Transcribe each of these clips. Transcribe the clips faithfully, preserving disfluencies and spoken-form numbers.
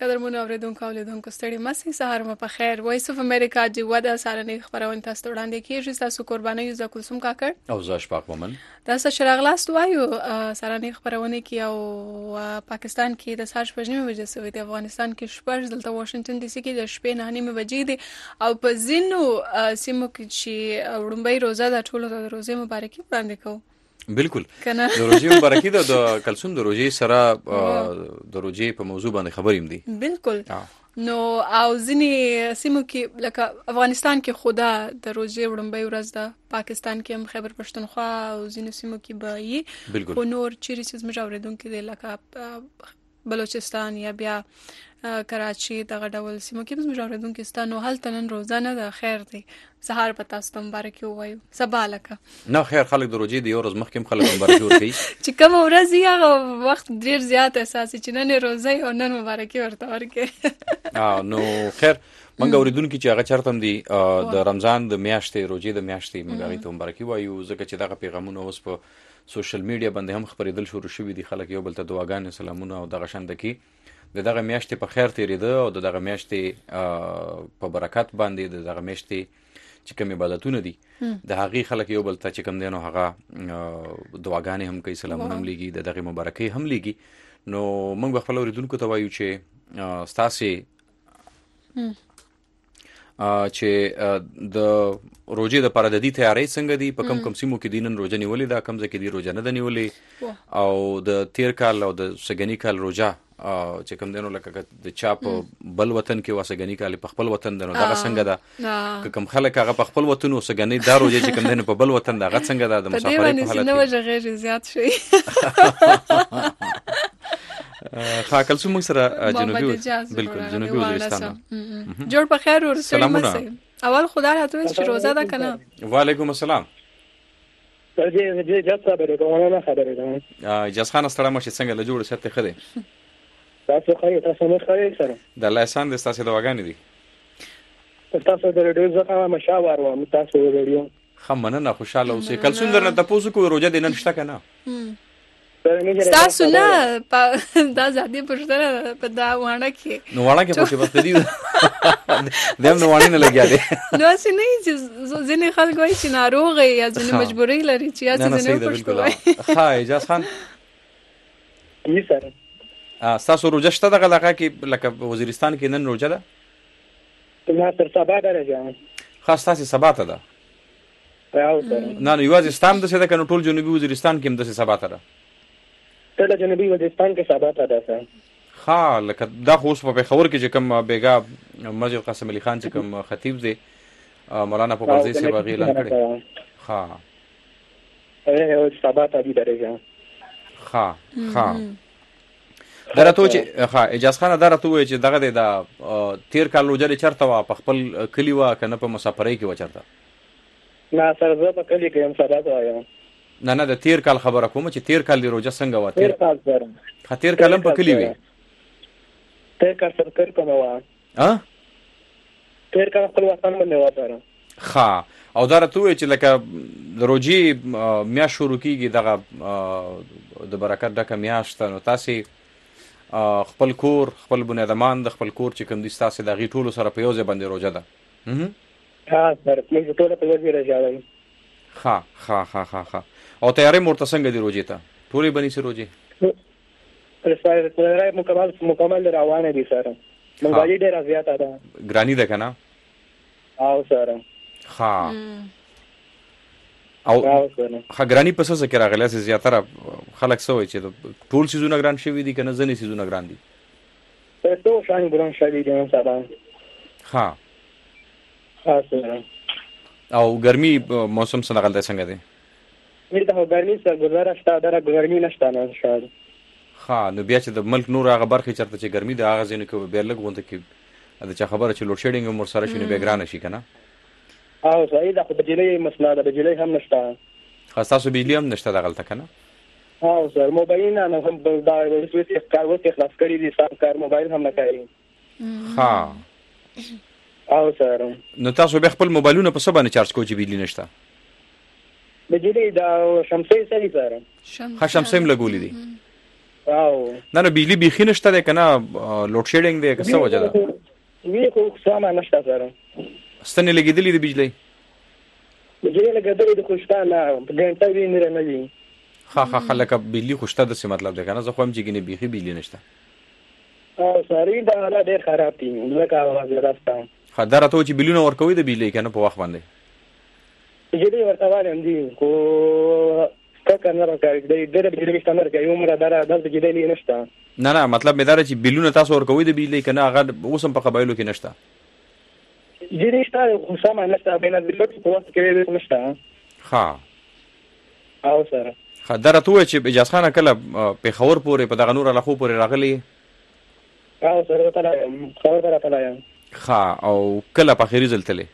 قدرمنو اوریدونکو او لیدونکو ستړي مه سئ، سهار مو په خیر. وایس اف امریکا جوه د سهارنۍ خپرونې تاسو ته وړاندې کېږي. ستاسو قربانۍ زه کلثوم کاکړ او زه اشفاق مومن. تاسو چې راغلاست وایو سهارنۍ خپرونې کې او پاکستان کې د سهار شپږ نیمې بجې سوي دي، افغانستان کې شپږ، دلته واشنګټن ډي سي کې د شپې نهه نیمې بجې دي. او په ځینو سیمو کې چې وړومبۍ روزه ده ټولو ته د روزې مبارکي وړاندې کوو. بالکل د روژې مبارکي ده. د کلثوم د روژې سره د روژې په موضوع باندې خبرې هم دي. بالکل. نو او ځینې سیمو کې لکه افغانستان کې خدا د روژې وړومبۍ ورځ ده، پاکستان کې هم خیبر پښتونخوا او ځینو سیمو کې به یي، خو نور چیرې چې زموږ اورېدونکي دي لکه بلوچستان یا بیا کراچي دغه ډول سیمو کې زموږ اورېدونکي ستا، نو هلته نن روزه نه ده، خیر دی، سهار په تاسو ته مبارکي ووایو. سبا لکه نه خیر خلک د روژې د یو ورځ مخکې هم خلک مبارکي ورکوي چې کومه ورځ وي هغه وخت ډېر زیات احساسي چې نن یې روزه او نن مبارکي ورته ورکړې. نو خیر موږ اورېدونکي چې هغه چېرته هم دي د رمضان د میاشتې روژې د میاشتې موږ هغې ته مبارکي وایو، ځکه چې دغه پیغامونه اوس په سوشل میډیا باندې هم خپرېدل شروع شوي دي. خلک یو بل ته دعاګانې، سلامونه او دغه شانته کې د دغه میاشتې په خیر تېرېده او د دغه میاشتې په برکت باندې د دغه میاشتې چې کوم عبادتونه دي د هغې خلک یو بل ته چې کوم دی نو هغه دعاګانې هم کوي، سلامونه هم لیږي، د دغې مبارکۍ هم لیږي. نو موږ به خپل اورېدونکو ته وایو چې ستاسې چې د روژې دپاره د دې تیاری څنګه دي، په کم کم سیمو کې دي نن روژه نیولې ده، کم ځای کې دي روژه نه ده نیولې، او د تیر کال او د سږني کال روژه چې کوم دی نو لکه د چا په بل وطن کې وه، سږني کال په خپل وطن دی، نو دغه څنګه ده؟ که کوم خلک هغه په خپل وطن و سږني دا روژه چې کوم دی نو په بل وطن ده، هغه څنګه ده د مسافرۍ په حالت کې؟ په دې باندې نه وغږېږي زیات شوي. ښه کلثوم موږ سره جنوبي بالکل جنوبي وزیرستان جوړ په خیر ور سلامونه. اول خدا راته وایي چې روزه ده که نه؟ وعلیکم السلام. اجاز خبرې کوم، نه خبرې کوم. اجاز خان ستړی مه شې، څنګه له جوړې صحت ښه دی؟ تاسو ښه یې؟ تاسو هم ښه یې سره؟ د الله احسان دی، ستاسې دعاګانې دي. تاسو د ریډیو څخه مشاور وم، تاسو د ریډیو ښه مننه، خوشحاله اوسئ. کلثوم درنه تپوس وکړو روژه دې نن شته که نه؟ ستاسو نه دا زادي پوښتنه په دا واڼه کې نو واڼه کې پوښتې بس د دې د هم نو واڼې نه لګیا دی. نو هسې نه وي چې ځینې خلک وایي چې ناروغ یې یا ځینې مجبورۍ لري چې هسې ځینې وپوښتو وایي. ښه اجاز خان یي سره ستاسو روژه شته دغه علاقه کې لکه وزیرستان کې نن روژه ده؟ ما تر سبا ده روژه. ښه ستاسې سبا ته ده؟ نه نو یوازې ستا هم داسې ده که نو ټول جنوبي وزیرستان کې هم داسې سبا ته ده؟ ټول جنوبي وزیرستان کې سبا ته ده سر. ښه لکه دا خو اوس په پېښور کې چې کوم بیګا مسجد قاسم علي خان چې کوم خطیب دی مولانا پوپلزی صاحب هغې اعلان کړی. ښه سبا ته دي د روژه. ښه ښه دا راته ووایي چې ښه اجاز خانه دا راته ووایي چې دغه دی دا تېر کال روژه دې چېرته وه؟ په خپل کلي وه که نه په مسافرۍ کې وه چېرته؟ نه سر زه په کلي کې یم، سبا ته وایم. نه نه د تیر کال خبره کوم چې تیر کال دی روژه څنګه وه؟ تیر کال سره ښه تیر کال هم په کلي وي؟ تیر کال سر کلي کومه وه؟ تیر کال خپل وطن باندې وه سره. ښه او دا راته ووایي چې لکه د روژې میاشت شروع کېږي، دغه د برکت ډکه میاشت ده، نو تاسې خپل کور خپل بنیادمان د خپل کور چې کوم دي ستاسې د هغې ټولو سره په یو ځای باندې روژه ده؟ ها سر موږ ټوله په یو ځای روژه ده. ښه ښه ښه ښه ښه او تیاری مو ورته څنګه دي روژې ته؟ ټولې به نیسي روژې؟ تیاری مکمل مکمل روانه دي سره. مهنګايي ډېره زیاته ده. ګراني ده که نه؟ او سره ښه او ښه ګراني په څه څه کې راغلی؟ هسې زیاتره خلک څه وایي چې ټول څیزونه ګران شوي دي که نه ځینې څیزونه ګران دي؟ څو شیان ګران شوي دي نن سبا. ښه ها سره او ګرمي موسم څنګه غلطه څنګه دی؟ دلته خو ګرمي سره ګزاره شته، دره ګرمي نشته نن شاید. ښه نو بیا چې د ملک نور هغه برخې چېرته چې ګرمي ده هغه ځایونو کې بیا لږ غونته کې د چا خبره چې لوډ شیډینګ هم ورسره شي نو بیا ګرانه شي که نه؟ او صحیح ده، خو بجلۍ مسله ده، بجلۍ هم نشته. ښه ستاسو بجلي هم نشته دغلته که نه؟ او سر موبایلونه نه هم دا اوس کار اوس خلاص کړي دي، سم کار موبایل هم نه کوي. ښه او سر نو تاسو بیا خپل موبایلونه په څه باندې چارج کوئ چې بجلي نشته؟ بجلۍ دا شمسۍ سړي سره ښه شمسۍ هم لګولې دي. او نه نه بجلی بيخي نشته ده کنه لوډ شیډینګ ده که څه وجه ده وی خو سامان نشته سره ستنې لګېدلې د بجلی بجلی لګېدلې د خوشته نه ګنټه وی نه نه دي ها ها خلک بجلی خوشته د څه مطلب ده کنه زه خو هم چې ګنې بيخي بجلی نشته او ساری دا حالت ډېر خراب دي لکه आवाज راځي خدای ته چې بلونه ورکوي د بجلی کنه په وخت باندې بجلی ورته وایم دي کو څنګه نه راکړي د ډېر بجلی ستانه راکړي عمر دره د بجلی نشته نه نه مطلب مې دا چې بلونه تاسو ورکوي د بجلی کنه هغه اوسم په قبایلو کې نشته جدي نشته خو سامان نشته بین د لوټ په وخت کې نشته ها او سره خدای ته چې اجازه خان کله په خور پورې په دغه نور لخوا پورې راغلي او سره ته خبر راته لایم ها او کله په اخیری ځلتلې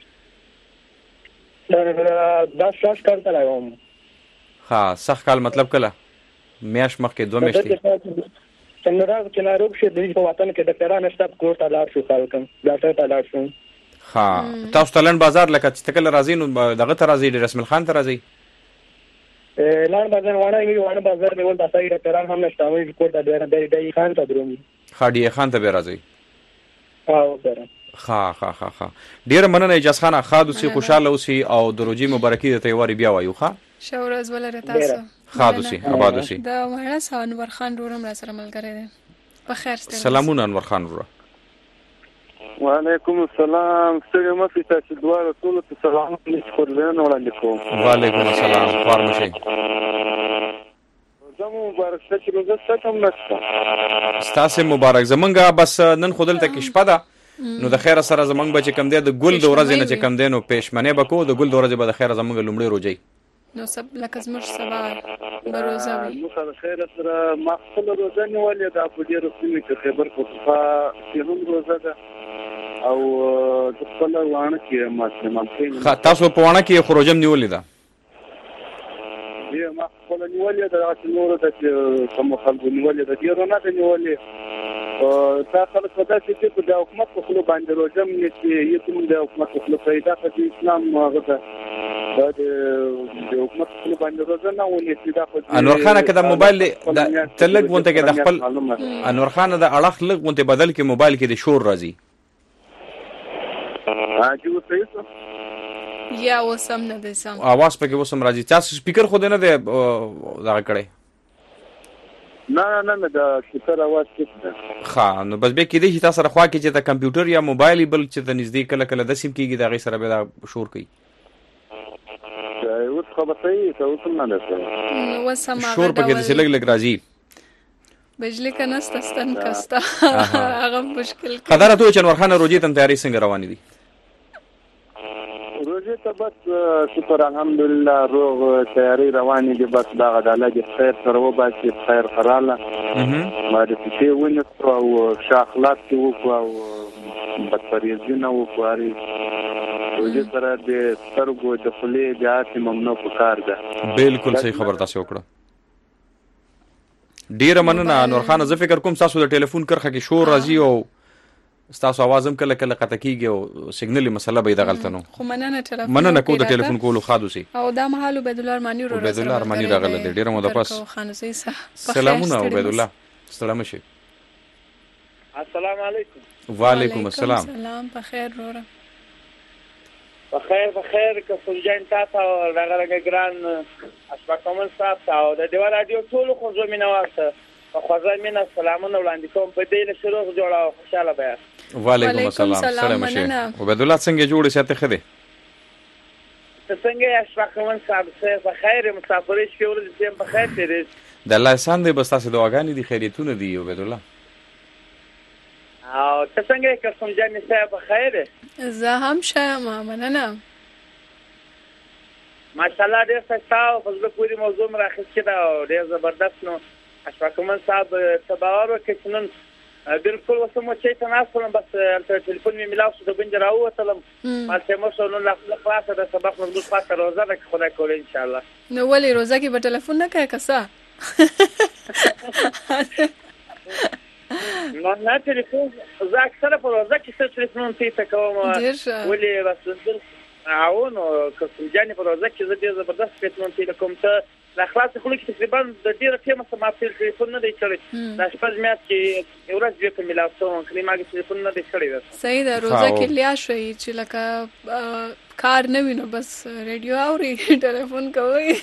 دا شاش کار ته لایم ها صح کال مطلب کله میاش مخکې دوه میاشتې څنګه راځي چې ناروغ شي د په وطن کې ډاکټرانو شته کوټ ته لاړ شو خلک ډاکټر ته لاړ شو ها تاسو تلن بازار لکه چې تکل راځي نو دغه ته راځي رسم الخان ته راځي لان بازار وانه وی وانه بازار به ول تاسو ډاکټران هم نشته وي کوټ ته ډیر ډیر خان ته درومي خاډي خان ته به راځي او سره ها ها ها ها ډیر مننه اجازه خان خادو سي خوشاله اوسي او د روجي مبارکي د تیواري بیا وایو ښا شورز ولر تاسو خادو سي آباد اوسي دا مهرس انور خان رورم را سره ملګری دی په خیر ستاسو سلامونه انور خان ورو وعلیکم السلام څنګه مو تاسو دوه ټول ته سلام لیکل وړاندې کوم وعلیکم السلام فارمشي زمو مبارک چې روزه ستاسو نشته ستاسو مبارک زمونږه بس نن خودل ته کې شپه ده نو د خیر سره زمونږ بچ کم دی د ګل د ورځې نه چې کم دی نو پېشمنه بکو د ګل د ورځې به د خیر زمونږ لومړی روزي نو سب لکه زموږ سبا بروزه وي نو خیر خیر سره ما خپل روزه نیولې د په ډیرو سیمې کې خبر کوڅه چې هم روزه ده او د خپل وانه کې ما سلام کوي تاسو په وانه کې خروجم نیولې ده یې ما خپل نیولې ده چې نور د کوم خلکو نیولې ده ډیرو نه نیولې تاسو خلک په داسې چې د حکومت په خلو باندې روزم نه چې یې کوم د حکومت په خلو پیدا کړي اسلام هغه ده د حکومت په خلو باندې روزه نه ونی چې دا انور خان کده موبایل د تلګ وونته کې د خپل انور خان د اړخ لګ وونته بدل کې موبایل کې د شور راځي اجو صحیح یا وسم نه ده سم اواز پکې وسم راځي تاسو سپیکر خو نه ده دا کړی نه نه نه دا سپیکر اواز کیږي ښه نو بس به کې دي چې تاسو راخوا کې چې د کمپیوټر یا موبایل بل چې د نږدې کله کله د سیم کېږي دا غي سره به دا شور کوي اوس خو به صحیح اوس نه ده وسم شور پکې د لګ لګ راځي بجلی کنه ستستن کستا هغه مشکل خدای ته چې انور خان روجي تم تیاری څنګه روانې دي روزه ته بس شکر الحمدلله روغ تیاری روانې دي بس دا غداله دي خیر سره و باسي خیر خراله ما دې چې ونه او شاخلات وو او بدپریزونه وو کواري روزه سره د سترګو د خلې د آتی ممنوع پکار ده بالکل صحیح خبر تاسو وکړه ډیر مننه انور خان زه فکر کوم تاسو د ټلیفون کرخه کې شور راځي او تاسو आवाज هم کله کله قطع کیږي او سیګنل مسله به د غلطنو خو مننه ټلیفون مننه کو د ټلیفون کولو خادو سي او دا مهال عبد الله ارمانی ورو عبد الله ارمانی راغله ډیر مو د پاس سلامونه عبد الله سلام شي السلام علیکم وعلیکم السلام سلام په خیر وروره بخیر بخیر که سنجان تاسو راغره ګران اشفاقمن تاسو د دیوال رادیو ټول خو زمينه واسه خو زمينه سلامونه وړاندې کوم په دې له شروع جوړه خوشاله بیا وعلیکم السلام سلام شه عبد الله څنګه جوړ ساته خده څنګه اشفاقمن صاحب په خیر مسافرې شپې ورځې په خیر تیرې د الله احسان دې بس تاسو دعاګانې دي خیریتونه دي عبد الله او څنګه که سنجان صاحب په خیر زه هم ښه مننه ماشاءالله ډېر ښه او په دې پوری موضوع راخښ کړه او ډېر زبردست نو اشفاقمن صاحب تباور وکړ نن بالکل وسمو چې تاسو نن بس ټلیفون می ملاو شو د بنج راوتلم ما ته مو شو نو لا خلاصه د سبق نو د فاته روزه ده خدای کول ان شاء الله نو ولې روزه کې په ټلیفون نه کوي کسا نو نه ټلیفون زه اکثره په روزه کې څه ټلیفون ته کوم ولې بس او نو که سنجانې په روزه کې زه ډېر زبردست ټلیفون ته کوم ته د خلاص خلک تقریبا د ډیره ټیمه سم خپل ټلیفون نه دی کړی د شپږ میاشت کې ورځ یې په ملاوسو کړی ماګه ټلیفون نه دی کړی. صحیح ده. روزه کې لیا شوي چې لکه کار نه وینو بس ریډیو اوري ټلیفون کوي.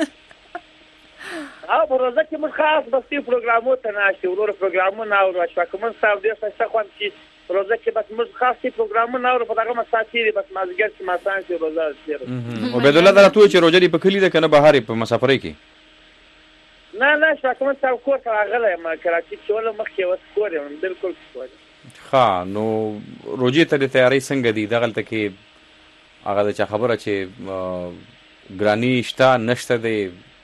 او په روزه کې موږ خاص بس یو پروګرامو ته ناشې ورور پروګرامونه او راشه کوم صاحب دې څه خوان چې روزه کې بس موږ خاص پروګرامونه او په دغه مساعتي بس مازګر چې ما سان چې روزه تیر. او عبد الله دا ته چې روزه په کلی ده کنه بهاري په مسافرۍ کې؟ نه نه شاکم صاحب کور ته راغلی ما کراچي چې ول مخکې وس کور یم بالکل کور. ها نو روزه ته تیاری څنګه دي دغلت کې هغه د چا خبره چې ګرانی شته نشته دی؟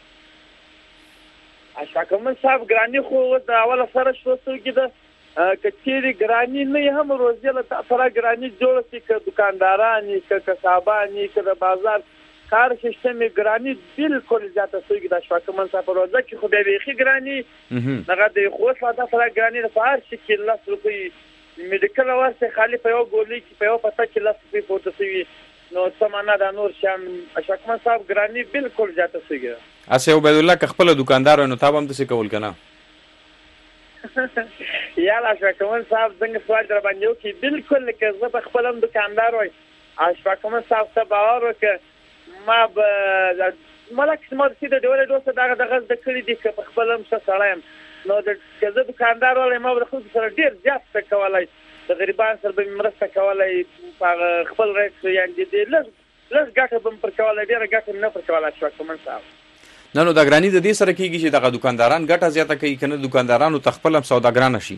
شاکم صاحب ګرانی خو د اوله سره شو څوګي ده کچېری ګرانی نه هم روزه له سره ګرانی جوړ شي ک دکاندارانی ک کسبانی ک د بازار کار سیستم ګرانی بالکل زیاته سوګي د شاکم صاحب روزه کې خو به ویخي ګرانی هغه د خو ساده سره ګرانی د فار شي کې الله سره میډیکل ورسه خالی په یو ګولې کې په یو پتا کې لاس په پورته سوي نو سمانه د نور شان شاکم صاحب ګرانی بالکل زیاته سوګي. اسه عبد الله ک خپل دکاندار نو تاب هم څه کول کنه؟ یا لا شاکم صاحب څنګه سوال در باندې وکي بالکل لکه زه په خپل دکاندار وای شاکم صاحب ته باور وکړه ما به ملک سمور سي د ډول دوسه دغه دغه د کړی دي چې په خپل هم څه سړایم نو د کزه دکاندار ولې ما به خو سره ډیر زیات څه کولای د غریبان سره به مرسته کولای په خپل ریټ یعنی د لږ لږ ګټه به پر کولای ډیر ګټه نه پر کولای شاکم صاحب. نه نو دا ګرانی د دې سره کیږي چې دغه دکانداران ګټه زیاته کوي کنه دکاندارانو تخپل هم سوداګران شي؟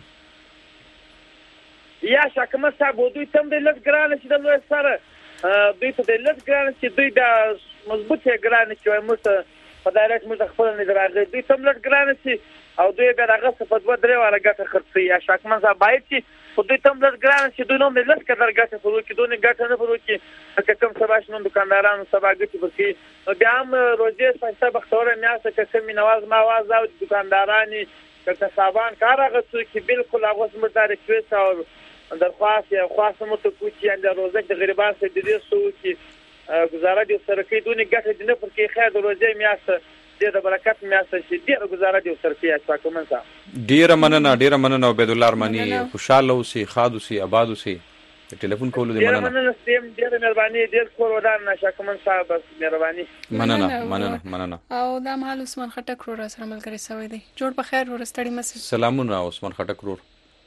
یا شاکم صاحب دوی تم د لږ ګران شي د لوی سره دوی ته د لږ ګران شي دوی د مضبوطه ګران شي موږ په دایرکټ موږ خپل نه دراغه دوی تم لږ ګران شي او دوی به دغه څه په دوه درې والا ګټه خرڅي. یا شاکم صاحب باید چې خو دوی تم لږ ګران شي دوی نو مې لږ کډر ګټه پرو کې دوی ګټه نه پرو کې که کوم سبا شنو دکاندارانو سبا ګټي ورکي نو بیا هم روزه څنګه بختوره میاسته که سم نواز ما واز او دکاندارانی که کسبان کار هغه څه چې بالکل هغه سمدار کیسه او درخواست یا خاصه مو ته کوچی اند روزه د غریبان سره د دې سو چې گزاره دي سره کې دوی ګټه دي نه پرکې خیر د روزه میاسته د برکت میاسته چې ډیره گزاره دي سره کې شاکم صاحب. ډیره مننه ډیره مننه عبد الله ارمانی خوشاله اوسئ خاد اوسئ آباد اوسئ ټلیفون کولو دې مننه. مننه سیم ډیره مهرباني ډیر کور ودان شاکم صاحب بس مهرباني مننه مننه مننه. او دا مهال عثمان خټک رو سره ملګری سوي دی جوړ په خیر ورستړي مسج سلامونه عثمان خټک رو.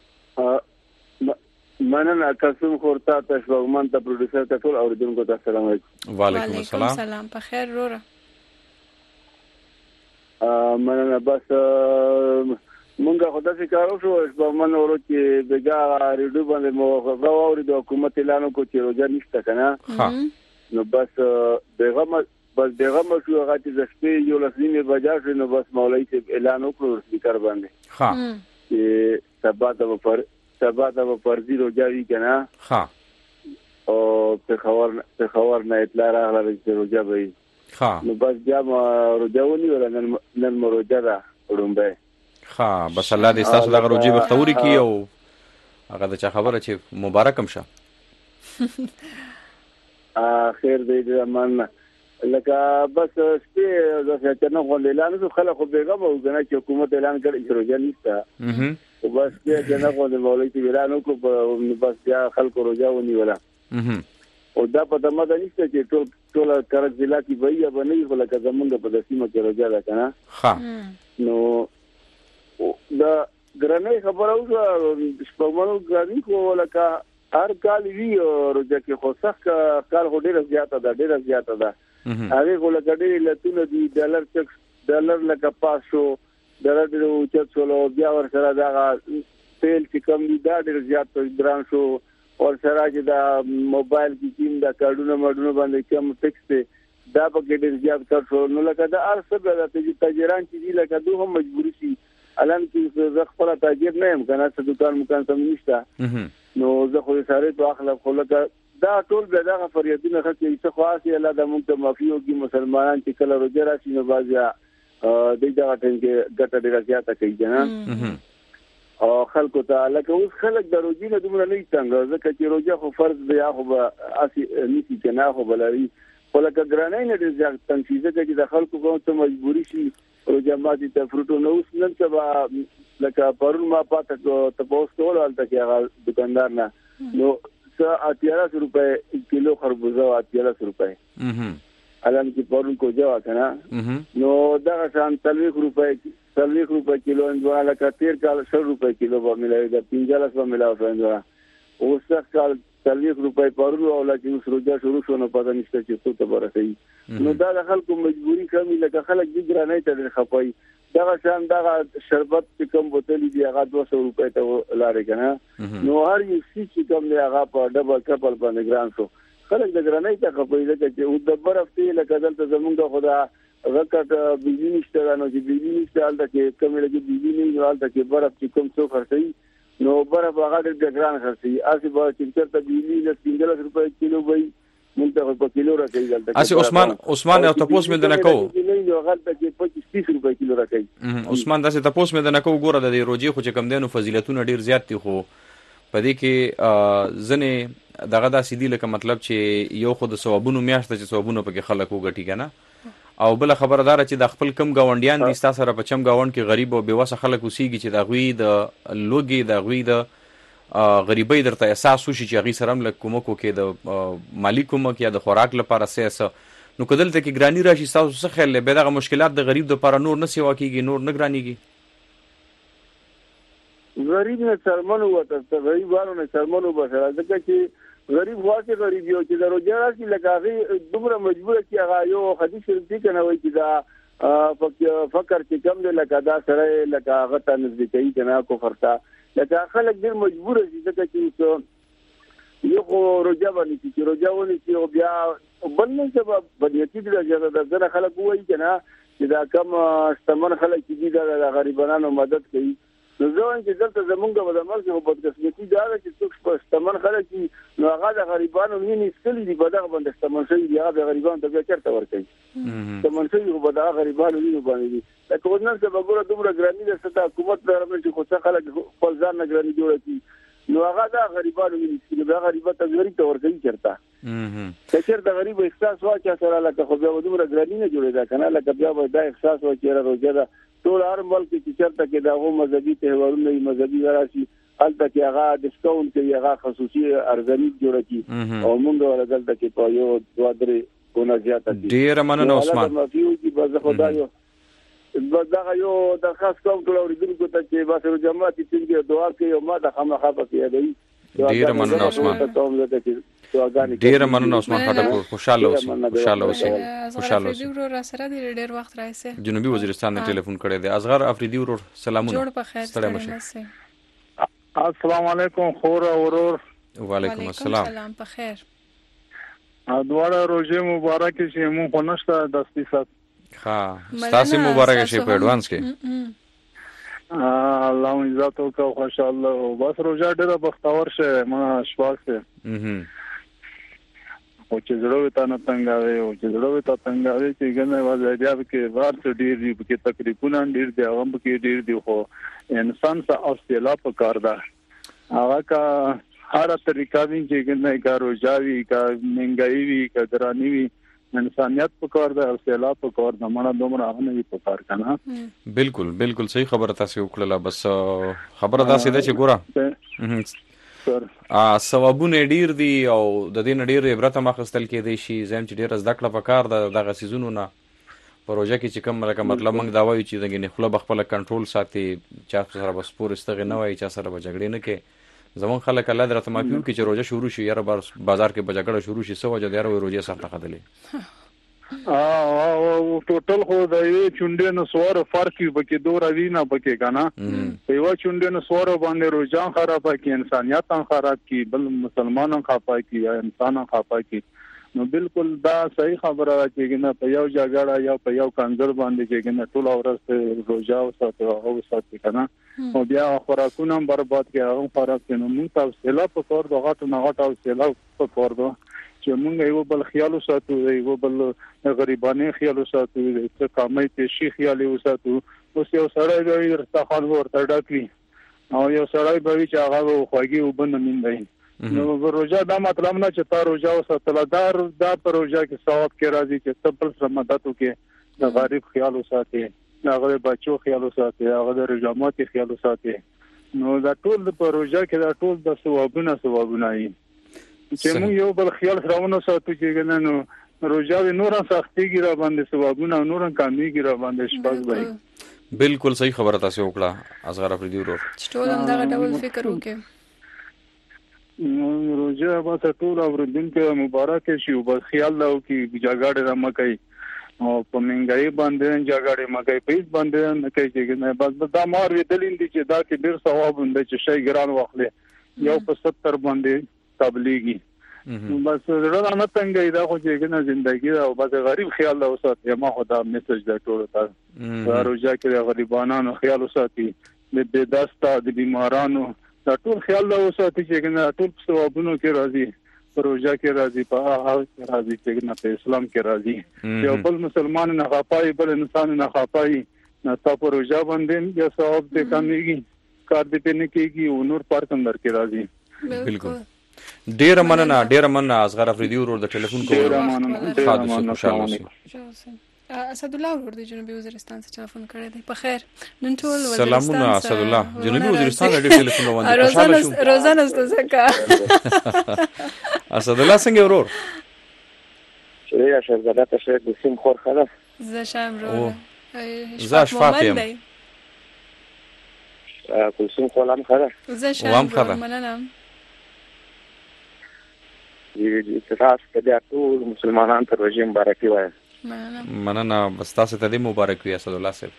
مننه قسم خورتا تشوغمن ته پروډوسر ته ټول اوریدونکو ته السلام علیکم. وعلیکم السلام. سلام په خیر رو. مننه بس مونږه خدای څخه کارو شو په منو ورو چې دغه ریډیو باندې مو غواړو اوري د حکومت اعلان کو چې روزه نشته کنه نو بس دغه بس دغه مشو هغه چې زشتې یو لسمه بجا شو نو بس مولوی چې اعلان وکړو سپیکر باندې ها چې سبا د پر سبا د پرځي روزه وی کنه ها او په خبر په خبر نه اطلاع راغله چې روزه وی ها نو بس بیا روزه ونی ولا نن نن روزه ده ورومبه ها بس الله دې تاسو دغه روزي بختوري کی او هغه د چا خبره چې مبارک هم شه. خیر دې من لکه بس سپه د څنګه غو اعلان شو خلکو بیګم او کنه چې حکومت اعلان کړی چې روزه نشته او بس چې څنګه غو د مولوی چې اعلان وکړو بس بیا خلکو روزه ونی ولا او دا په دمه ده نشته چې ټول ټول کار ضلع کې وایي باندې ولکه زمونږ په دسیمه کې روزه ده کنه ها نو دا ګرانه خبره اوسه شپږمنو ګرانی کو لکه هر کال وی روزه کې خو سخت کال هډه ډیره زیاته ده ډیره زیاته ده هغه کو لکه ډیره لتون دي ډالر ټکس ډالر لکه پاسو ډالر ډیره اوچت شو بیا ور سره دا تیل چې کم دي دا ډیره زیات ګران شو اور سره چې دا موبایل کې کیم دا کارډونه مډونه باندې کم ټکس ته دا په کې ډیر زیات کار شو نو لکه دا ارسه د تاجران چې دي لکه دوه هم مجبوري شي الان کې زه خپل تاجر نه يم کنه څه دکان مکان سم نشته نو زه خو ساره په اخلاق خو لکه دا ټول به دا فریادونه کوي چې خاصه الله د موږ ته معافي وکړي مسلمانان چې کله روزه راشي نو بازیا د دې ټیم کې ګټه ډیره زیاته کوي جنا او خلکو ته لکه اوس خلک د روزي نه دومره نه څنګه ځکه چې روزه خو فرض دی خو به اسی نسی کنه خو بلاري ولکه ګرانای نه دي ځکه تنفیزه کې د خلکو کوم ته مجبوري شي روزه ماتي ته فروټو نو اوس نن سبا لکه پرون ما پاتې ته پوسټ کول حالت کې هغه دکاندار نه نو څه اتیاس روپے کیلو خربوزه اتیاس روپے اها الان کې پرون کو جوا کنه نو دا شان تلويخ روپے تلويخ روپے کیلو انځه لکه تیر کال سل روپے کیلو به ملایي دا پنځه لس به ملاو انځه اوس کال تلويخ روپے پرون او لکه اوس روزه شروع شونه پته نشته چې څه ته ورسېږي نو دا د خلکو مجبوري کمی لکه خلک دې ګرانای ته خپای دا شان دا شربت چې کوم بوتل دی هغه دوه سوه روپے ته لارې کنه نو هر یو څه چې کوم دی هغه په ډبل کپل باندې ګران شو خلک د ګرانای ته خپای دا چې او د برفته لکه دلته زمونږ خدا وکټ بجلی نشته نو چې بجلی نشته حالت کې کوم لګي بجلی نه حالت کې برف چې کوم څو خرڅي نو برف هغه د ګران خرڅي اسی به چې تر ته بجلی له پنځه روپے کیلو وای مونږ په کیلو راځي دلته اسی عثمان عثمان او تاسو مې دنه کو نو غلطه کې پچیس تیس روپے کیلو راځي عثمان داسې تاسو مې دنه کو ګوره د روزي خو چې کم دینو فضیلتونه ډیر زیات دي خو پدې کې ځنه دغه داسې دی لکه مطلب چې یو خود ثوابونو میاشته چې ثوابونو پکې خلک وګټي کنه او بل خبردار چې د خپل کم گاونډیان دي تاسو سره په چم گاوند کې غریب او بیوسه خلک اوسېږي چې د غوي د لوګي د غوي د غریبۍ درته احساس وشي چې غي سره هم لکه کومکو کې د مالی کومک یا د خوراک لپاره سیاسه نو کدلته کې ګرانی راشي تاسو څه خیال له به دغه مشکلات د غریب د لپاره نور نه سیوا کیږي نور نه ګرانیږي غریب نه سرمنو وته غریبانو نه سرمنو بسره ځکه چې غریب واکه غریب یو چې درو جوړا چې لکه دومره مجبور چې هغه یو حدیث شریف کنه وای چې دا فکر چې کم دی لکه دا سره لکه هغه ته نزدیکي کنه کو فرتا لکه خلک ډیر مجبور دي ځکه چې یو خو روزه باندې چې روزه ونی چې بیا بل نه سبب بدیتی دي چې دا خلک وایي کنه چې دا کم استمن خلک چې دا غریبانو مدد کوي نو ځوان چې دلته زمونږ په دمر کې په بدقسمتي دا چې څوک په استمن خلک نو هغه د غریبانو مینې سکلي دي په دغه باندې استمن شي دی هغه غریبانو ته چرته ورکوي استمن شي په دغه غریبانو مینې باندې دي لکه ورنن څه وګوره دومره ګرانی د ستا حکومت لپاره چې خو څه خلک خپل ځان نه ګرانی جوړ کړي نو هغه د غریبانو مینې سکلي د غریبانو ته غریب ته ورکوي چرته چې چرته غریب احساس واچا سره لکه خو بیا دومره ګرانی نه جوړېدا کنه لکه بیا دا احساس واچي روزه ده ټول هر ملک چې چرته کې دغه مذهبي تهوارونه مذهبي راشي البته کې هغه ډیسکاونټ کوي هغه خصوصي ارزنی جوړ کی او موږ ورغلته کې په یو دوه درې ګونه زیاته دي ډیر مننه عثمان مافیو چې بز خدایو دا یو درخواست کوم ټول اوریدونکو ته چې باسه جماعت چې دعا کوي او ما د خامخا پکې دی ډیر مننه عثمان ډیر مننه عثمان خټک خوشاله اوسئ خوشاله اوسئ خوشاله اوسئ ورو را سره ډیر وخت راځي جنوبي وزیرستان ته ټلیفون کړی دی اصغر افریدي ورور سلامونه جوړ په خیر سره السلام علیکم خور اورور وعلیکم السلام سلام په خیر ادواره روزه مبارک شي مون خو نشته د صفات ها تاسو مبارک شي په اډوانس کې الله عزت او کو خوشاله بس روزه ډیره بختور شه ما شواک شه او چې زړه ته نه څنګه وي او چې زړه ته څنګه وي چې ګنه وځي بیا کې بار څه ډیر دی کې تقریبا ډیر دی هغه کې ډیر دی خو انسان څه اوسېلا په کار ده هغه کا هر طریقه وی چې ګنه کا روزاوي کا منګای وی کا درانی وی انسانيت په کار ده اوسېلا په کار ده مړه دومره هغه نه په کار کنه بالکل بالکل صحیح خبره تاسو وکړه بس خبره دا سیده چې ګوره ا ثوابونه ډیر دي او د دې ډیر عبرت مخستل کېدی شي زم چې ډیر زده کړه پکار د دغه سيزونو نه پروژه کې چې کوم لکه مطلب موږ دا وایو چې دغه خپل بخپل کنټرول ساتي چې سره بس پور استغه نه وایي چې سره بجګړې نه کې زمون خلک الله درته مافیو کې چې روزه شروع شي یاره بازار کې بجګړه شروع شي سو وجه د یاره روزه سره خدلې او ټوټل خو د یو چونډې نو سوار فرق وکي دوه وینا پکې کنه یو چونډې نو سوار باندې روزان خراب کی انسانيت هم خراب کی بل مسلمانان خپای کی یا انسانان خپای کی نو بالکل دا صحیح خبره ده چې نه په یو جګړه یا په یو کنځر باندې چې نه ټول اورسته روزا او ساتو او ساتي کنه او بیا خوراکونه برباد کی هغه خوراک نو موږ تاسو سلا په تور دغه ته نه غټ او سلا په تور دو چې موږ یو بل خیال وساتو یو بل غریبانه خیال وساتو چې کامې ته شي خیال وساتو اوس یو سړی به درته خان ورته ډاکوي او یو سړی به چې هغه خوږي وبنه مين دی نو روزه دا مطلب نه چې تا روزه وساتله، دا دا په روزه کې ثواب کې راځي چې ته بل سره مدد وکړې، د غریب خیال وساتې، د هغه بچو خیال وساتې، هغه د رجامات خیال وساتې. نو دا ټول په روزه کې دا ټول د ثوابونه ثوابونه دي چې موږ یو بل خیال سره ونه ساتو چې نه نو روزه نور سختيږي را باندې ثوابونه نور کمیږي را باندې شپږ وای. بالکل صحیح خبره تاسو وکړه اصغر افریدي ورو. ټول هم دا ډول فکر وکړي. نو روزه به ټول اوریدونکو مبارک شي او بس خیال لاو کې جګړه را مکای او په منګای باندې جګړه مکای پیس باندې نه کوي چې نه بس دا مار وی دلیل دي چې دا کې ډیر ثواب هم د چې شي ګران واخلې یو په ستر باندې تبلیغي بس زړه نه تنګي دا خو چې نه ژوندۍ او بس غریب خیال لا وسات ما خدا میسج دا ټول تا روزه کې غریبانو خیال وساتي د بے دستا د بیمارانو دا ټول خیال لا وساتي چې نه ټول ثوابونو کې راځي، روزه کې راځي، په هغه کې راځي چې نه په اسلام کې راځي. یو بل مسلمان نه خپای بل انسان نه خپای نه تا په روزه باندې یا ثواب دې کمیږي کار دې پنه کېږي او نور پر کندر کې راځي. بالکل ډیر مننه ډیر مننه اصغر افریدي ورور د ټلیفون کوو خاصه خوشاله شي. اسد الله ورور د جنوبي وزیرستان څخه ټلیفون کړی دی. په خیر نن ټول وزیرستان سلامونه اسد الله جنوبي وزیرستان د ټلیفون باندې خوشاله شو. روزانه ستاسو اسد الله څنګه ورور؟ شریعه شهزاده ته د سیم خور خلاص زه شام ورور زه شفاف یم کلثوم خلام خلاص زه شام ورور مننه. دې تاسو ته ټول مسلمانان ته روزه مبارکي وایم. مننه بس تاسو ته دې مبارک وي اسد الله صاحب.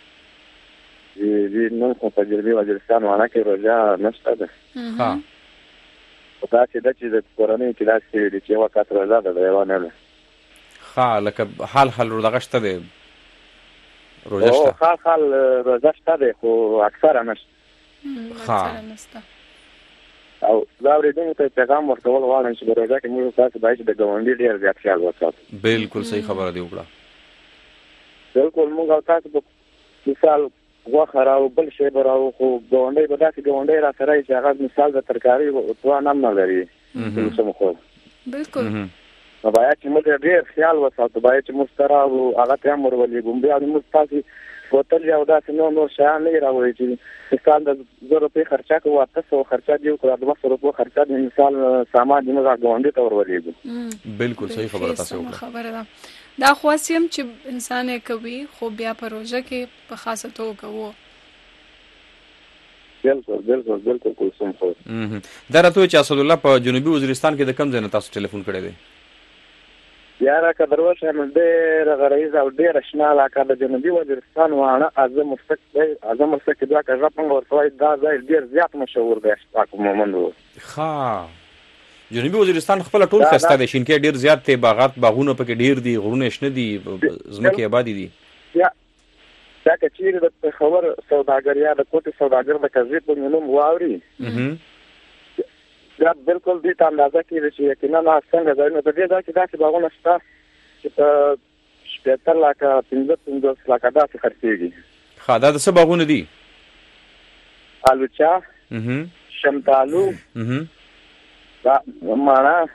دې نن په تجربه وزیرستان وانا کې روزه نشته ده. ها دا چې د چې د کورنۍ کې داسې د چې وخت روزه ده دیوانه ده. ها لکه حال حال روزه شته ده روزه شته. او حال حال روزه شته ده خو اکثر نشته. ها او دا ورېدنه ته پیغام ورکول غواړم چې روزه کې موږ تاسو باید د ګاونډي ډیر زیات خیال وساتو. بالکل صحیح خبره دی وکړه. بالکل موږ تاسو په مثال واخره او بل شی براو خو ګاونډي به داسې ګاونډي را سره چې هغه مثال د ترکاری او توان هم نه لري. سم خو بالکل نو باید چې موږ ډیر خیال وساتو، باید چې مسترا او هغه ته امر ولې ګم بیا موږ تاسو بوتل یو داسې نو نور شیان نه راوړي چې مثال د زر روپۍ خرچه کوو اته سوه خرچه دی او د دوه سوه روپۍ خرچه دی مثال سامان دی موږ ګاونډي ته ورولېږو. بالکل صحیح خبره تاسو وکړه. خبره ده دا خو سیم چې انسان کوي خو بیا په روزه کې په خاصه توګه کوو. بالکل بالکل بالکل کوم خو دا راته چې اسد الله په جنوبي وزیرستان کې د کم ځای نه تاسو ټلیفون کړی دی؟ یا راکه دروازه هم ډېر غریز او ډېر آشنا علاقه د جنوبي وزیرستان وانه اعظم مستقبل اعظم مستقبل دا که رپنګ ورسوي دا ځای ډېر زیات مشهور دی اشتاق مومند. ها جنوبي وزیرستان خپل ټول خسته دي شینکې ډېر زیات ته باغات باغونه پکې ډېر دي غرونه شنه دي زمکه آبادی دي. یا دا که چیرې د خبر سوداګر یا د کوټي سوداګر د کزیت په نوم واوري دا بالکل دې ته اندازه کېږي چې یقینا څنګه ځای نه د دې دا چې داسې باغونه شته چې په شپېته لکه پنځه پنځوس لکه داسې خرڅېږي. ښه دا د څه باغونه دي؟ الوچا شمتالو دا ماڼه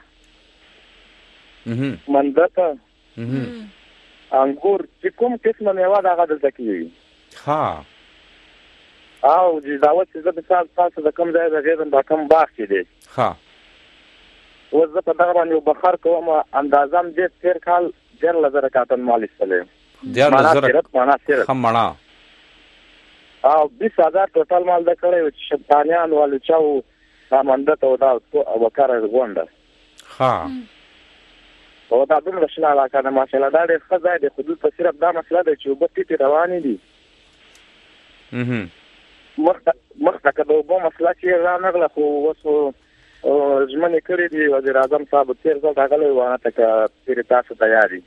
مندته انګور چې کوم قسمه میوه ده هغه دلته کېږي. ها او چې دا اوس زه مثال تاسو د کوم ځای د غېږم دا کوم باغ کې دی. ها اوس زه په دغه باندې یو بخار کوم اندازه هم دې تېر کال دیارلس زره کاټن مال ایستلی. دیارلس زره ښه مڼه او بیس هزار ټوټل مال ده کړی و چې شبتانیان و الوچا و دا منډته و دا وکاره غونډه. ها او دا دومره شنه علاقه ده ماشاءالله دا ډېر ښه ځای دی خو دلته صرف دا مسله ده چې اوبه ټیټې روانې دي. مخته که د اوبو مسله چې رانغله خو اوس ژمنې کړې دي وزیر اعظم صاحب تېر ځل راغلی وانه ته که چېرې تاسو تیار دي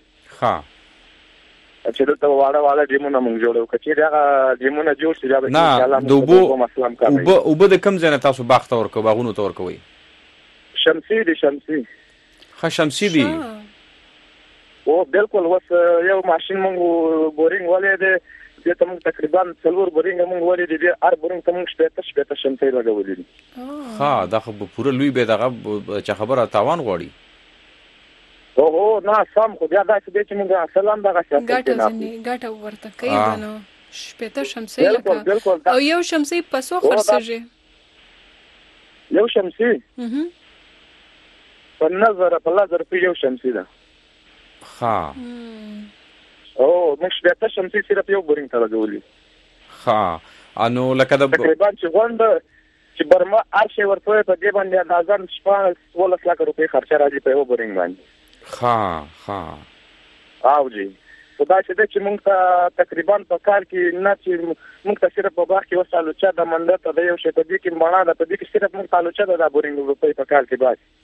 چې دلته واړه واړه ډیمونه موږ جوړوو که چېرې هغه ډیمونه جوړ شي بیا به نه د اوبو مسله هم کار اوبه د کوم ځای نه تاسو باغ ته ورکوئ باغونو ته ورکوئ؟ شمسي دي شمسي ښه شمسي دي او بالکل اوس یو ماشین موږ بورینګ ولې دی دې ته موږ تقریبا څلور برینګ موږ ولې دې هر برینګ ته موږ شپږ شپږ شمسي لګولې دي. ها دا خو پوره لوی به دغه چې خبره تاوان غواړي. او او نه سم خو بیا دا چې چې موږ سلام دغه څه ګټه ځنی ګټه ورته کوي نو شپږ شمسي لکه او یو شمسي پسو خرڅږي یو شمسي اها په نظر په لازر په یو شمسي ده. ها او موږ شپږ شمسي صرف یو برینګ ته لګولې. ها انو لکه د تقریبا چې غونډه چې برما ارشي ورته په دې باندې اندازان شپږ ولس لک روپۍ خرچه راځي په یو برینګ باندې. ها ها او جی خدا چې د چې موږ ته تقریبا په کال کې نه چې موږ ته صرف په باغ کې وسالو چې د منډه ته د یو شی په دې کې مانا ده په دې کې صرف موږ تعلق چې د بورینګ روپۍ په کال کې بس.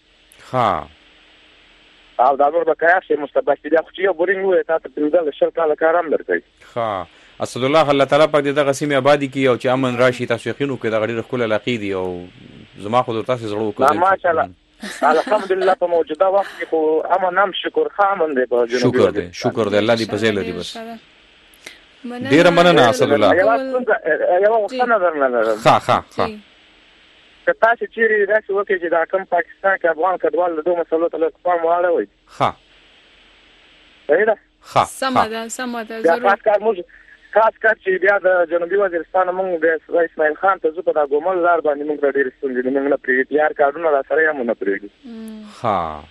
ها او دا نور بقایا شي مستبد دي خو چې بورینګ وې تاسو په دې شل کال کارام درکې. ها اسد الله الله تعالی په دې دغه سیمه آبادی کې او چې امن راشي تاسو یقینو کې د غړي خپل علاقې دي او زما خو تاسو زړه وکړئ. ماشاءالله الحمدلله په موجوده وخت کې خو امن نام شکر خامن دی په جنوب. شکر دی شکر دی الله دې په زیل لري بس. ډیر مننه اسد الله. یو وخت نه درنه. ها ها ها که تاسو چیرې راځي وکړئ چې دا کوم پاکستان کې افغان کډوال له دوه مسلو ته پام واړوي. ها صحیح ده. ها سم ده سم ده ضرور. خاص کار موږ خاص کار چې بیا د جنوبي وزیرستان موږ د اسماعیل خان ته زو په د ګومل لار باندې موږ ډېر ستونزې موږ نه پریږدي یار کارونه را سره یې مونږ نه پریږدي. ها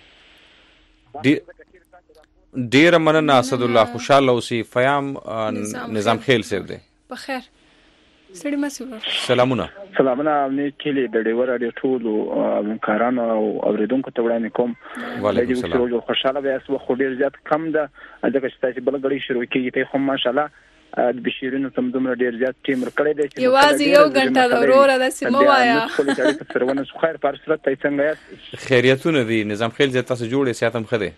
ډیر مننه اسد الله خوشاله اوسې. فیام نظام خیل صاحب دی په خیر سړی مسور سلامونه. سلامونه امنیت کلی د ډیور اړ ټولو کارانو او اوریدونکو ته وړاندې کوم. وعلیکم السلام. خوشاله به اسو خو ډیر زیات کم ده ځکه چې تاسو بل غړي شروع کیږي ته خو ماشاءالله د بشیرونو تم دومره ډیر زیات ټیم ورکړی دی. یوازې یو غنټه د وروره د سیمه وایا خپل اړیکې سرونه خیر پر صورت ته څنګه یاست؟ خیریتونه دي نظام خیل زه تاسو جوړې سیاتم خده.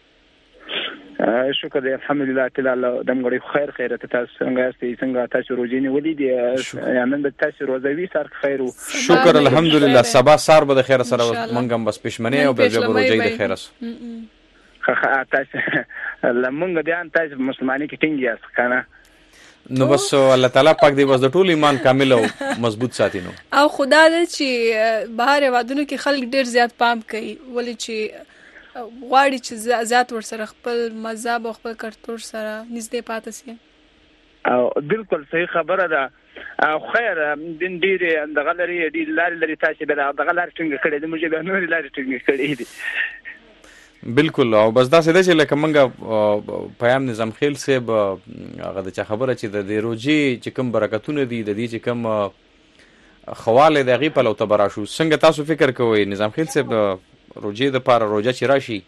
شکر دی الحمدلله تعالی دمغړي خیر خیرت تاسو څنګه یاست؟ څنګه تاسو روزینه ولې دی نن د تاسو روزوي سر خیر. شکر الحمدلله سبا سار به د خیر سره منګم بس پښمنه او به جبر روزي د خیر سره. خا تاسو لمونګ بیان تاسو مسلمانۍ کې ټینګ یاست کنه. نو بس الله تعالی پاک دی بس د ټول ایمان کامل او مضبوط ساتي. نو او خدا دې چې بهر وادونو کې خلک ډیر زیات پام کوي ولې چې غواړي چې زیات ور سره خپل مذهب او خپل کلتور سره نږدې پاتې شي. او بالکل صحیح خبره ده. او خیر دین ډیر دغه لري ډیر لاري لري تاسو به دغه لاري څنګه کړی د موږ به نور لاري څنګه کړی دي. بالکل او بس دا څه ده چې لکه منګه پیام نظام خیل صاحب هغه د چا خبره چې د دې روجي چې کوم برکتونه دي د دې چې کوم خواله د غي په لو تبرا شو څنګه تاسو فکر کوئ نظام خیل صاحب روجي د پاره روجا چې راشي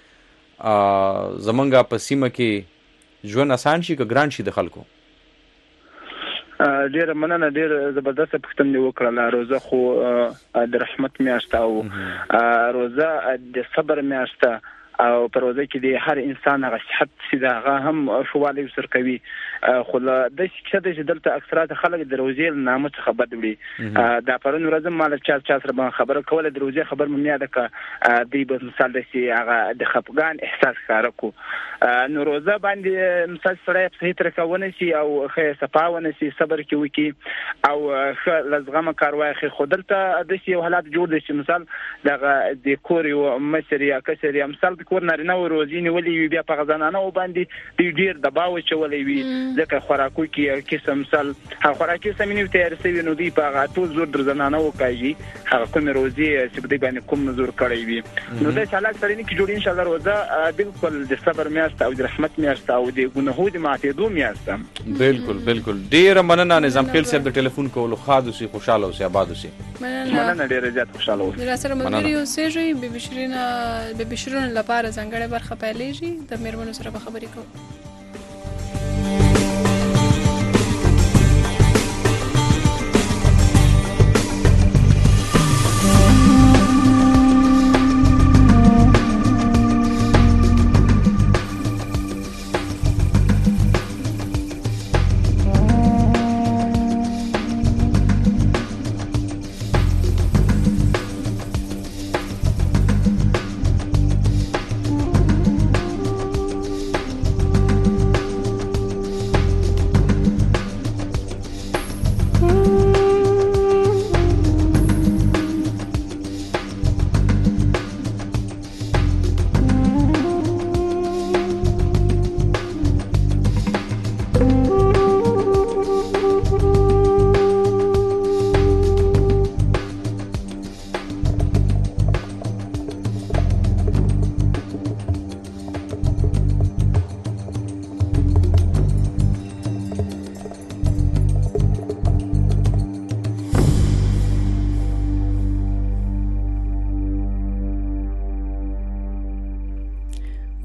ا زمونږه په سیمه کې ژوند آسان شي که ګران شي د خلکو؟ ډیر مننه ډیر زبردست پښتنه وکړه. روزه خو د رحمت میاشت او روزه د صبر میاشت او په روزه کې د هر انسان هغه صحت سیده هغه هم شواله وسر کوي. خو د شکه د دلته اکثرات خلک د روزه نامه خبر دی. دا پرون ورځ مال چا چا سره خبره کوله د روزه خبر مې یاد ک دی په مثال د سی هغه د خپګان احساس کارکو. نو روزه باندې مثال سره په هیڅ رکونه شي او خې صفاونه شي صبر کې وکي او لزغمه کاروای خې خودلته د شي حالات جوړ دي چې مثال دغه د کوري او مشري یا کسري مثال د کور نارینه او روزینه ولي بیا په غزانانه او باندې د ډیر دباو چولې وي ځکه خوراکو کې کیسه مثال خوراکي سمینه تیار سوي نو دی په غاټو زور در زنانه وکایي هغه کوم روزي چې بده باندې کوم زور کړی وي. نو د شالک سره نه کې جوړ ان شاء الله روزه بالکل د صبر میاشت او د رحمت میاشت او د ګناهو د معافیدو میاشت. بالکل بالکل ډیر مننه نظام خیل صاحب د ټلیفون کولو خاص سي خوشاله او سي آباد سي. مننه ډیر زیات خوشاله اوسئ. در سره ملګری اوسئ. به بشرینا به بشرون لپاره ځانګړې برخه پیلېږي د میرمنو سره به خبرې کوو.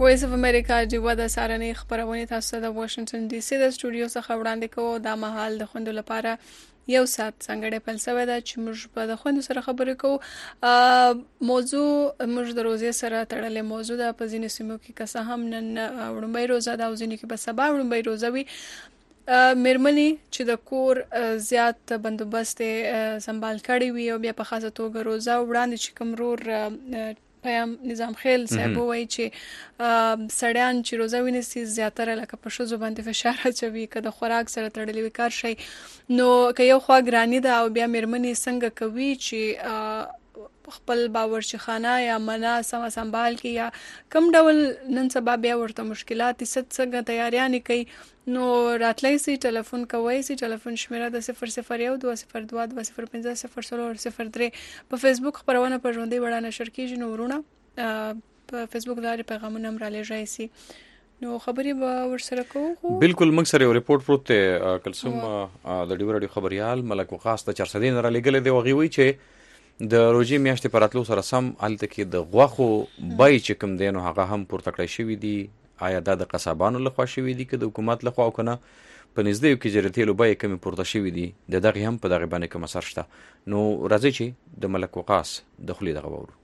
وایس اف امریکا جوه د سارنې خبرونه تاسو د واشنگټن ډي سي د سټوډیو څخه وړاندې کوو. دا مهال د خوندو لپاره یو ساعت څنګه په لسوي دا چې موږ په د خوندو سره خبرې کوو. موضوع موږ د روزې سره تړلې موضوع ده. په ځینې سیمو کې که څه هم نن وړومبۍ روزه ده او ځینې کې به سبا وړومبۍ روزه وي. مېرمنې چې د کور زیات بندوبست سنبال کړی وي او بیا په خاصه توګه روزه وړاندې چې کوم رور پیام نظام خیل صاحب وایي چې سړیان چې روزه ونیسي زیاتره لکه په ښځو باندې فشار اچوي که د خوراک سره تړلی وي کار شي. نو که یو خوا ګراني ده او بیا مېرمنې څنګه کوي چې خپل باورچی خانه یا منا سم سنبال کی یا کم ډول نن سبا بیا ورته مشکلات ست څنګه تیاریانې کوي. نو راتلای سي ټلیفون کوي سي ټلیفون شمیره د صفر صفر یو دوه صفر دوه دوه صفر پنځه صفر څلور صفر درې. په فیسبوک خبرونه په ژوندۍ وړاندې نشر کیږي. نو ورونه په فیسبوک لارې پیغامونه هم را لېږئ سي. نو خبرې به ورسره کوو. بالکل موږ سره یو ریپورت پروت دی کلثوم د ډیو رادیو خبريال ملک وقاص د چارسدې نه را لېږلی دی. هغوی وایي چې د روژې میاشتې په راتلو سره سم هلته کې د غوښو بیې چې کوم دی نو هغه هم پورته کړی شوي دي. آیا دا د قصابانو لخوا شوي دي که د حکومت لخوا او که نه په نږدېو کې چې د تیلو بیې کمې پورته شوي دي د دغې هم په دغې باندې کوم اثر شته. نو راځئ چې د ملک وقاص د خولې دغه واورو.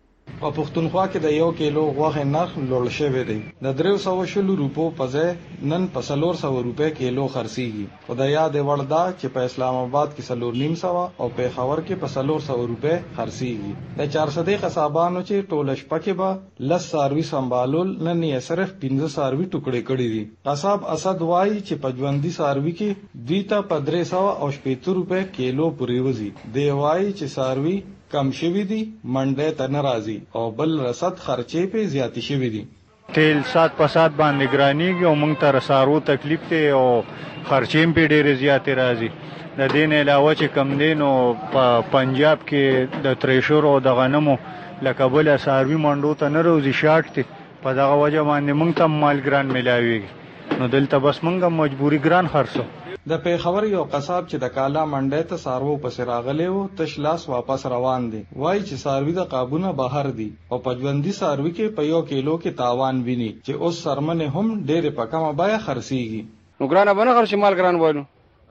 په پښتونخوا کې د یو کیلو غوښې نرخ لوړ شوی دی. د درې سوه شلو روپو په ځای نن په څلور سوه روپۍ کیلو خرڅېږي. خو د یادې وړ ده چې په اسلام آباد کې څلور نیم سوه او پېښور کې په څلور سوه روپۍ خرڅېږي. د چارسدې قصابانو چې ټوله شپه کې به لس څاروي سنبالول نن یې صرف پنځه څاروي ټوکړې کړي دي. قصاب اسد وایي چې په ژوندي څاروي کې دوی ته په درې سوه او شپېته روپۍ کیلو پورې وځي. دی وایي چې څاروي کم شوی دي منډه ته ناراضي او بل رصد خرچې په زیاتی شوی دي. تیل سات په سات باندې ګرانیږي او موږ ته رسارو تکلیف دی او خرچې په ډېرې زیاتې راځي. د دې نه علاوه چې کم دی نو په پنجاب کې د تریشر او د غنمو لکه بله څاروي منډو ته نه روزي شاټ دی. په دغه وجه باندې موږ ته مال ګران میلاویږي. نو دلته بس موږ مجبوري ګران خرڅو. د پېښور یو قصاب چې د کالا منډۍ ته څاروو پسې راغلی و تش لاس واپس روان دی. وایي چې څاروي د قابونه بهر دي او په ژوندي څاروي کې په یو کیلو کې تاوان ویني چې اوس څرمنې هم ډېرې په کمه بیه خرڅېږي. نو ګرانه به نه خرڅي مال ګران وایو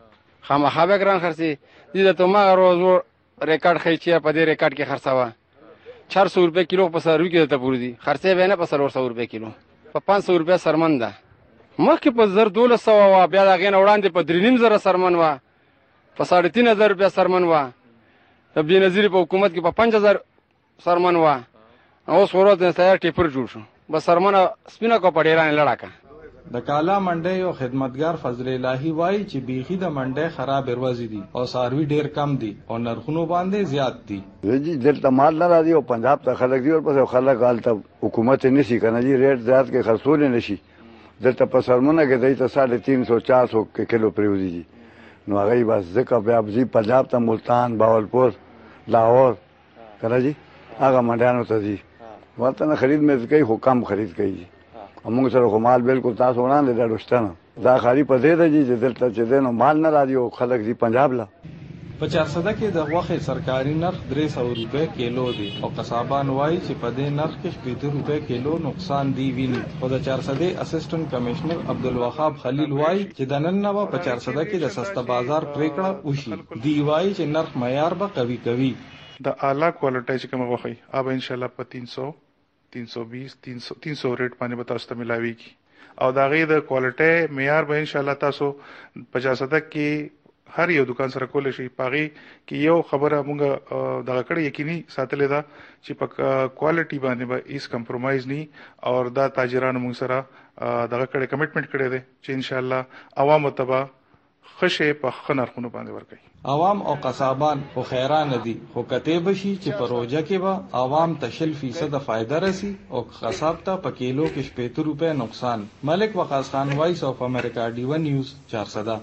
خامخا به ګران خرڅي. دې د هماغه روز ریکارډ ښیي چې په دې ریکارډ کې خرڅوه چار سو روپۍ کیلو په څاروي کې درته پورې دي. خرڅې به نه په څلور سوه روپۍ کیلو په پنځ سوه روپۍ سرمن ده. مخکې په زر دولس سوه وه بیا د هغې نه وړاندې په درې نیم زره سرمن وه په ساړه تین هزار روپۍ سرمن وه. د بېنظیرې په حکومت کې په پنځ هزار سرمن وه. اوس ورځ د تیار ټیپر جوړ شو بس سرمنه سپینه کړه په ډېرانې لړه کړه. د کالا منډۍ یو خدمتګار فضل الهي وایي چې بیخي د منډۍ خراب ورځې دي او څاروي ډېر کم دي او نرخونو باندې زیات دي. جی دلته مال نه راځي او پنجاب ته خلک دي ورپسې خلک هلته حکومت یې نیسي که نه جي ریټ زیات کې خرڅولی نه شي. دلته په سرمنه کې دی ته ساڑھے تین سو چار سو کیلو پرېوځي دي. نو هغوی بس ځکه بیا ځي پنجاب ته ملتان باولپور لاهور که نه جي هغه منډیانو ته ځي ورته نه خرید مې کوي خو کم خرید کوي. او موږ سره خو مال بالکل تاسو وړاندې دا ډوشته نه دا خالي په دې ده جي چې دلته چې دی نو مال نه راځي او خلک ځي پنجاب له. په چارسده کې د غوښې سرکاري نرخ درې سوه روپۍ کیلو دی او قصابان وایي چې په دې نرخ کې شپېته روپۍ کیلو نقصان دی ویني. خو د چارسدې اسسټنټ کمشنر عبدالوهاب خلیل وایي چې د نن نه به په چارسده کې د سسته بازار پریکړه وشي. دی وایي چې نرخ معیار به قوي کوي. د اعلی کوالټۍ چې کومه غوښه اب ان شاء الله په تین سو تین سو بیس تین سو تین سو ریټ باندې به تاسو ته ملاویږي او د هغې د کوالټۍ معیار به ان شاء الله تاسو په چارسده کې هر یو دکان سره کولی شي. په هغې کې یو خبره مونږ دغه کړې یقیني ساتلې ده چې په کوالټي باندې به هیڅ کمپرومایز نی او دا تاجرانو مونږ سره دغه کړی کمټمنټ کړی دی چې انشاءالله عوامو ته به ښه شی په ښه نرخونو باندې ورکوي. عوام او قصابان خو خیرانه دي خو کتې به شي چې په روژه کې به عوام ته شل فیصده فایده رسي او قصاب ته په کیلو کې شپېته روپۍ نقصان. ملک وقاص خان وایس اف امریکا ډیو نیوز چارسده.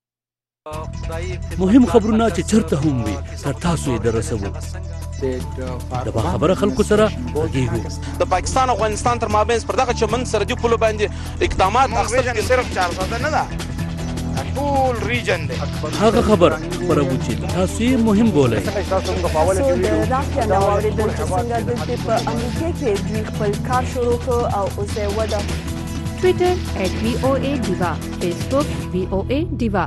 مهم خبرونه چې چرته هم وي تر تاسو یې درسوو. د باخبره خلکو سره غږیږو. د پاکستان او افغانستان تر مابین پر دغه چمن سره دی پلو باندې اقدامات اخیستل صرف چارسده نه ده ټول ریجن دی هغه خبر خبرو چې تاسو یې مهم بولئ. سو د رافیا نو اوریدل چې څنګه دلته په امریکا کې دوی خپل کار شروع کړ او اوس یې وده. ټویټر ایٹ وی او اے ډیوا، فیسبوک وی او اے ډیوا.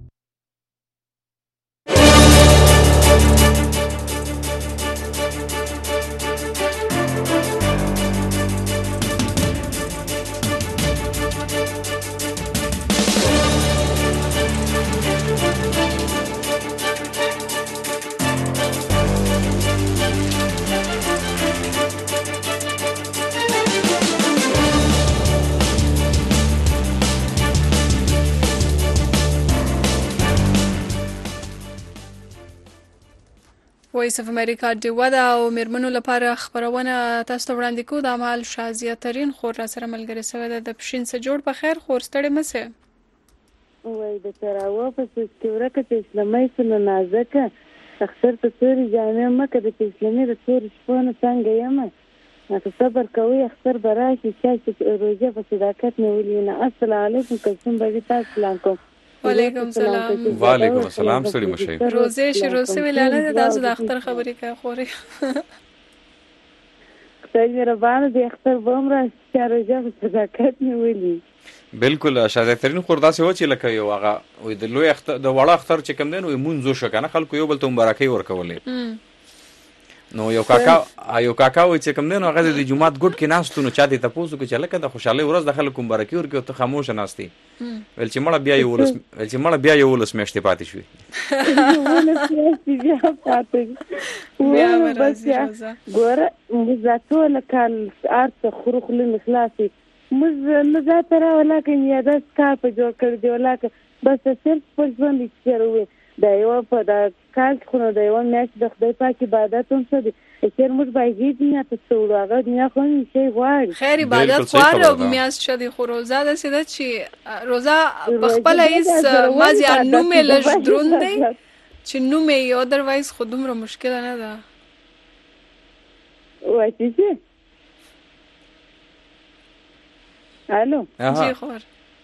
وایس اف امریکا ډیوا دا او میرمنو لپاره خبرونه تاسو ته وړاندې کوو. د مال شازیه ترين خور را سره ملګری سوی ده. د پښین سره جوړ په خیر خور ستړي مسه وای د تراوه په سکیوره کې اسلامي سره نازکه اختر ته توري جامې مکه د اسلامي د توري شپونه څنګه یم نو صبر کوي اختر براشي چې روزه په صداقت نیولې نه. السلام علیکم کوم به تاسو سلام کوم. وعلیکم السلام. وعلیکم السلام سړي مشه. روزه شروع سوي لاله تاسو د اختر خبرې کوي خوري. خدای دې ربانه د اختر بوم را چې روزه په صداقت نیولې. بالکل شاده ترين خوردا سه و چې لکه یو هغه د لوی اختر د وړه اختر چې کم دین وي مونږ شو کنه خلکو یو بل ته مبارکي ورکولې. نو یو کاکا یو کاکا و چې کم دین هغه د جمعات ګډ کې ناستو نو چا دې تاسو کې چې لکه د خوشاله ورځ د خلکو مبارکي ورکو ته خاموش ناستي. ول چې مړه بیا یو ولس ول چې مړه بیا یو ولس میشته پاتې شوې. ولس میشته بیا پاتې. بیا ورځي ګوره مزاتو لکه ارت خروخ لمخلاصي مز مزاتره ولکه یاده کا په جوړ کړ دی ولکه بس صرف په ځوان دي چیرې دا یو په دا کال خو نو دا یو میاش د خدای پاک عبادت هم څه دي چې موږ باید دې ته څو راغلی دنیا خو نه شي غواړي خیر عبادت غواړو میاش شدي خو روزه د سیده چې روزه بخپل هیڅ مازی نومه لږ دروند دی چې نومه یو اذروایز خو دومره مشکل نه ده. وای چې الو جی خور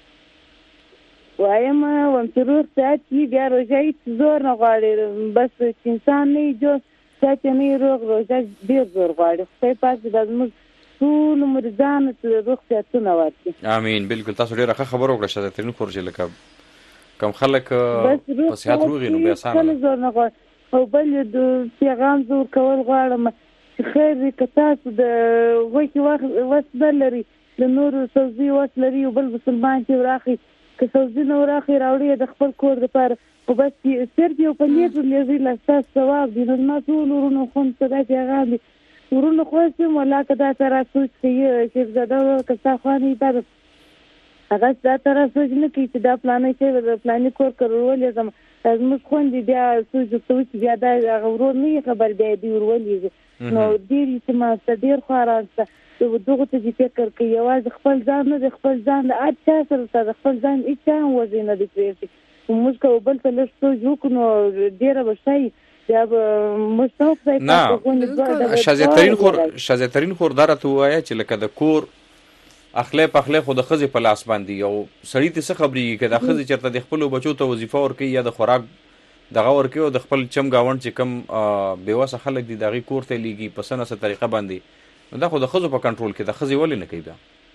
وایم وم چې روغ ساعت یې بیا روژه زور نه غواړي بس انسان نه جو ساعت نه روغ روژه ډېر زور غواړي. خدای پاک دې زموږ ټول مریضانو ته روغ صحتونه ورکړي. امین. بالکل تاسو ډېره ښه خبره وکړه شاده ترين خور چې لکه کم خلک په صحت روغ نو بیا سم زور نه غواړي. او بل د پیغام زور کول غواړم چې خیر که تاسو د وکي وخت لري د نور سوزي وخت لري او بل مسلمان چې راخي که سوزي نو راخي راوړي د خپل کور لپاره او بس صرف یو په نیت لري لاساس ثواب دي نو ما ټول ورونو خو ته دا پیغام دي ورونو خو چې مولا کدا تر سوچ کې چې زده کسا خواني پر هغه دا تر سوچ نه کی چې دا پلان چې د پلان کور کړول زم موږ خوندې بیا سوچ چې بیا دا غوړو نه خبر دی دی ورولې نو ډیر چې ما ستډیر خو راځه دغه ته چې فکر کوي یوازې خپل ځان نه د خپل ځان د اچا سره د خپل ځان اچا وځي نه دی پېږي موږ کو بل ته لږ څه جو نو ډیره بشای دا مستوب ځای نه شاده ترين خور شاده ترين خور درته وایا چې لکه د کور اخلي په اخلي خو د خزي په لاس باندې یو سړی ته څه خبري کې د خزي چرته د خپل بچو ته وظیفه ورکي یا د خوراک دغه ورکي او د خپل چم گاوند چې کم بیواسه خلک دي دغه کور ته لیږي په سنه سره طریقه باندې دا خو د خزو په کنټرول کې د خزي ولې نه کوي دا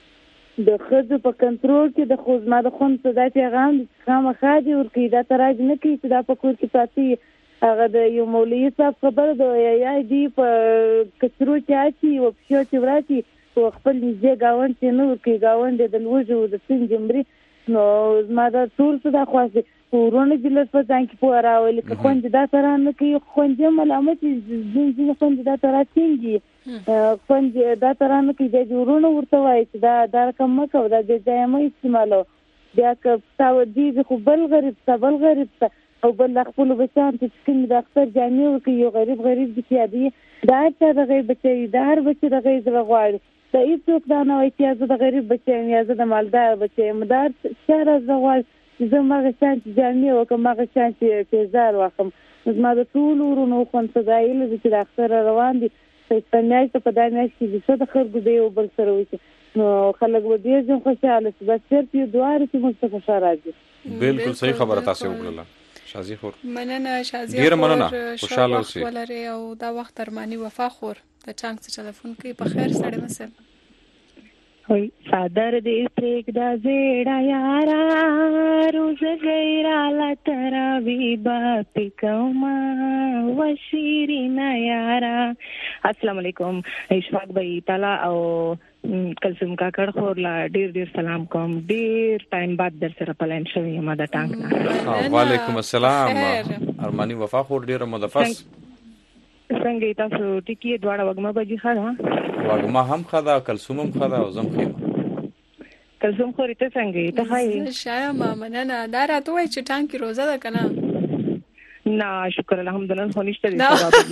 د خزو په کنټرول کې د خوز ما د خون صدا پیغام خامخا دي ورکی دا تراج نه کوي چې دا په کور کې پاتې هغه د یو مولوی صاحب خبره ده یا دی په کثرو کې اچي او په شو چې وراتي او خپل دې گاوند چې نو کې گاوند د لوجو د سنجمري نو ما دا ټول څه دا خواسته ورونه جلس په ځان کې پوراولې که خوند دا تر نه کوي خوند ملامت دې خوند دا تر څنګه خوند دا تر نه کوي د ورونه ورته وایي چې دا دا کوم مکو دا د ځایمه استعمالو بیا که تاسو دې خو بل غریب بل غریب او بل خپل بچان چې کوم د اختر جامع ورکي یو غریب غریب دي چې دی دا چې د غریب بچي دار بچي د غریب غواړي دا هیڅوک دا نه وایي چې د غریب بچي یا د مالدار بچي مدار شهر زغوال زه ماغه شان چې جامع وکم ماغه شان چې تیزار وکم زما د ټول ورونو خو صدایل چې د اختر روان دي په میاشت په دای میاشت کې څه د خرګو دی او بل سره وي نو خلک و دې ځم خوشاله بس صرف یو دواره چې مستفا راځي بالکل صحیح خبره تاسو وکړه شازي خور. مننه شازي خور. ډیر مننه. خوشاله اوسئ. ولري او دا وخت ارماني وفا خور د چانګ څخه ټلیفون کوي. په خیر سړی مسل. وای صادر دې پرېږده زیړه یاره روز غیراله تراوی با پیکوما و شیرینه یاره. السلام علیکم اشفاق بھائی تعالی او کلسوم کاکړ خور لا ډیر ډیر سلام کوم. ډیر ټایم بعد در سره پلاین شوی یم دا ټانک نه. وعلیکم السلام ارمانی وفا خور ډیر مدفس. څنګه تاسو ټکی دواړه وګما بجی خاله وګما هم خدا کلسوم هم خدا او زم خیمه. کلسوم خور ته څنګه ته خای شایا ما مننه دا راته وای چې ټانکی روزه ده کنه. نه شکر الحمدلله خو نشته دي.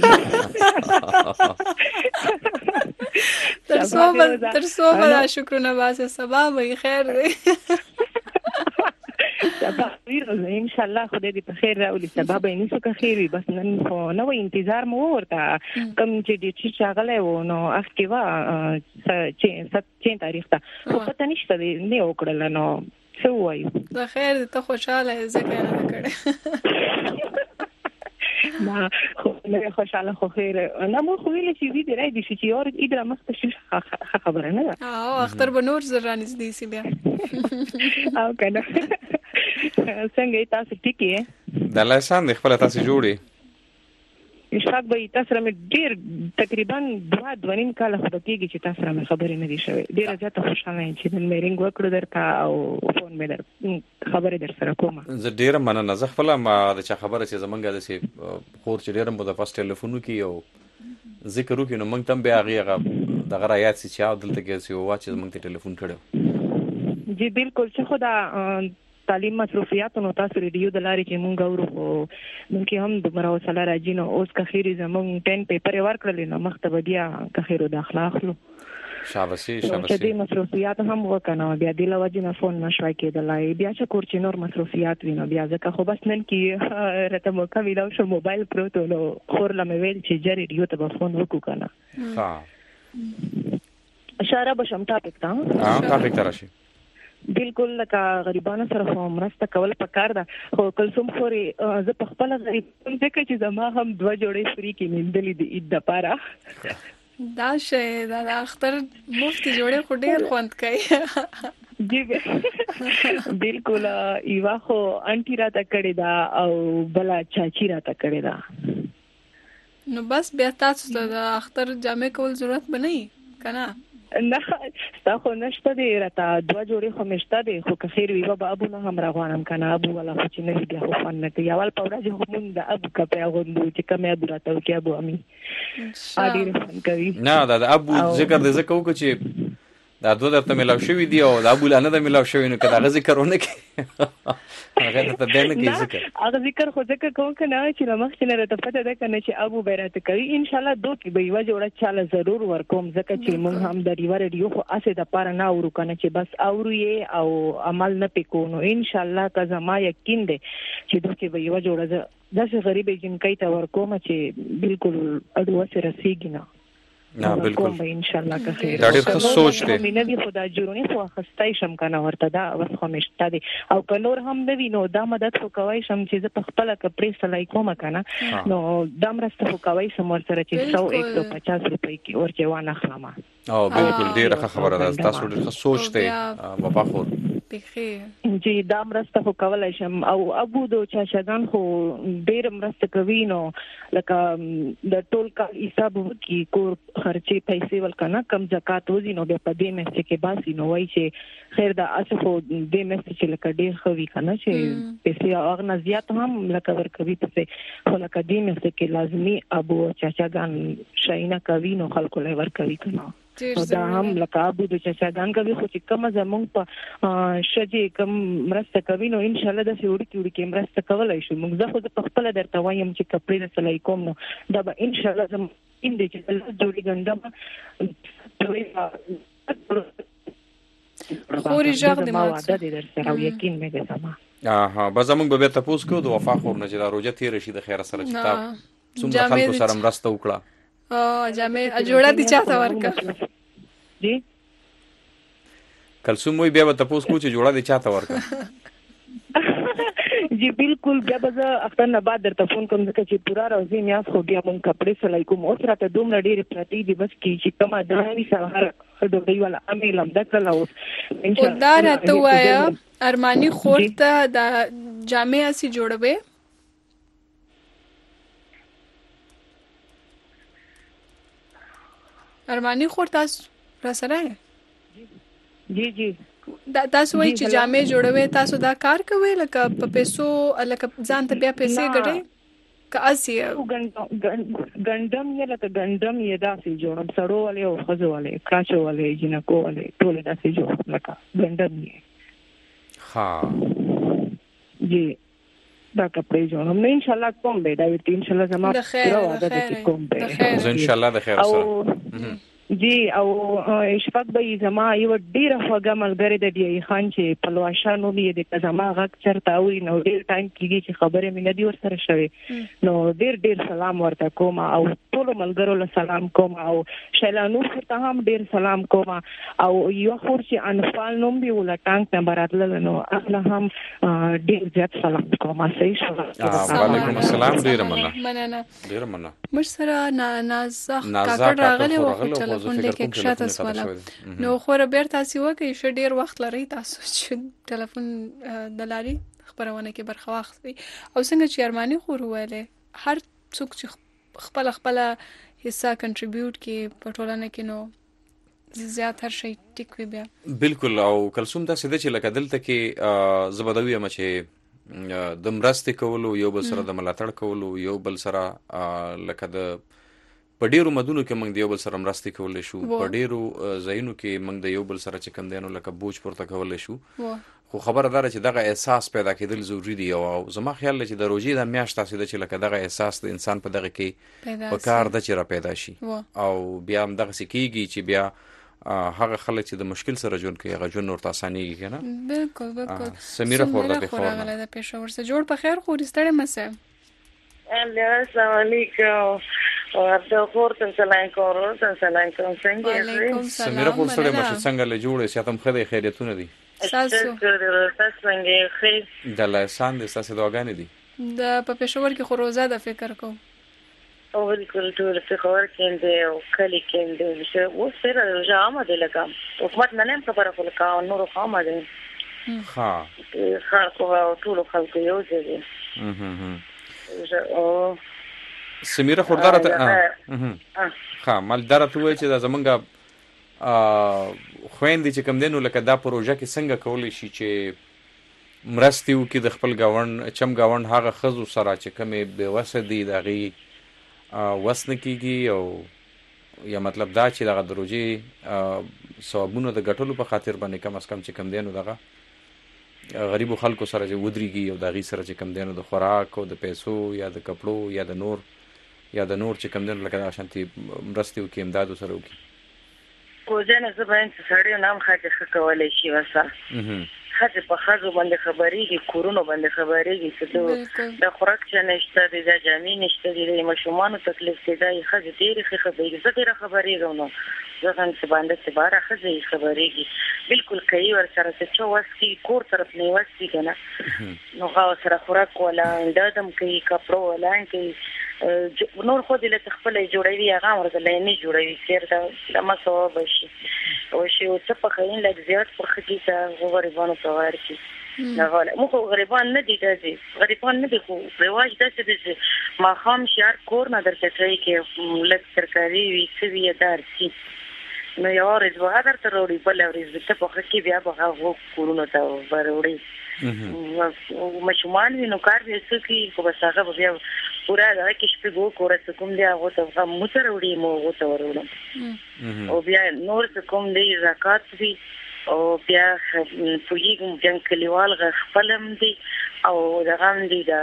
تر څو تر څو بل شکرونه واسه سبا به خیر دی. سبا ویروز ان شاء الله خدای دې په خیر راولي. سبا به نو څه خیر وي بس نن خو نو انتظار مو ورته کم چې دې چې شاغله و نو اخکې وا چې ست تاریخ ته خو پته نشته نه وکړل نو څه وایو. د خیر ته خوشاله ځکه نه کړه. نه خو نه خوشاله خو خیر نه مو خو ویل چې دې راځي چې یو ورځ ادره مخته شي خبره نه ده. او اختر به نور زرانیز دي سی بیا او کنه څنګه تاسو ټیکې د لاسان د خپل تاسو جوړي اشفاق به تاسو رم ډیر تقریبا دوه دوه کال خو کېږي چې تاسو رم خبرې نه دي شوی. ډیر زیاته خوشاله یم چې نن مې رنګ وکړو درته او فون مې در خبرې در سره کوم. زه ډیر مننه. زه خپل ما د چا خبره چې زمونږ د سي خور چې ډیر مو د فاست ټلیفون کې او ذکر وکړو نو موږ تم بیا هغه د غره یاد سي چې دلته کې سي واچ زمونږ ته ټلیفون کړو. جی بالکل څه خدا تعلیم مصروفیات نو تاسو ریډیو د لارې چې مونږ اورو مونږ هم د مرو سره راځي نو اوس که خیری زمونږ ټن پیپر ورکړل نو مخته بیا که خیرو داخله اخلو. شاباسي شاباسي. چې دې مصروفیات هم وکنه بیا د لوجنه فون نشوي کېدلای بیا چې کور چې نور مصروفیات وینو بیا ځکه خو بس نن کې راته مو کوي دا شو موبایل پروت نو خور لمه ویل چې جری ریډیو ته فون وکړو کنه. ها اشاره بشم ټاپک تا ها ټاپک تراشي. بالکل لکه غریبانو سره خو مرسته کول پکار ده خو کلسوم خوري زه په خپل غریب ځکه چې زما هم دوه جوړې فری کې مندلې دي اید د پاره دا شی دا اختر مفت جوړې خو ډیر خوند کوي. جی بالکل ایوا خو انټی راته کړی دا او بلا چاچی راته کړی دا نو بس بیا تاسو ته د اختر جامې کول ضرورت بنئ کنه. نه ستا خو نشته دی راته دوه جوړې خو مشته دی خو که خیر وي به ابو نه هم راغوانم کنه ابو والا خو چې نه بیا خو خوند نه کوي. اول په ورځ خو مونږ د ابو کپړه غوندو چې کومه ابو راته وکي ابو امي ډېر خوند کوي. نه دا د ابو ذکر د ذکر وکړي چې دا دوه درته ملاو شوی دی او د ابو لانه د ملاو شوی نو کدا ذکر ونه کوي هغه ته به نه کوي ذکر هغه ذکر خو ذکر کوم کنه چې مخ چې نه راته پته ده کنه چې ابو بیرته کوي ان شاء الله دوی به یو جوړه چاله ضرور ورکوم ځکه چې موږ هم د ریور ریډیو خو اسه د پاره نه اورو کنه چې بس اورو یې او عمل نه پکو نو ان شاء الله که زما یقین دی چې دوی به یو جوړه داسې غریب جنکای ته ورکوم چې بالکل اډو سره رسیږي نه. نه بالکل ان شاء الله که خیر. دا ډېر ښه سوچ دی. مینه دی خدای جوړونی خو خستای شم کنه ورته دا بس خو مشته دی او که نور هم نه وینو دا مدد خو کوي شم چې زه په خپل کپړې سلای کوم کنه نو دا مرسته خو کوي سم ورسره چې سو یک سو پچاس روپۍ کې ورچې وانه خلما. او بالکل ډیره ښه خبره ده. تاسو ډېر ښه سوچ دی بابا خور. جی دا مرسته خو کولای شم او ابو دو چا شګان خو ډیر مرسته کوي نو لکه د ټول کال حساب کی کور خرچي پیسې ولکنه کم زکات وزي نو په دې مې چې باسي نو وای چې خیر دا اسه خو دې مې چې لکه ډیر خوي کنه چې پیسې اغه زیات هم لکه ورکوي پیسې خو لکه دې مې چې لازمي ابو چا شګان شاینا کوي نو خلکو لای ورکوي کنه دا هم لکه ابو د چاګان کوي خو چې کوم زمونږ په شجي کوم مرسته کوي نو ان شاء الله د سیوړي کیوړي کې مرسته کولای شو موږ زه خو د خپل درته وایم چې کپړې د سلای کوم نو دا به ان شاء الله زم ان دې چې الله جوړي ګندم خوري ژغ د ما وعده دې در سره یقین مې ده زما. اها به زمونږ به تاسو کو د وفا خور نه چې دا روزه تیر شي د خیر سره چې تا څومره خلکو سره مرسته وکړه. او جامې جوړه دي چاته ورکا جی کلسوم وی بیا به تاسو کو چې جوړه دي چاته ورکا جی بالکل بیا به زه اختر نه بعد درته فون کوم ځکه چې پوره راځي میاس خو بیا مونږ کپړې سلای کوم اوس راته دومره ډېرې پرتې دي بس کې چې کومه دروي سهار ډوډۍ والا امې لم دکړه اوس او دا راته وایا ارمانی خور ته د جامع اسی جوړوي ارمانی خور تاسو را سره جی جی دا تاسو وایي چې جامع جوړوي تاسو دا کار کوئ لکه په پیسو لکه ځان ته بیا پیسې ګټئ که اسی ګندم یې لکه ګندم یې داسې جوړم سړو والے او ښځو والے کاچو والے جنکو والے ټول داسې جوړ لکه ګندم یې ها جی دا کپڑے جوړم نو ان شاء الله کوم به دا ان شاء الله زما پورا وعده دې کوم به ان شاء الله د خیر سره جی او اشفاق به زما یو ډیره خوږه ملګری د دی خان چې پلواشا نو می د زما غږ چرته وي نو ډیر ټایم کیږي چې خبره مې نه دی ور سره شوي نو ډیر ډیر سلام ورته کوم او ټول ملګرو له سلام کوم او شیلانو ته هم ډیر سلام کوم او یو خور چې انفال نوم دی ول ټانک نمبر اتل نو اهله هم ډیر زیات سلام کوم صحیح شو وعلیکم السلام ډیر مننه مننه ډیر مننه مشسره نازخ کاکړ راغلی و ټلیفون لیکه کښته سواله نو خو بیر تاسو وکي ش ډیر وخت لري تاسو چې ټلیفون د لاري خبرونه کې برخه واخلي او څنګه چې ارمانی خور ویله هر څوک چې خپل خپل حصہ کنټریبیوټ کې پټولانه کې نو زیات هر شي ټیک وي بیا بالکل او کلسوم تاسو د چې لکه دلته کې زبدوی م چې د مرستې کولو یو بل سره د ملاتړ کولو یو بل سره لکه د په ډیرو مدونو کې موږ د یو بل سره مرستې کولای شو په ډیرو ځایونو کې موږ د یو بل سره چې کم دینو لکه بوج پورته کولای شو خو خبره ده چې دغه احساس پیدا کېدل ضروری دی او زما خیال دی چې د روزي د میاشت تاسو د چې لکه دغه احساس د انسان په دغه کې په کار د چې را پیدا شي او بیا هم دغه سکیږي چې بیا هغه خلک چې د مشکل سره ژوند کوي هغه ژوند ورته اسانيږي کنه بالکل بالکل سمیره خور ده خور غله د پېښور سره جوړ په خیر خو رستړې مسه السلام علیکم ورته خور ته سلام کوم ورته سلام کوم څنګه وعلیکم یې سمیره خور سره مشه څنګه له جوړې ساتم خدای خیریتونه دي تاسو څنګه خیر د لسان د تاسو دعاګانې دي د په پېښور کې خو روزه د فکر کوم او بالکل ټول څه خبر کېنده او کلی کېنده چې و سره روزه آماده لګم حکومت نه نیم خبره کولکا نور خو آماده ها خلکو او ټول خلکو یو ځای او سمیره خوردار ته ها مالدار ته وای چې دا زمونږه خويندې چې کم دینو لکه دا پروژه کې څنګه کولای شي چې مرستیو کې د خپل گاون چم گاون هغه خزو سره چې کمې به وسدي دغه وسن کیږي او یا مطلب دا چې دغه دروجي ثوابونو د غټلو په خاطر باندې کم اس کم چې کم دینو دغه غریبو خلکو سره چې ودرېږي او دغه سره چې کم دینو د خوراک او د پیسو یا د کپړو یا د نور یا د نور چې کم دینو لکه شانتي مرستیو کې امداد سره وکړي کو ځنه زباین چې سړی نام خاطر کولای شي وسه خاطر په خاطر باندې خبرېږي کورونو باندې خبرېږي چې د خوراک چې نشته د جامې نشته د مشومان تکلیف کې دا خاطر ډېر خبرېږي زه ډېر خبرېږم نو ځکه چې باندې چې بار خاطر خبرېږي بالکل کوي ور سره چې واسي کور طرف نه واسي کنه نو غوا سره خوراک ولا اندادم کوي کپړو ولا کوي نور خو دې له خپل جوړوي هغه ورته نه جوړوي چیرته لمه ثواب شي او شی او څه په خین لږ زیات په خديته غریبانو په وار کې نه غواړم مو غریبان نه دي داسې غریبان نه دي خو رواج داسې دي ما خام شهر کور نه درته کوي کې لږ سرکاري وي څه وي دارسي نو یو ورځ به درته وروړي بل ورځ ته په خکې بیا به هغه کورونو ته وروړي مشومان وینو کار به څه کی خو بس هغه بیا پورا دا کې شپې وو کور څه کوم دی هغه ته مو سره وړي مو ته ورولم او بیا نور څه کوم دی زکات وی او بیا پویګم بیا کلیوال غ خپلم دی او دا غم دی دا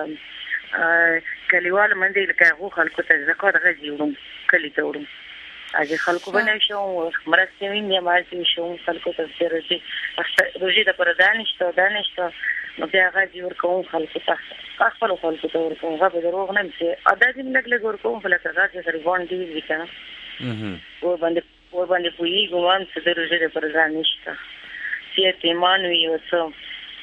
کلیوال من دی لکه هغه خلکو ته زکات غږیوم کلی ته ورم اځه خلکو باندې شو مرسته ویني ما چې شو خلکو ته ورته روزي د پردانشته دانشته نو بیا غږی ورکوم خلکو ته خپل خلکو ته ورکوم غو به دروغ نه چې ادا دې لګ لګ ورکوم فلکه غږی سره باندې وی کنه و باندې و باندې پوي ګوان چې د روزي د پردانشته چې تیمان وی وسو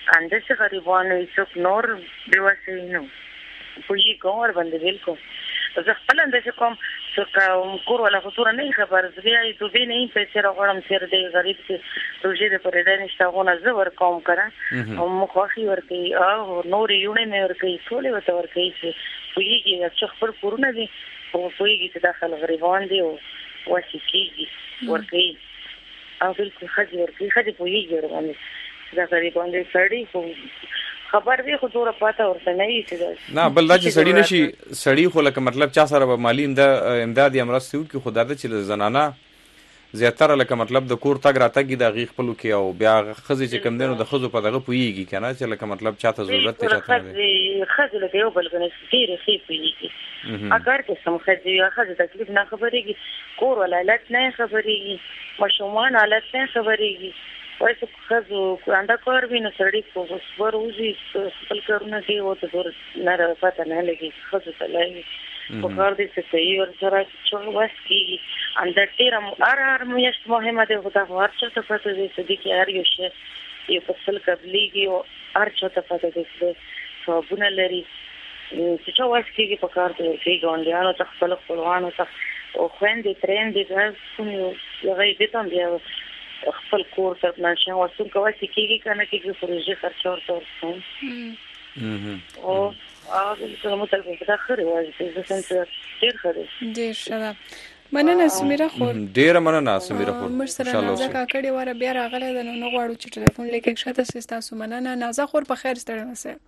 انده چې غریبانو څوک نور بیوسي نو پوجي کوم باندې بالکل زه خپل انده چې کوم څوک کور ولا خطور نه خبر زه یې تو به نه پیسې راغړم سر دې غریب چې روزي د پرېدان نشتاغونه زه ور کوم کړه او مخاخي ورکی او نور یونه مې ورکی ټول وته ورکی چې پوجي چې خپل کورونه دي او پوجي چې داخل غریبان دي او واسي کیږي ورکی او بالکل خځې ورکی خځې پوجي ورغلې دا غریبان دي سړی خو خبر دی خو دوره پاته ورته نه یې چې نه بل دا چې سړی نشي سړی خو لکه مطلب چا سره به مالی امداد یا مرستې وکړي خو دا ده چې زنانه زیاتره لکه مطلب د کور تګ راتګ د هغې خپلو کې او بیا ښځې چې کوم دی نو د ښځو په دغه پوهېږي که نه چې لکه مطلب چا ته ضرورت دی چا ته نه دی ښځې لکه یو بل کنه ډېرې ښې پوهېږي اګر قسم ښځې یا ښځې تکلیف نه خبرېږي کور والا حالت نه خبرېږي ماشومان حالت نه خبرېږي وای څه ښځو انده کار وي نو سړي خو صبر وځي خپل کارونه کوي او ته ډېر نه را پته نه لګي ښځو ته لایي په کار دې څه کوي ورسره چې وس کېږي انده ډېره هر هر میاشت مهمه دی خو دا هر چا ته پته دی چې دې کې هر یو شی یو فصل قبلېږي او هر چا ته پته دی چې ثوابونه لري چې چا وس کېږي په کار ته ورکوي ګاونډیانو ته خپلو خپلوانو ته او خویندې ترېندې دا کوم یو هغه دې ته هم بیا خپل کور ته پلانشن واسون کوي چې کېږي که نه کېږي پروژې خرچه ورته ورکوم او هغه څه مو تل په دا ښه رواج دی زه سم چې ډېر ښه دی ډېر ښه ده مننه سمیره خور ډېره مننه سمیره خور موږ سره نازه کاکړې واره بیا راغلی ده نو نه غواړو چې ټلیفون لیکې ښه ته ستاسو مننه نازه خور په خیر ستړی مسئ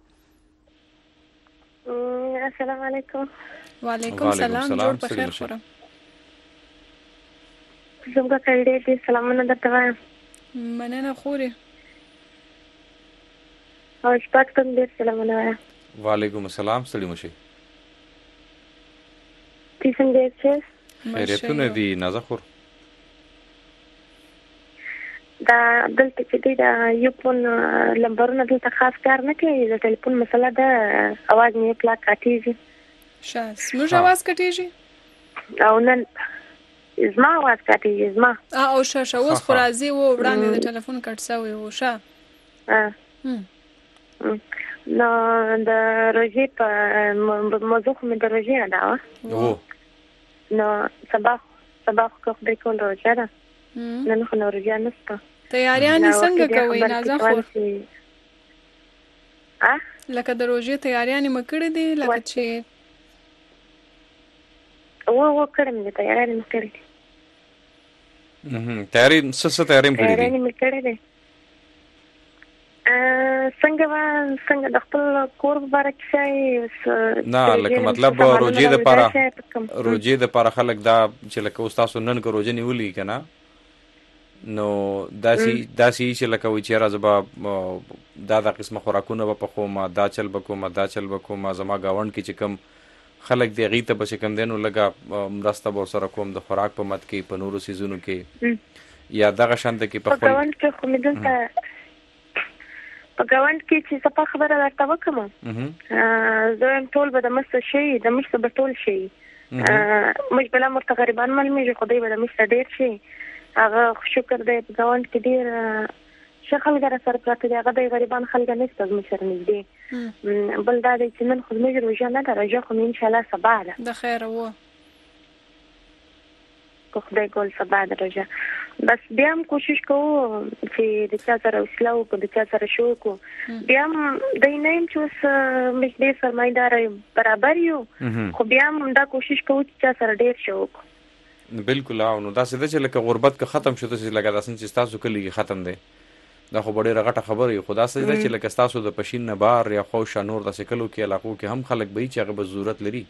السلام علیکم وعلیکم سلام جوړ په خیر خوره زموږ کړي دې سلامونه درته وایم مننه خورې او شپږ ته دې سلامونه وایم وعلیکم السلام ستړي مشي تی څنګه یې خیریتونه دي نازه خور دا دلته چې دی دا یو فون لمبرونه دلته خاص کار نه کوي د ټلیفون مسله ده اواز مې پلا کټېږي ښه زموږ اواز کټېږي او نن زما اواز کټېږي زما او ښه ښه اوس خو راځي و وړاندې د ټلیفون کټ سوی و ښه نو د روژې په موضوع خو مې د روژې نه ده وه نو سبا سبا خو که خدای کول روژه ده نن خو نو روژه نشته تیاریانې څنګه کوئ نازه خور لکه د روژې تیاریانې مو کړې دي لکه چې و و کړم دې تیاری مې کړې دي تیاری څه څه تیاری مې کړې دي تیاری مې کړې دي څنګه و څنګه د خپل کور مبارک شي نه لکه مطلب روژې دپاره روژې دپاره خلک دا چې لکه اوس تاسو نن که روژه نیولې که نه نو داسې داسې چې لکه وایي چې یاره زه به دا دا قسمه خوراکونه به پخوم دا چل به کوم دا چل به کوم زما ګاونډ کې چې کوم خلک دی هغې ته به چې کوم دی نو لږه مرسته به ورسره کوم د خوراک په مد کې په نورو څیزونو کې یا دغه شانته کې په خپل په ګاونډ کې خو مې دلته په ګاونډ کې چې څه په خبره درته وکړم زه وایم ټول به د مسته شي د مسته به ټول شي موږ بلا مرته غریبان معلومېږي خو دوی به د مسته ډېر شي هغه شکر دی په ګاونډ کې ډېر ښه خلک راسره پراته دي هغه دی غریبان خلک نشته زموږ سره نږدې بل دا دی چې نن خو زموږ روژه نه ده روژه خو مې انشاءالله سبا ده د خیره وه که خدای کول سبا ده روژه بس بیا هم کوشش کوو چې د چا سره وسیله وکړو د چا سره شو وکړو بیا هم دی نه یم چې اوس موږ ډېر سرمایهداره برابر یو خو بیا هم دا کوشش کوو چې چا سره ډېر شو وکړو بالکل او نو داسې ده چې لکه غربت که ختم شو داسې لکه داسې چې ستاسو کلي کې ختم دی دا خو به ډېره غټه خبره وي خو داسې ده چې لکه ستاسو د پشین نه بار یا خوشه نور داسې کلو کې علاقو کې هم خلک به وي چې هغه به ضرورت لري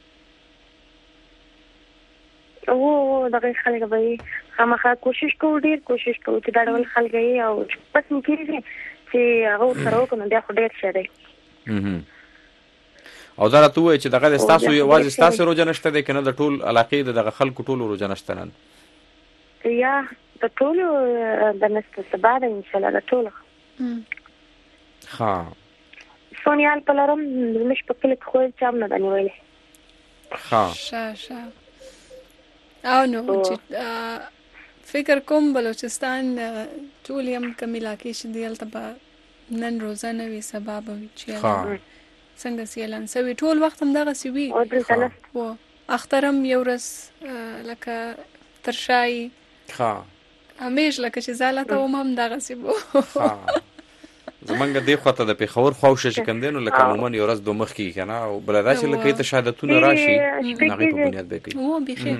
او دغه خلک به وي خامخا کوشش کوو ډېر کوشش کوو چې دا ډول خلک یې او بس مې کېږي چې هغه ورسره وکړو نو بیا خو ډېر ښه دی او دا راته ووایي چې دغه د ستاسو یوازې ستاسې روژه نشته دی که نه د ټول علاقې د دغه خلکو ټولو روژه نشته نن یا د ټولو د نشته سبا ده انشاءالله د ټولو ښه سونیال په لرم زموږ په کلي کې خو چا هم نه ده نیولی ښه ښه ښه او نو چې فکر کوم بلوچستان ټول یم کوم علاقې چې دي هلته به نن روزه نه وي سبا به وي چې څنګه چې اعلان سوي ټول وخت هم دغسې وي و اختر هم یو ورځ لکه ترشایي همیش لکه چې زه هلته وم هم دغسې به زمونږ دې خواته د پېښور خواوشه چې کوم دی نو لکه عموما یو ورځ دوه مخ کېږي که نه او بله دا چې لکه یې ته شهادتونه راشي د هغې په بنیاد به یې کوي و بیخي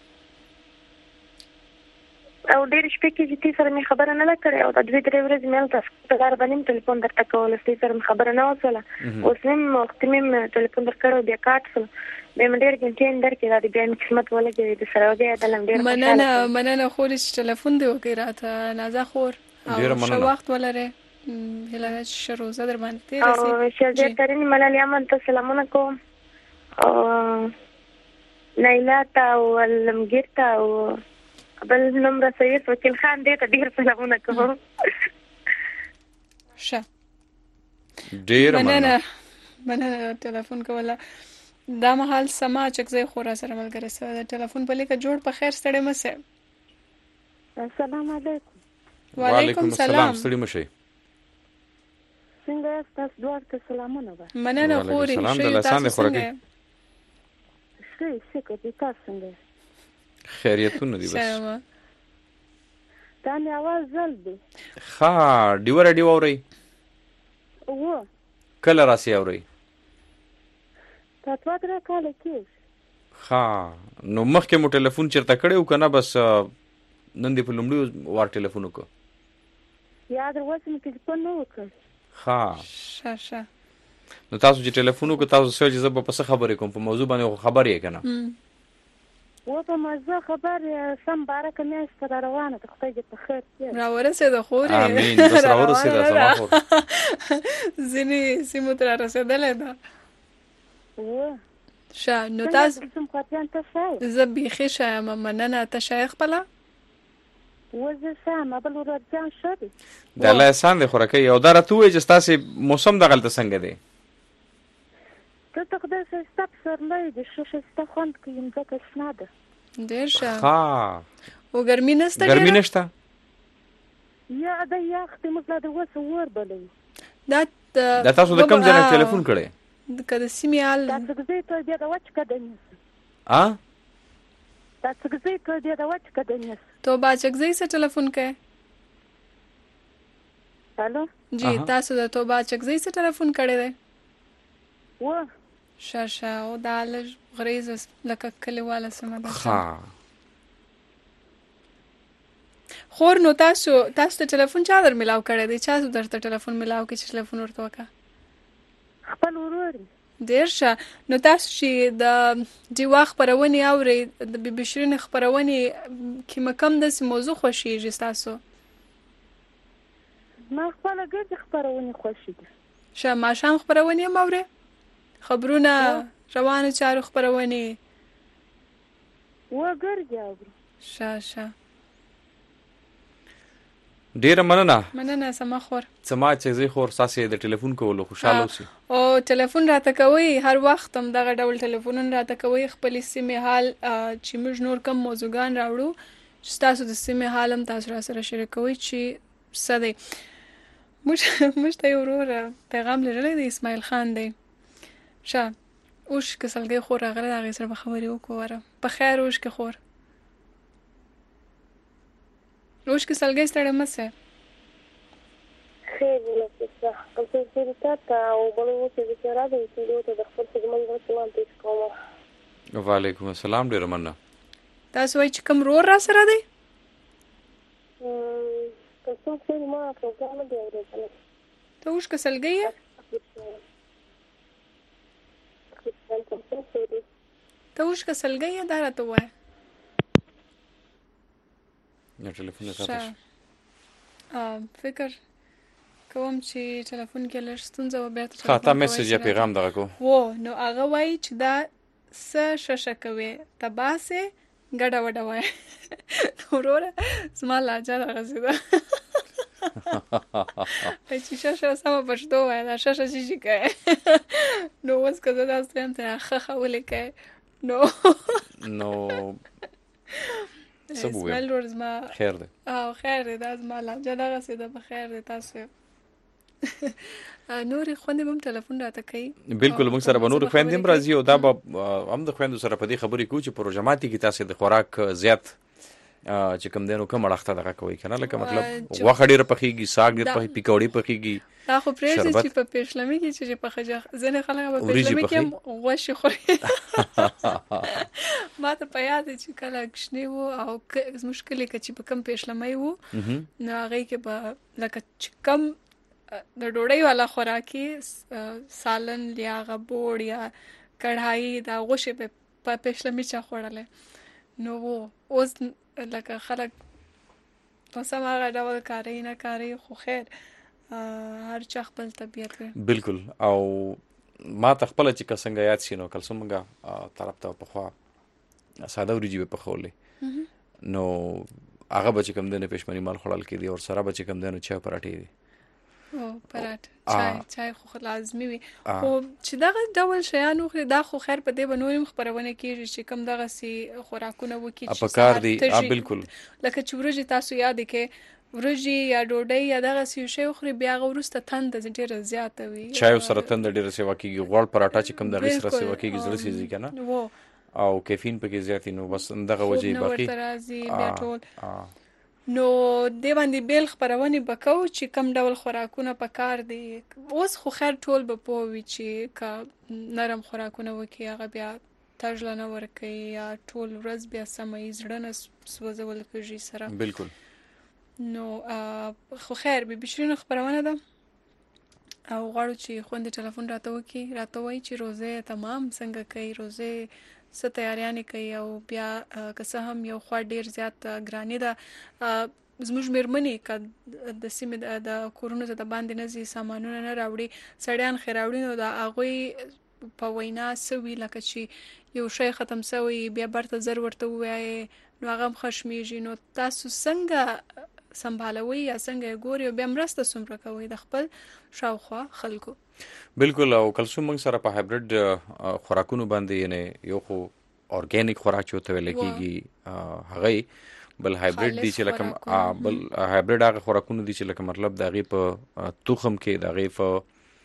او ډېرې شپې کېږي تی سره مې خبره نه ده کړې او د دوې درې ورځې مې هلته په لاره باندې مې ټلیفون درته کوله تی سره مې خبره نه وسوله اوس مې وختي مې ټلیفون در کړی بیا کاټ شول بیا مې ډېر ګنټې درکړې دا د بیا مې قسمت ولګېدې د سره بیا دلم ډېر مننه مننه خورې چې ټلیفون دې وکړې راته نازه خور او ښه وخت ولرې هیله ده چې ښه روزه در باندې تېره سي او شهزاد ترین ملالي امن ته سلامونه کوم او نایلا ته او علمګیر ته او بل نوم را سید وکیل خان دې ته ډېر سلامونه کوم ښه ډېر مننه مننه ټلیفون کوله دا مهال سما چکزی خو را سره ملګری سوی د ټلیفون په لیکه جوړ په خیر ستړی مه سئ السلام علیکم وعلیکم السلام ستړي مه شئ څنګه یاست تاسو دواړو ته سلامونه به مننه خورې ښه یو تاسو څنګه یې ښه یې شکر دی تاسو څنګه یې خیریتونه دي بس دا مې اواز زل دی ښه ډیوه راډیو اورئ اوه کله راسئ اورئ تا دوه درې کاله کېږي ښه نو مخکې مو ټلیفون چېرته کړی و که نه بس نن دې په لومړي وار ټلیفون وکړو یا در اوسه مې ټلیفون نه وکړ ښه ښه ښه نو تاسو چې ټلیفون وکړو تاسو سوی چې زه به په څه خبرې کوم په موضوع باندې خو خبر یې که نه و په مزه خبر سم بارکه میاشت را روانه ده خدای دې په خیر کړي راورسېده خورې امین بس راورسېده سما خور ځینې سیمو ته رارسېدلې ده و ښه نو تاسو زه بیخي ښه یم مننه ته ښه یې خپله و زه ښه یم بل ورځ جان ښه دی د الله احسان دی خورکۍ او دا راته ووایي چې ستاسې موسم دغلته څنګه دی دلته خدای ښایسته پسرلی دی ښه ښایسته خوند کوي مځکه شنه ده ډېر ښه ښه او ګرمي نشته ګرمي نشته یا ده یخ دی موږ لا د اوسه اور بلوي دا دا تاسو د کوم ځای نه ټلیفون کړی که د سیمې حال دا څګزی ته بیا د وچ کده نیسي ا دا څګزی ته بیا د وچ کده نیسي تو باچکزی څه ټلیفون کوي الو جی تاسو د تو باچکزی څه ټلیفون کړی دی و ښه ښه او دا لږ غریزه لکه کلیواله سیمه ده ښه خور نو تاسو تاسو ته ټلیفون چا در ملاو کړی دی چا درته ټلیفون ملاو کړي چې ټلیفون ورته وکړه خپل ورور ډېر ښه نو تاسو چې د ډیوا خپرونې اورئ د بي بي شیرین خپرونې کې کوم داسې موضوع خوښېږي ستاسو ما خپله ګرځې خپرونې خوښې دي ښه ماښام خپرونې هم اورئ خبرونه روانو چارو خپرونې و ګرځې اورو ښه ښه ډیره مننه مننه سما خور سما چکزی خور ستاسې د ټلیفون کولو خوشحاله اوسئ او ټلیفون راته کوئ هر وخت هم دغه ډول ټلیفونونه راته کوئ خپلې سیمې حال چې موږ نور کم موضوعګان راوړو چې ستاسو د سیمې حال هم تاسو را سره شریکوئ چې څه دی موږ ته یې ورور پیغام لرلی دی اسماعیل خان دی ښه اوښ که سلګۍ خور راغلی د هغې سره به خبرې وکړو وره په خیر اوښ کې خور اوښ کې سلګۍ ستړی مه سئ خیر ولکه کمپیوټر ته تا او بل وڅ د چاره د ویډیو ته د خپل خدمت د سلام پیښ کوم وعلیکم السلام ډیره مننه تاسو وایي چې کوم رور را سره دی تاسو څه ما پروګرام دی اورېدل ته اوښ کې سلګۍ یې ته اوښ کې سلګۍ یې دا راته ووایه یا ټلیفون یې قطع شو فکر کوم چې ټلیفون کې لږ ستونزه وه بیا ښه تا میسج یا پیغام دغه کو و نو هغه وایي چې دا څه ششه کوې ته باسې ګډه وډه وایه وروره زما لهجه دغسې ده چې ششه سمه پښتو وایه دا ششه چې شي کوې نو اوس که زه داسې وایم ته ښه ښه ولې کوې نو نو اسماعیل ور زما خیر دی او خیر دی دا زما لهجه دغسې ده په خیر دی تاسو نورې خوندې هم ټلیفون راته کوي. بالکل موږ سره به نورې خویندې هم راځي او دا به هم د خویندو سره په دې خبرې کوو چې په روژه ماتي کې تاسې د خوراک زیات چې کوم دی نو کوم اړخته دغه کوئ که نه لکه مطلب غوښه ډېره پخېږي ساګ ډېر پخې پکوړې پخېږي دا خو پرېږدي چې په پیشلمي کې چې پخېږي ځینې خلک په پیشلمي کې هم غوښې خوري. ما ته په یاد دی چې کله کوچني وو او زموږ کلي کې چې په کوم پیشلمۍ وو نو هغې کې به لکه چې کم د ډوډۍ والا خوراکي سالن یا هغه بوړ یا کړهایي دا غوښې په پیشلمي چا خوړلی نو اوس لکه خلک اوس هم هغه ډول کاروي نه کاروي خو خیر هر چا خپل طبیعت دی. بالکل او ما ته خپله چې که څنګه یاد شي نو کلسوم موږ طرف ته پخوا ساده وریجې به پخولې نو هغه به چې کوم دی نه پېشمني مال خوړل کېدي او سره به چې کوم دی نو چای پراټې دي. او پراټ چای چای خو لازمي وي خو چې دغه ډول شیان وخوري دا خو خیر په دې به نور هم خپرونه کېږي چې کوم دغسې خوراکونه وکړي چې پکار دي. بالکل لکه چې وریجې تاسو یاد کې وریجې یا ډوډۍ یا دغسې یو شی وخوري بیا هغه وروسته تنده ډېره زیاته وي. چای سره تنده ډېره سیوا کېږي غوړ پراټه چې کوم دغې سره سیوا کېږي زړه سېځي که نه او کیفین پکې زیات نو بس دغه وجې باقي نو دې باندې بیل خپرونې به کوو چې کم ډول خوراکونه پکار دي. اوس خو خیر ټول به پوه وي چې که نرم خوراکونه وکړي هغه بیا تژله نه ورکوي یا ټول ورځ بیا سمه یي زړه نه سوځول کېږي سره. بالکل نو خو خیر بي بي شیرینو خپرونه ده او غواړو چې خوندې ټلیفون راته وکړي راته وایي چې روزه تمام څنګه کوي روزه څه تیاریانې کوي او بیا که څه هم یو خوا ډېر زیات ګراني ده زموږ مېرمنې که د سیمې د کورونو ته د باندې نه ځي سامانونه نه راوړي سړیان خې راوړي نو د هغوی په وینا څه وي لکه چې یو شی ختم شوی بیا برته زر ورته ووایې نو هغه هم خشمېږي. نو تاسو څنګه سنبالوي یا څنګه یې ګوري او بیا مرسته څومره کوئ د خپل شاوخوا خلکو؟ بالکل او کلسوم موږ سره په هایبریډ خوراکونو باندې یعنې یو خو ارګینیک خوراک چې ورته ویلی کېږي هغه بل هایبریډ دي چې لکه بل هایبریډ هغه خوراکونه دي چې لکه مطلب د هغې په تخم کې د هغې په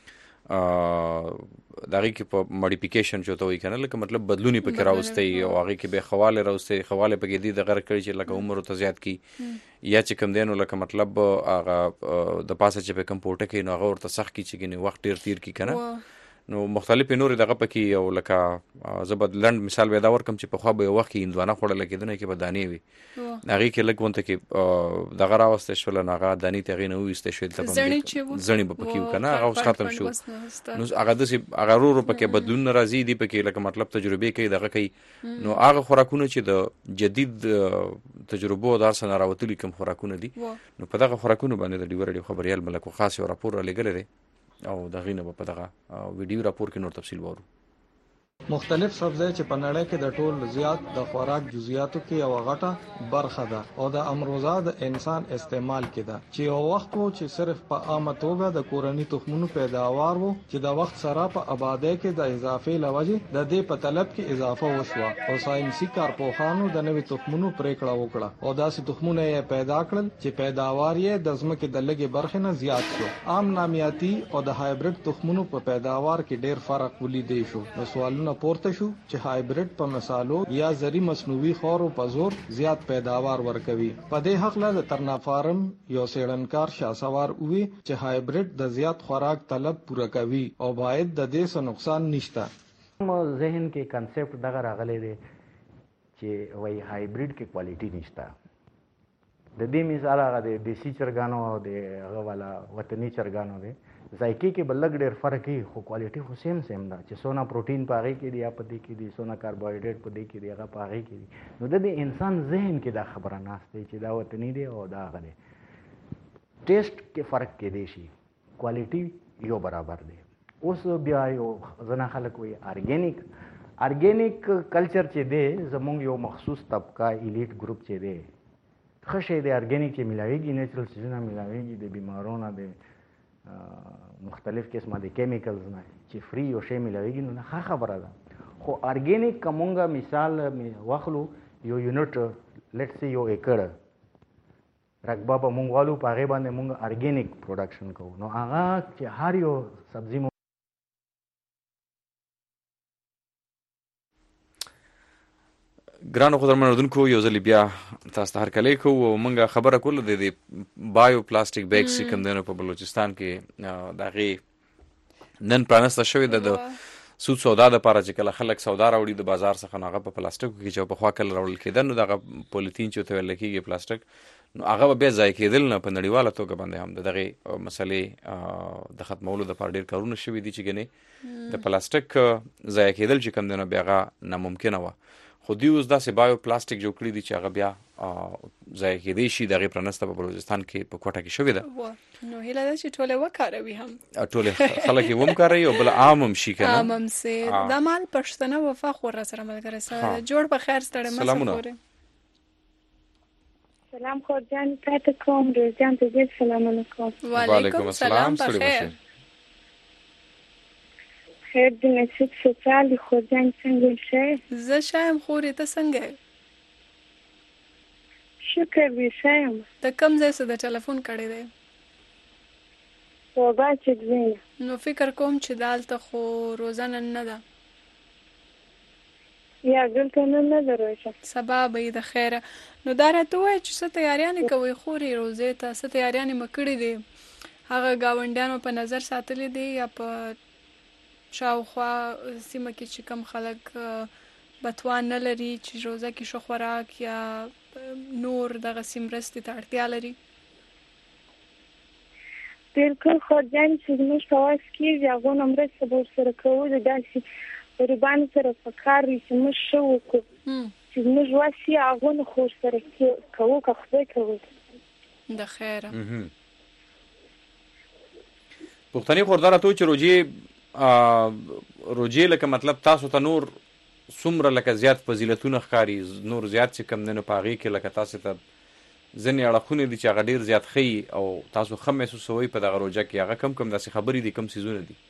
د هغې کې په ماډیفیکیشن چې ورته وایي که نه لکه مطلب بدلونې پکې راوستی او هغې کې بیا خوالی راوستی خوالی پکې دي د غره کړي چې لکه عمر ورته زیات کړي یا چې کوم دی نو لکه مطلب هغه د پاسه چې په کوم پوټه کوي نو هغه ورته سخت کړي چې ګنې وخت ډېر تیر کړي که نه نو مختلفې نورې دغه پکې او لکه زه به لنډ مثال بیا دا ورکړم چې پخوا به یو وخت کې هندوانه خوړله کېدونه کې به دانې وي هغې کې لږ ونته کې دغه راوستی شوله نو هغه دانې ته هغې نه وویستی شوې زڼې به پکې وو که نه هغه اوس ختم شو نو هغه داسې هغه ورو ورو پکې بدلونونه راځي دي پکې لکه مطلب تجربې کوي دغه کوي نو هغه خوراکونه چې د جدید تجربو د هر څه نه راوتلي کوم خوراکونه دي نو په دغه خوراکونو باندې د ډیوه رادیو خبریال ملک خاص یو راپور رالیږلی دی او د هغې نه به په دغه ویډیو راپور کې نور تفصیل وورو. مختلف سبزی چې په نړۍ کې د ټول زیات د خوراک جزئیاتو کې یو غټه برخه ده او د امروزه د انسان استعمال کې ده چې یو وخت وو چې صرف په عامه توګه د کورني تخمونو پیداوار وو چې د وخت سره په آبادی کې د اضافې لوجې د دې په طلب کې اضافه وشوه او ساينسي کارپوهانو د نوې تخمونو پریکړه وکړه او داسې تخمونه یې پیدا کړل چې پیداوار یې د ځمکې د لږې برخې نه زیات شو. عام نامیاتي او د هایبریډ تخمونو په پیداوار کې ډېر فرق ولیدای شو. نو سوالونه پورته شو چې هایبریډ په مثالو یا زری مصنوعي خورو په زور زیات پیداوار ورکوي. په دې حقله د ترنا فارم یو څېړنکار شاسوار وی چې هایبریډ د زیات خوراک طلب پوره کوي او باید د دې څه نقصان نشته. مو ذهن کې کنسپټ دغه راغلی دی چې وای هایبریډ کې کوالټي نشته. د دې مثال هغه د دیسي چرګانو او د هغه والا وطني چرګانو دی ذایقې کې به لږ ډېر فرق وي خو کوالټي خو سیم سیم ده چې څونه پروټین په هغې کې دی یا په دې کې دی څونه کاربوهایډریټ په دې کې دی هغه په هغې کې دی. نو د دې انسان ذهن کې دا خبره ناست دی چې دا وطني دی او دا هغه دی. ټیسټ کې فرق کېدی شي کوالټي یو برابر دی. اوس بیا یو ځینې خلک وایي ارګینیک ارګینیک کلچر چې دی زمونږ یو مخصوص طبقه ایلیټ ګروپ چې دی ښه شی دی ارګینیک چې میلاویږي نیچرل څیزونه میلاویږي د بیمارو نه د مختلف قسمه د کیمیکلز نه چې فری یو شی میلاویږي نو ښه خبره ده. خو ارګینیک که مونږ مثال واخلو یو یونټ لیټ سي یو ایکړ رقبه په مونږ والو په هغې باندې مونږ ارګینیک پروډکشن کوو. نو هغه چې هر یو سبزي مو ګرانو قدرمن اردوونکو یو ځل بیا تاسو ته هرکلی کوو او موږ خبره کوله د دې بایو پلاستیک بیګز چې کوم دی نو په بلوچستان کې د هغې نن پرانسته شوې ده د سود سودا دپاره چې کله خلک سودا راوړي د بازار څخه نو هغه په پلاستیکو کې چې پخوا کله راوړل کېده نو دغه پولیتین چې ورته ویل کېږي پلاستیک نو هغه به بیا ضایع کېدل نه په نړیواله توګه باندې هم د دغې مسلې د ختمولو دپاره ډېر کارونه شوي دي چې ګنې د پلاستیک ضایع کېدل چې کوم دی نو بیا هغه ناممکنه وه خو دوی اوس داسې بایو پلاستیک جوړ کړي دي چې هغه بیا ضایع کېدی شي د هغې پرانسته په بلوچستان کې په کوټه کې شوې ده. نو هیله ده چې ټولې وکاروي هم ټولې خلک یې ومکاروي او بل عام هم شي که نه عام هم سي دا مال پښتنه وفا خور را سره ملګری سره جوړ په خیر ستړی مه سفورې سلام خورجان تاته کوم روزجان ته ډېر سلامونه کوم. وعلیکم السلام په خیر خیر د نصیب سوچال خورجان څنګه شه زه شایم خورې ته څنګه شکر دې شایم ته کوم ځای څه د ټلیفون کړی دی توبه چې دوی نو فکر کوم چې دالته خو روزانه نه ده یا دلته نه نه ده روژه سبا به یې د خیره نو دا راته ووایه چې څه تیاریانې کوئ خورې روزې ته څه تیاریانې مو کړي دي هغه ګاونډیانو په نظر ساتلی دی یا په شاوخوا سیمه کې چې کم خلک بتوان نه لري چې روزه کې ښه خوراک یا نور دغسې مرستې ته اړتیا لري بالکل خورجان چې زموږ په وس کېږي هغو نه مرسته به ورسره کوو د داسې غریبانو سره پکار وي چې موږ ښه وکړو چې زموږ وس یې هغو نه خو ورسره کوو که خدای کوو د خیره پښتني خور دا راته و چې روجې روجې لکه مطلب تاسو ته نور څومره لکه زیات فضیلتونه ښکاري نور زیات چې کم دی نو په هغې کې لکه تاسې ته ځینې اړخونه دي چې هغه ډېر زیات ښیي او تاسو ښه محسوسوئ په دغه روژه کې هغه کم کم داسې خبرې دي کم څیزونه دي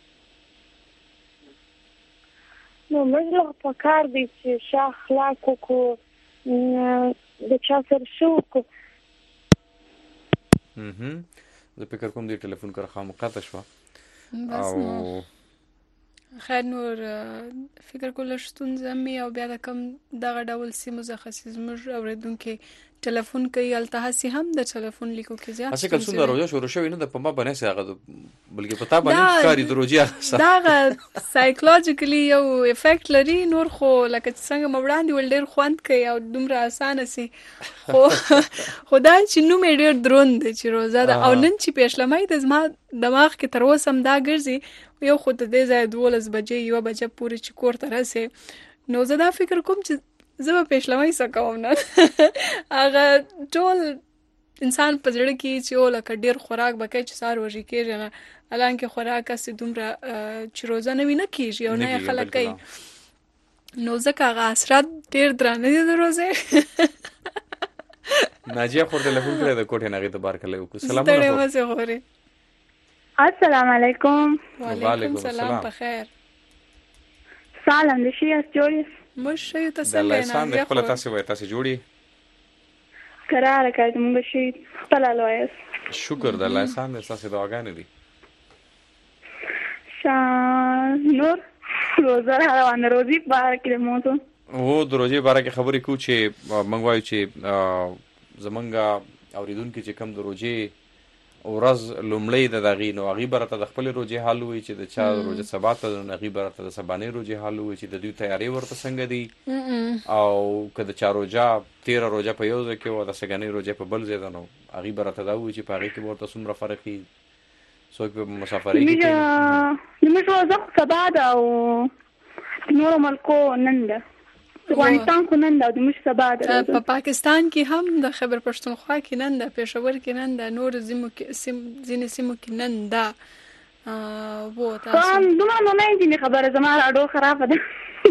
نو موږ له پکار دی چې ښه اخلاق وکړو د چا سره ښه وکړو زه فکر کوم دې ټلیفون کره خامقاته شوه او خیر نور فکر کوله ستونزه مې او بیا د کم دغه ډول سیمو څخه چې زموږ اورېدونکي ټلیفون کوي هلته هسې هم د ټلیفون لیکو کې زیات هسې کلسون د روژه شروع شوې نه ده په ما به نسې هغه بلکې په تا باندې ښکاري د روژې دغه سایکولوجیکلي یو افیکټ لري نور خو لکه چې څنګه مې وړاندې ویل ډېر خوند کوي او دومره اسانه سي خو خو دا چې نوم یې ډېر دروند دی چې روژه ده او نن چې پیشلمی د زما دماغ کې تر اوسه هم دا ګرځي یو خو د دې ځایه دولس بجې یوه بجه پورې چې کور ته رسې نو زه دا فکر کوم چې زه به پیشلمی څه کوم نه هغه ټول انسان په زړه کې چې او لکه ډېر خوراک به کوي چې سهار وږي کېږي نه حالانکې خوراک هسې دومره چې روزه نه وي نه کېږي او نه یې خلک کوي نو ځکه هغه اثرات ډېر درانه دي د روزې ناجیه خور ټلیفون کړی د کوټې نه هغې ته بار کلی وکړو سلامونه ستړې مه سې خورې السلام علیکم وعلیکم السلام په خیر سلام د ښه یاست جوړ یاست موږ ښه یو ته د الله احسان دی خپله تاسې وایه تاسې جوړ یې کراره کوي موږ ښه یو خپله لوی یاست شکر د الله احسان دی ستاسې دعاګانې دي نور روزه روانه روزي په باره کې د موضوع هو د روژې باره کې خبرې کوو چې موږ وایو چې زمونږ اورېدونکي چې کوم د روژې ورځ لومړی د دغې نو هغې به راته د خپلې روژې حال ووایي چې د چا روژه سبا ته نو هغې به راته د سبانۍ روژې حال ووایي چې د دوی تیارې ورته څنګه دي او که د چا روژه تېره روژه په یو ځای کې وه د سږنۍ روژه په بل ځای ده نو هغې به راته دا ووایي چې په هغې کې به ورته څومره فرق وي څوک په مسافرۍ کې زموږ روژه خو سبا ده او د نورو ملکو نن ده افغانستان خو نن ده او زموږ سبا ده په پاکستان کې هم د خیبر پښتونخوا کې نن ده پېښور کې نن ده نور ځینې سیمو کې نن ده و تاسو دومره نو نه یم خبره زما راډیو خرابه ده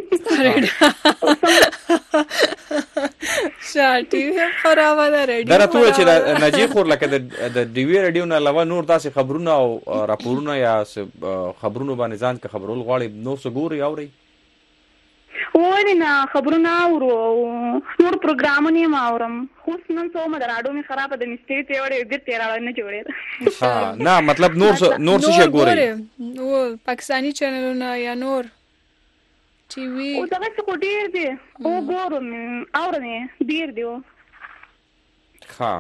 ښه ټي وي هم خرابه ده دا راته ووایه چې ناجیې خور لکه د ډي وي راډیو نه علاوه نور داسې خبرونه او راپورونه یا خبرونو باندې ځان که خبرول غواړئ نور څه ګورئ اورئ ولې نه خبرونه اورو نور پروګرامونه ما اورم خو نن څو مې راډیو می خراب ده مستری ته وړې د تیراړ نه جوړې ها نه مطلب نور نور څه ګوري نو پاکستانی چینلونه یا نور ټي وي او دا څه کو ډیر دي او ګورم اورم ډیر دی ها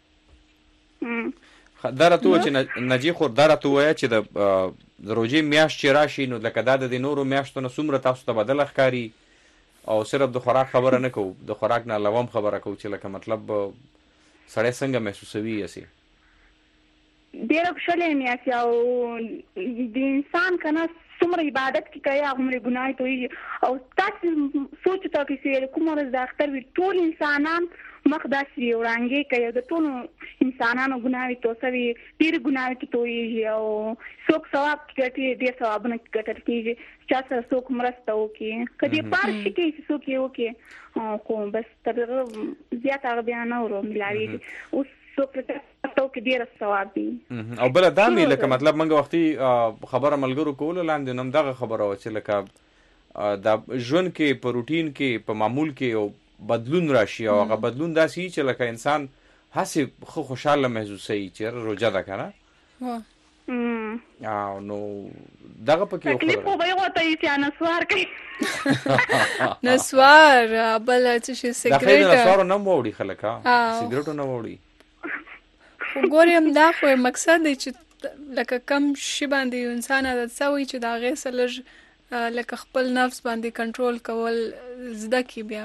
درته چې نجی خور درته وای چې د روزي میاش چې راشي نو لکه دا د نورو میاشتو نه څومره تاسو ته بدل ښکاری او صرف د خوراک خبره نه کوو د خوراک نه علاوه خبره کوو چې لکه مطلب سړی څنګه محسوسوي یاسي ډېر خوشاله یم یاسي او د انسان کنه څومره عبادت کې کوي هغه ګناه کوي او تاسو سوچ تا کې چې کوم ورځ د اختر وي ټول انسانان مخ داسې وړاندې کوي د ټولو انسانانو ګناه توسوي ډېر ګناه کې توي او څوک ثواب کوي ډېر ثوابونه ګټل کېږي چا سره څوک مرسته وکړي کدی پار شي کې څوک یې وکړي خو بس تر زیات هغه بیا نه ورو ملاوي اوس څوک ته کې ډېر ثواب دي او بل دا مې لکه مطلب منګه وختي خبره ملګرو کول لاندې نم دغه خبره و چې لکه دا ژوند کې په روټین کې په معمول کې او بدلون راشي او هغه بدلون داسي چې لکه انسان هسي خو خوشاله محسوسوي چې روزه ده کنه او نو دغه پکې تکلیف خو به وته یې چې نسوار کوي نسوار بل چې سیګریټ دا نسوار نه وړي خلک سیګریټ نه وړي خو ګورم دا خو مقصد دی چې لکه کم شي باندې انسان عادت سوی چې دا غي سلج لکه خپل نفس باندې کنټرول کول زده کی بیا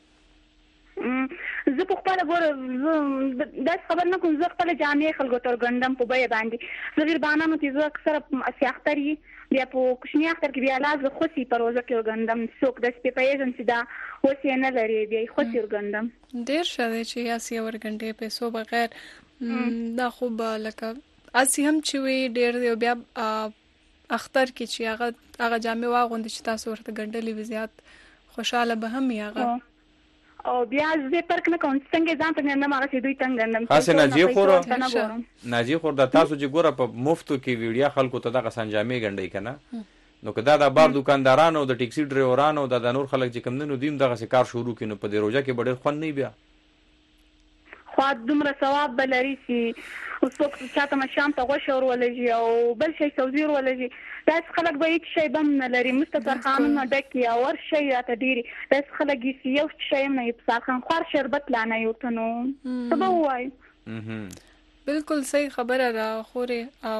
زه په خپل ګورم دا خبر نه کوم زه خپل جامع خلکو تر ګندم په بیا باندې زه غیر باندې مې زه اکثر اسیاختري بیا په کوشنی اختر کې بیا لازم خوسي پروزه کې ګندم څوک د سپیپایزن سیدا وسی نه لري بیا خوسي ګندم ډیر شاده چې یاسي ورګنډې پیسو بغیر دا خو به لکه اسی هم چې وی ډیر دی بیا اختر کې چې هغه هغه جامع واغوندي چې تاسو ورته ګندلې وی زیات خوشاله به هم یاغه او بیا زه پرک نه کوم څنګه ځان ته نه ماغه سي دوی څنګه نن خاصه ناجی خور ناجی خور د تاسو چې ګوره په مفتو کې ویډیا خلکو ته دغه سنجامې ګنډي کنه نو کدا د بار دکاندارانو د ټیکسي ډرایورانو د نور خلک چې کم نه نو دیم دغه کار شروع کینو په دې روزه کې ډېر خون نه بیا خو دومره ثواب بلري چې وڅوک چاته مشام ته غوښ ورولږي او بل شي سوزیر ولږي داس خلک به هیڅ شی بم نه لري مستقر قانون ډکی او ور شي راته ډیری داس خلک یې یو شی نه یې خان خور شربت لانه یو تنو سبا وای بالکل صحیح خبره را خوره او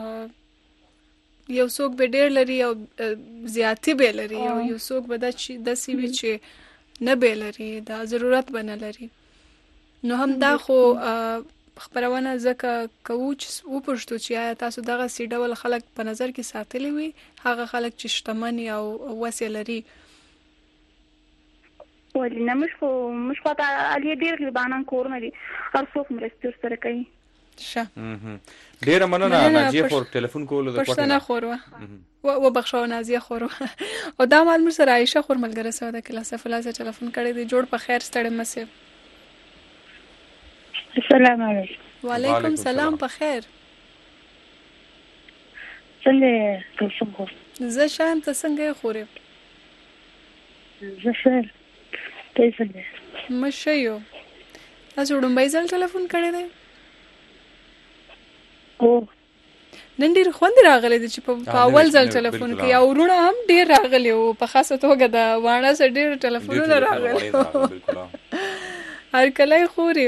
یو څوک به ډیر لري او زیاتی به لري او یو څوک به د سی وی چې نه به لري دا ضرورت بنه لري نو هم دا خو خبرونه زکه کوچ او پښتو چې آیا تاسو دغه سی ډول خلک په نظر کې ساتلی وي هغه خلک چې شتمني او وسیله لري ولې نه مش خو مش خو ته علي ډیر غریبانان کور نه دي هر څوک مرستور سره کوي شه ډیر مننه ناجیه خور ټلیفون کول د پښتنه خور و و بخښو نازیه خور او دا مال مر سره عائشه خور ملګری سره د کلاسه فلاسه ټلیفون کړی دی جوړ په خیر ستړی مسه السلام علیکم وعلیکم سلام په خیر څنګه تاسو خو زه شام ته څنګه خورم زه سر تاسو نه مشه یو تاسو ډومبای ځل ټلیفون کړی دی او نن ډیر خوند راغلی دی چې په اول ځل ټلیفون کوي او ورونه هم ډیر راغلی او په خاصه توګه د وانه سره ډیر ټلیفونونه راغلي هر کله خوري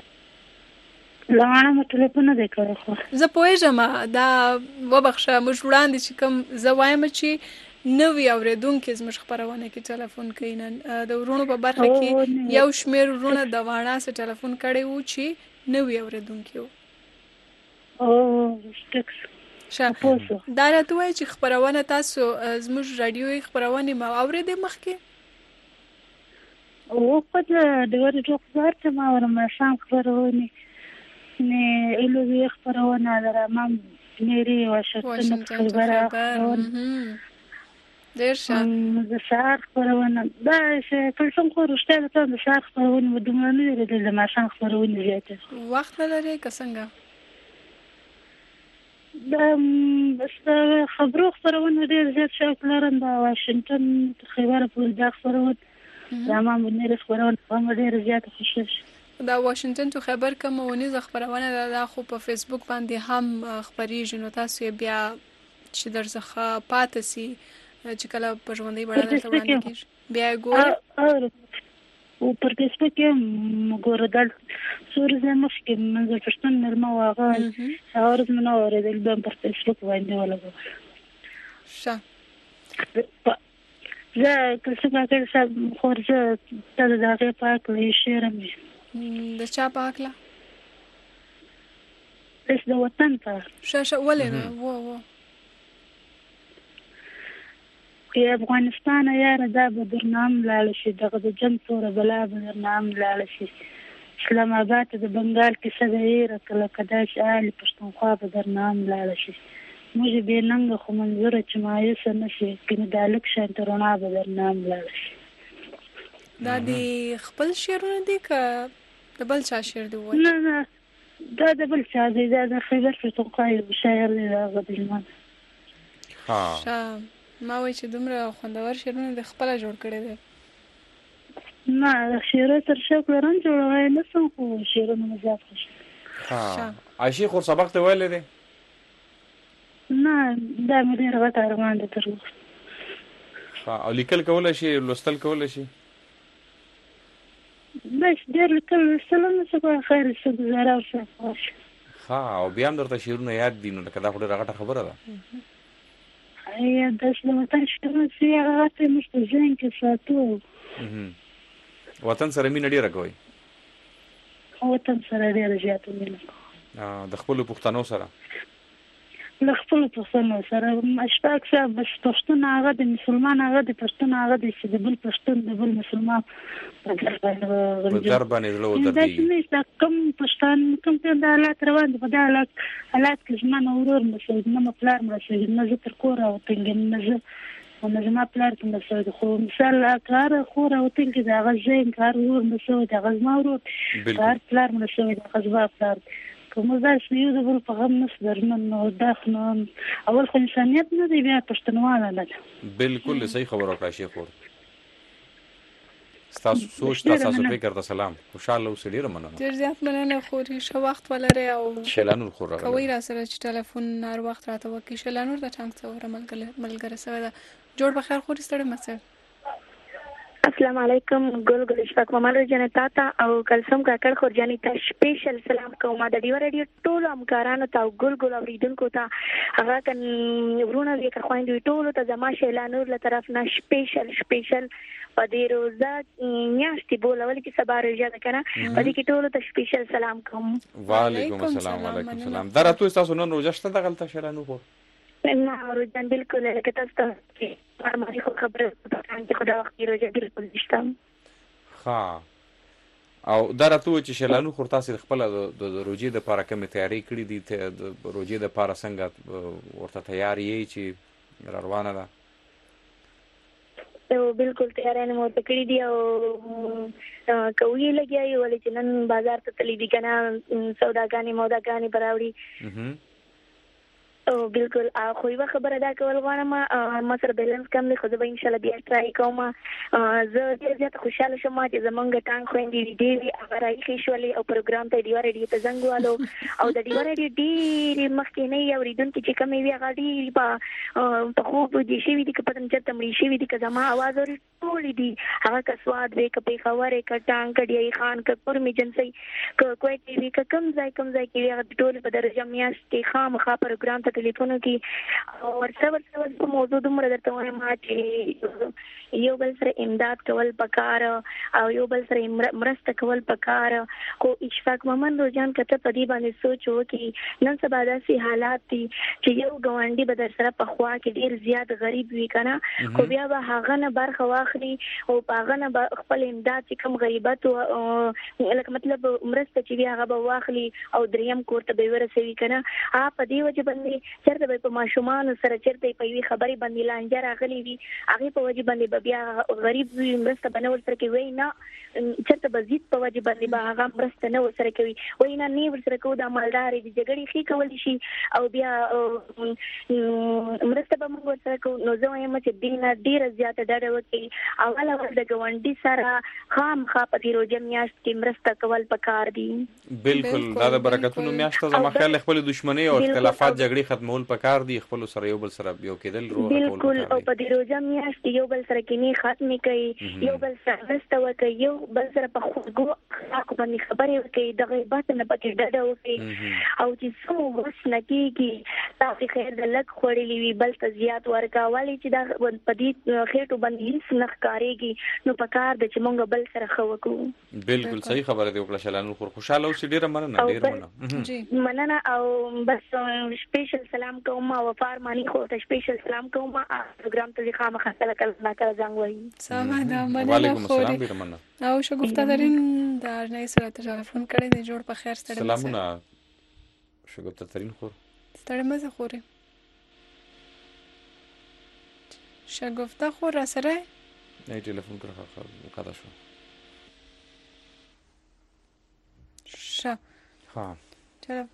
لغانه مې ټلیفون نه کړو خو زه پوهیږم دا وبخښه موږ وړاندې چې کوم زه وایم چې نوې اورېدونکي زموږ خپرونه کې ټلیفون کوي نن د ورونو په برخه کې یو شمېر ورونه د واڼه سره ټلیفون کړی وو چې نوې اورېدونکي وو او سټکس ښه دا راته وایي چې خپرونه تاسو زموږ رادیوي خپرونه ما اورېدې مخکې او په دې ورته ورته ما ورمه شام خبرونه نه الوی خبرونه دره ما مېری واشنطن خبره ډېر ښه د شهر خبرونه دا چې ټول خو رښتیا ده د شهر خبرونه د دومره نه لري د ماشان خبرونه زیاته وخت لري که څنګه دا بس خبرو خبرونه ډېر زیات شوق لرم د واشنطن خبره په دا خبرونه راما منیر خبرونه هم ډېر زیات خوشاله شو دا واشنگټن تو خبر کوم ونیز خبرونه دا خو په فیسبوک باندې هم خبريږي نو تاسو بیا چې درڅخه پاتې سي چې کله په ژوندۍ بڼه درته وړاندې کیږي بیا ګور او پر فیسبوک کې ګوردل سورزه مخکې منځ پښتون نرمه واغه اورز منو اوریدل به پر فیسبوک باندې ولګو ښه زه که څنګه کړم چې خورځه ته د هغه پاک لې شعر مې د چا پاکلا اس د وطن په شاشه ولې نو و و کې افغانستان یار دا به درنام لاله شي دغه د جنگ توره بلا به درنام لاله شي اسلام آباد د بنگال کې صدایره کله کداش آل پښتونخوا به درنام لاله شي موږ به ننګ خو منظور چې مایوس نه شي کله دالک شانترونه به درنام لاله شي دا دی خپل شعرونه دي که د بل چا شعر دی وای نه نه دا د بل چا دی دا د خیبر پښتونخوا شاعر دی دا غدلمان ها ما وای چې دومره خوندور شعرونه د خپل جوړ کړي دي نه شعر تر شوق لرم جوړوي نه سم خو شعرونه مزاج خوش ها عاشق خو سبق ته ویل دي نه دا مې ډېر غټ ارمان دي تر اوسه ها او لیکل کول شي لوستل کول شي بس ډېر لیکل سلام څه خیر څه گزاره ورسره ها او بیا هم درته شعرونه یاد دي نو کدا خو ډېر غټه خبره ده ایا د وطن شته چې هغه ته مستزین کې ساتو وطن سره مين ډیره کوي وطن سره ډیره زیات مینه د خپل پښتنو سره د خپل پښتنو سره مشتاق صاحب بس پښتون هغه د مسلمان هغه د پښتون هغه د چې د بل پښتون د بل مسلمان په در باندې له ودرې دا چې دا کوم پښتون کوم د حالات روان دي په دا حالات حالات کې زمانه ورور مسعود نه مپلار مسعود نه زه تر کور او تنګ نه زه او نه زما پلار ته مسعود خو مثال کار خو او تنګ دا غزين کار ورور مسعود غزما ورور کار پلار مسعود غزما پلار کوم دا شیو د بل په غم نس درمن نو داخنو اول خو انسانيت نه دی بیا پښتونواله نه بالکل صحیح خبره وکړه شیخ ور تاسو سوچ تاسو فکر ته سلام خوشاله اوسئ ډیر مننه ډیر زیات مننه خو ریښه وخت ولري او شلانور خو راغلی کوي را سره چې ټلیفون نار وخت راته وکي شلانور د ټانک څوره ملګری سره دا جوړ بخیر خو ستړي مسه السلام علیکم ګل ګل شفاق ماما جنتا تا او کلسم کاکړ خورجانی ته سپیشل سلام کوم د ډیو رادیو ټول امکارانو ته ګل ګل اوریدونکو ته هغه کن ورونه دې که خويندې ټول ته زما شیلانور له طرف نه سپیشل سپیشل په دې روزه نیاشتي بولول کې سبا رجا ده کنه په دې کې ټول ته سپیشل سلام کوم وعلیکم السلام علیکم السلام درته تاسو نن روزه شته د غلطه شیلانور نه روزان بالکل لکه تاسو ته فرمایي خو خبره ته خدا وخت روزه بالکل نشته ها او درته چې شلانو خو تاسو خپل د روزي د لپاره کوم تیاری کړی دي ته د روزي د لپاره څنګه ورته تیاری یې چې روانه ده او بالکل تیاری نه مو کړی دی او کوي لګیای ولې چې نن بازار ته تللی دي کنه سوداګانی موداګانی براوړي او بالکل خو یو خبره دا کول غواړم ما سره بیلانس کم دی خو زه به ان شاء الله بیا ټرای کوم زه ډېر زیات خوشاله شوم چې زمونږ ټانک خويندې ډېرې هغه راایښې شولې او پروګرام ته ډیوه ریډیو ته زنګ والو او د ډیوه ریډیو ډېرې مخکې اورېدونکي چې کمې وي هغه ډېرې په خوب دي شوي دي که پته نه چېرته مړې شوي دي که زما اواز اوري ټولې دي هغه که سواد وي که پېښور وي که ټانک که ډیایي خان که کور میجنسۍ که کویټ وي که کوم ځای کوم ځای کې وي هغه ټولې په درجه میاشت کې خامخا پروګرام ته ټلیفونو کې او ورڅه ورڅه په موضوع دومره درته وایم چې یو بل سره امداد کول پکار او یو بل سره مرسته کول پکار خو اشفاق محمد روزان کته په دې باندې سوچ وکړي نن سبا داسې حالات دي چې یو ګاونډي به در سره په خوا کې ډیر زیات غریب وي کنه خو بیا به هغه نه برخه واخلي او هغه نه خپل امداد چې کوم غیبت او لکه مطلب مرسته چې بیا هغه به واخلي او دریم کور ته به ورسوي کنه ا په دې وجه باندې چرته به په ماشومان سره چرته په وی خبري باندې لانجه راغلي وي هغه په وجه باندې بیا غریب وي مرسته بنول سره کوي نه چرته بزید په وجه باندې به هغه مرسته نه سره کوي وای نه نه ور سره کو د مالداري د جګړې خې کول شي او بیا مرسته به موږ سره کو نو زه وایم چې دینه ډیره زیاته ډډه وکړي اوله ور د ګوندی سره خام خا په روزه میاشت کې مرسته کول پکار دي بالکل دا د برکتونو میاشت زما خیال خپل دښمنۍ او اختلافات جګړې ختمول پکار دي خپل سره یو بل سره یو کېدل روغ بالکل او په روزه میاشت یو بل سره کې نه ختمي کوي یو بل سره مرسته وکړي یو بل سره په خوږو اخلاق باندې خبرې وکړي د غیبت نه پکې ډډه وکړي او چې څو وس نکېږي تاسو خیر د لک خورلې وي بل ته زیات ورکاوالي چې دا په دې خېټو باندې هیڅ نه ښکارېږي نو پکار د چې مونږ بل سره خو وکړو بالکل صحیح خبره دی وکړه شلانو خور خوشاله اوسې ډیره مننه ډیره مننه جی مننه او بس سپیشل سلام کوم او فارمانی خو ته سپیشل سلام کوم پروګرام ته خامخا کله کله نه کله زنګ وایي سلام مننه وعلیکم السلام ډیره مننه او شګفتا درین د ارنای سره تلیفون کړی دی جوړ په خیر ستړي سلامونه شګفتا ترین خور ستړي مزه خوري شګفتا خور را سره نه ټلیفون کړه خاطر شو شه ها چلو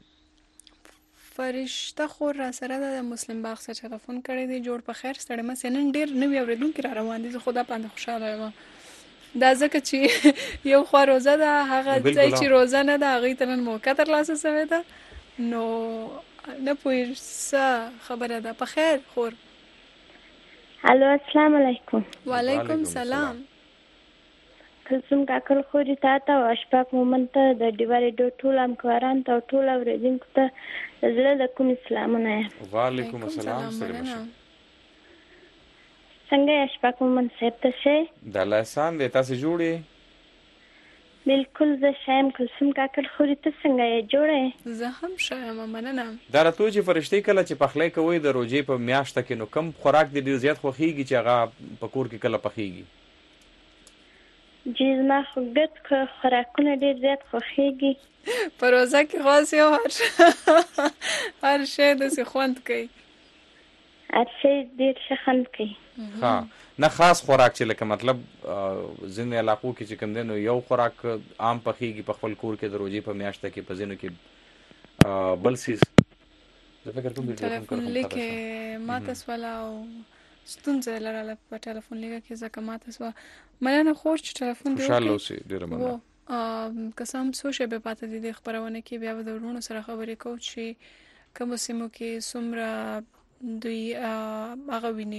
فرشته خور را سره د مسلم باغ سره ټلیفون کړی دی جوړ په خیر ستړي مزه نن ډیر نوی اوریدونکو را روان دي خدا باندې خوشاله یم دا ځکه چې یو خوا روزه ده هغه ځای چې روزه نه ده هغې ته نن موقع ترلاسه شوې ده نو نه پوهېږم څه خبره ده په خیر خور الو السلام علیکم وعلیکم سلام کلثوم کاکل خوري تا ته او اشفاق مومن ته د ډیوا ریډیو ټول همکاران ته او ټول اورېدونکو ته د زړه د کومې سلامونه یم وعلیکم السلام ستړي مه شئ څنګه یې اشفاق مومن صاحب ته شئ د الله احسان دی تاسې جوړ یې بالکل زه ښه یم کلثوم کاکل خوري ته څنګه یې جوړ یې زه هم ښه یم مننه دا راته چې فرشتې کله چې پخلی کوئ د روژې په میاشته کې نو کم خوراک دې ډېر زیات خوښېږي چې هغه په کور کې کله پخېږي جی زما خو ګډ خوراکونه ډېر زیات خوښېږي په روزه کې خاص یو هر شی داسې خوند کوي هر شی ډېر ښه خوند کوي ها نه خاص خوراک چې لکه مطلب ځینې علاقو کې چې کوم دی نو یو خوراک عام پخېږي په خپل کور کې د روژې په میاشته کې په ځینو کې بل څیز زه فکر کوم ټلیفون لیکې ماته سوله او ستونزه لرله په ټلیفون لیکه کې ځکه ماته سوه مننه خور چې ټلیفون دی خوشحاله اوسئ ډېره مننه که څه هم څو شیبې پاته دي د خپرونه کې بیا به د وروڼو سره خبرې کوو چې کومو سیمو کې څومره دوی هغه ویني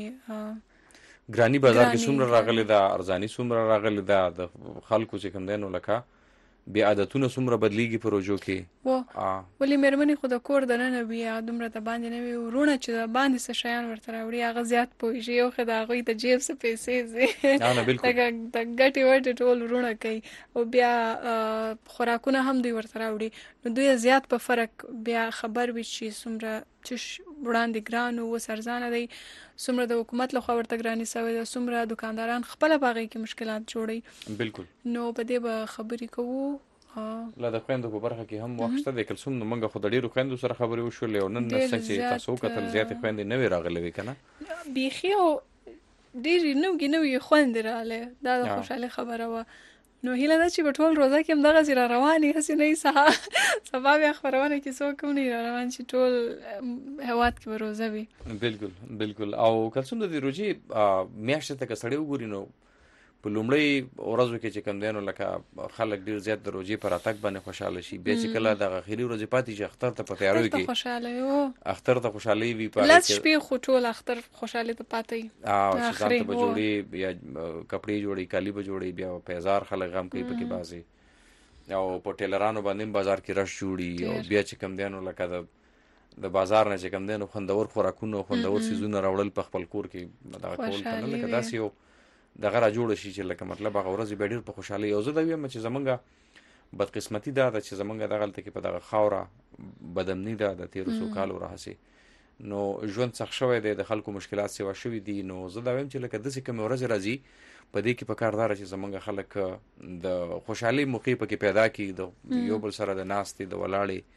ګرانی بازار کې څومره راغلی ده ارزاني څومره راغلی ده د خلکو چې کوم دی نو لکه بې عادتونه څومره بدلیږي په روژو کې ولې مېرمنې خو د کور دننه وي هغه دومره د باندې نه وي وروڼه چې د باندې څه شیان ورته راوړي هغه زیات پوهېږي یو ښه د هغوی د جیب څه پیسې ځي لکه د ګټې وټې ټول وروڼه کوي او بیا خوراکونه هم دوی ورته راوړي نو دوی زیات په فرق بیا خبر وي چې څومره چې وړاندې ګران و اوس ارزانه دی څومره د حکومت لخوا ورته ګراني سوې ده څومره دوکانداران خپله په هغې کې مشکلات جوړوي بالکل نو په دې به خبرې کوو لا د خویندو په برخه کې هم وخت شته دی کلثوم نو موږ خو د ډېرو خویندو سره خبرې وشولې او نن څه چې تاسو وکتل زیاتې خویندې نوې راغلې وې که نه بیخي او ډېرې نوې نوې خویندې راغلې دا د خوشحالۍ خبره وه نو هیله ده چې په ټول روزه کې هم دغسې را روانې هسې نه وي سبا بیا خپرونه کې څوک هم نه را روان چې ټول هېواد کې به روزه وي بالکل بالکل او کلثوم د دې روژې میاشتې ته که سړی وګوري نو په لومړۍ ورځو کې چې کوم دی نو لکه خلک ډېر زیات د روژې په راتګ باندې خوشحاله شي بیا چې کله دغه اخري ورځې پاتې شي اختر ته په تیاریو کې خوشحاله یو اختر ته خوشحالي وي لس شپې خو ټول اختر خوشحالۍ ته پاتې او چې ځان ته به جوړي یا کپړې جوړي کالي به جوړي بیا پیزار خلک غم کوي پکې بازي او په ټیلرانو باندې بازار کې رش جوړي او بیا چې کوم دی نو لکه د د بازار نه چې کوم دی نو خوندور خوراکونه خوندور څیزونه راوړل په خپل کور کې دغه کول که نه لکه داسې یو دغه را جوړه شي چې لکه مطلب هغه ورځې بیا ډېر په خوشحالۍ او زه دا ویم چې زمونږ بدقسمتي دا ده چې زمونږ دغلته کې په دغه خاوره بدامني ده د تېرو څو کالو راهسې نو ژوند سخت شوی دی د خلکو مشکلات سیوا شوي دي نو زه دا ویم چې لکه داسې کومې ورځې راځي په دې کې پکار دا چې زمونږ خلک د خوشحالۍ موقع پکې پیدا کړي د یو بل سره د ناستې د ولاړې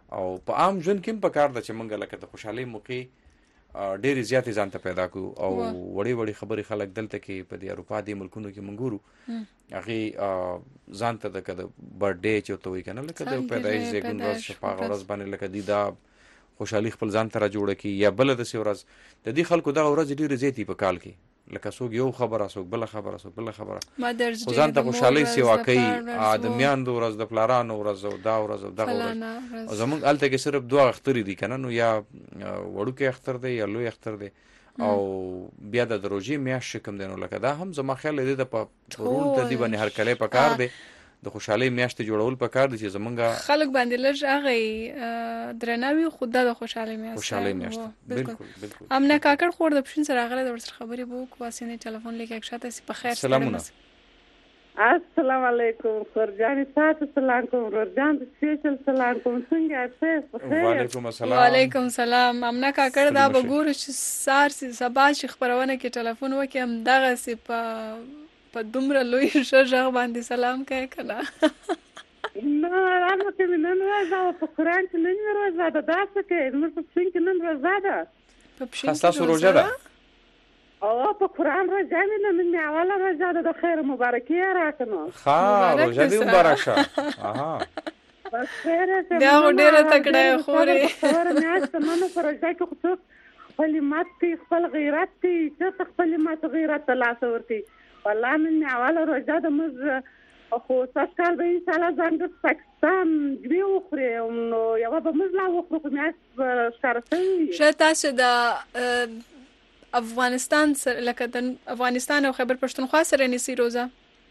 او په عام ژوند کې په کار د چې منګه لکه د خوشحالي موقع ډېر زیاتې ځان ته پیدا کو او وړي وړي خبرې خلک دلته کې په د اروپا د ملکونو کې منګورو هغه ځان ته د کده برډے چې تو وي کنه لکه د پیدایش زګون ورځ شپه ورځ باندې لکه دی دا خوشحالي خپل ځان ته را جوړه کی یا بل د سی ورځ د دې خلکو دغه ورځ ډېر زیاتې په کال کې لکه څوک یو خبره څوک بل خبره څوک بل خبره خو ځان ته خوشحالي سیوا کوي ادمیان د ورځ د پلارانو ورځ دا ورځ دغه ورځ او زمونږ الته کې صرف دوه اختر دي کنه نو یا وړوکی اختر دی یا لوی اختر دی او بیا د دروژې میاشت کوم دی نو لکه دا هم زما خیال دی د پرون ته دی باندې هر کله په کار دی د خوشحالي میاشت جوړول په کار دي چې زمونږه خلک باندې لږ هغه درناوي خود د خوشحالي میاشت خوشحالي میاشت بالکل بالکل امنه کاکړ خور د پښین سره غره د ورسره خبرې بو کو واسینه ټلیفون لیکه شاته سی په خیر سلامونه السلام علیکم خورجانی تاسو سلام کوم ورجان سپیشل سلام کوم څنګه تاسو وعلیکم السلام وعلیکم السلام امنه کاکړ دا بګور چې سار سي سبا چې خبرونه کې ټلیفون وکم دغه سی په په دومره لوی شجاع باندې سلام کوي کنه نو راځه چې نن راځه په قرآن کې نن راځه دا تاسو کې نو په څنګه کې نن راځه دا په پښین کې تاسو روزه ده او په قرآن راځه نن نن اوله راځه د خیر مبارکي راکنو ها روزه دې مبارک شه اها بس خیر ته دا ډېر تکړه خوري خبر نه است نو پر راځه کې خو خپل مات کې خپل غیرت کې چې خپل مات غیرت لاس ورتي والله من اوله روزه د مز خو سکهال به ان شاء الله څنګه پاکستان دی وخوري نو یو به مز لا وخورو په میاس شارسي شه تاسو د افغانستان سره لکه د افغانستان او خیبر پښتونخوا سره نسی روزه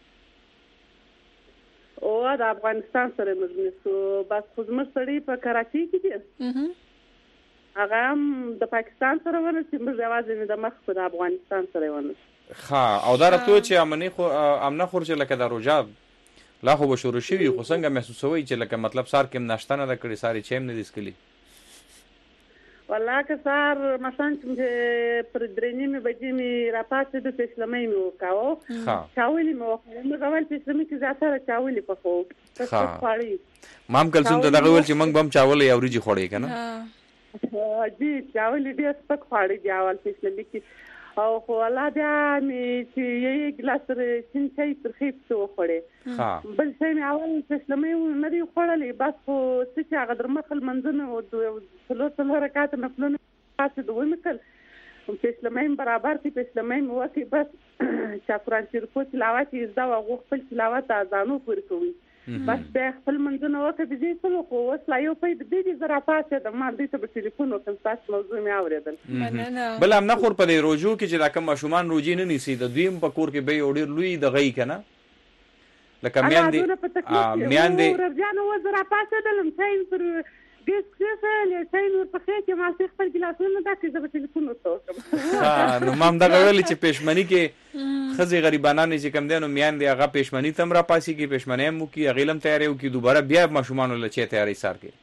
او د افغانستان سره مزنسو بس خو زموږ سړی په کراچۍ کې دی هغه هم د پاکستان سره ونسي موږ یوازې د مخ په افغانستان سره ونسي ها او دا راته چې امني خو امنه خور چې لکه د روجا لا خو بشور شي خو څنګه محسوسوي چې لکه مطلب سار کې ناشته نه کړی ساری چیم نه دسکلی والله که سار مثلا چې پر درېنی مې بجې مې راپاسې د پښلمې مې وکاو چاولې مې وکړې مې غوړ پښلمې کې زیاتره چاولې پخو څه خوري مام کلثوم ته دغه ول چې موږ بم چاولې او ریجی خوړې کنه جی چاولې ډېر سپک خوړې دی اول پښلمې کې او خو الله بیا مې چې یو ګلاس سین چای ترخیب څو خوړې بل څه مې اول پښلمې نه دی خوړلې بس خو چې هغه در مخل منځنه او څلور څلور رکعات نفلونه پاتې دوه مکل پښلمې برابر کې پښلمې مو وکي بس چې قرآن شریف تلاوت یې دا او خپل تلاوت اذانو پوری کوي بس به خپل منځنه وکي به دې څه خو وس لا یو په دې دې زرا پاتې د ما دې ته په ټلیفون وکم تاسو موضوع مې اوریدل بل امنه خور په روزو کې چې دا کوم ماشومان روزي نه نیسي د دویم په کور کې به وړي لوی د غي کنه لکه میان دي میان دي ورجانو وزرا پاتې دلم څاین پر دې څه له څاین ور په کې ما څه خپل ګلاسونه دا کې د ټلیفون وته ها نو مام دا ویل چې پېشمنی کې خزي غریبانان چې کم دي نو میان دي هغه پېشمنی تم را پاسي کې پېشمنی مو کې غیلم تیارې او کې دوباره بیا ماشومان له چي تیارې سار کې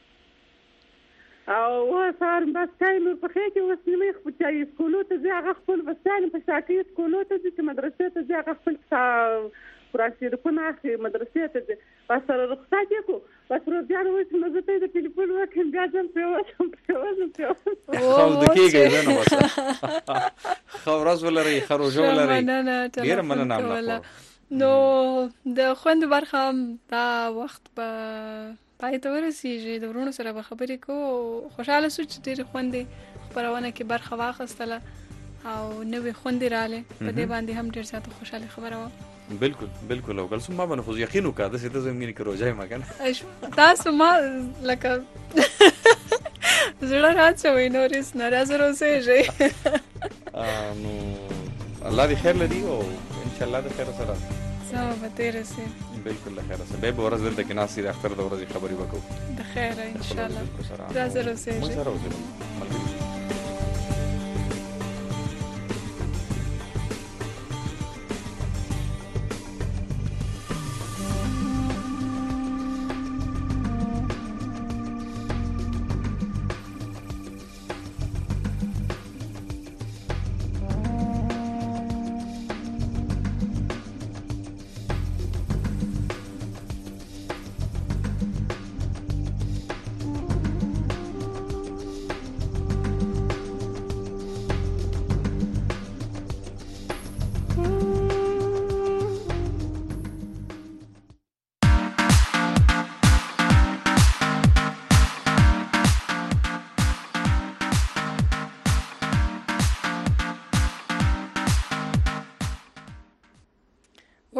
او سار بس څاین ور په کې وسلمې خو چې سکولو ته ځي هغه خپل وسایل په شاکې سکولو ته ځي مدرسې ته ځي هغه خپل قرآن شریفونه اخلي مدرسې ته ځي بس سره رخصت یې کو بس روزانه وځي نو زه ته د ټلیفون وکم بیا ځم په واسم په واسم په خو د کېږي نه واسه خو راز ولري خروجو ولري ډیر مننه الله نو د خوند برخه دا وخت په پای ته ورسیږي د ورونو سره به خبرې کو خوشاله سوچ ډېر خوندې خبرونه کې برخه واخستله او نوې خوندې رااله په دې باندې هم ډېر زیات خوشاله خبره و بالکل بالکل او کلسوم ما باندې خو یقین وکړه د څه ته زمینی کې روزای ما کنه تاسو ما لکه زړه راځوي نو ریس ناراضه روزه نو الله دې خیر لري او ان شاء الله د خیر سره سلام به تیر سي بالکل له خیر سره به ورځ دلته کې ناسي د اختر د ورځې خبرې وکړو د خیر ان شاء الله راځه روزه مو سره روزه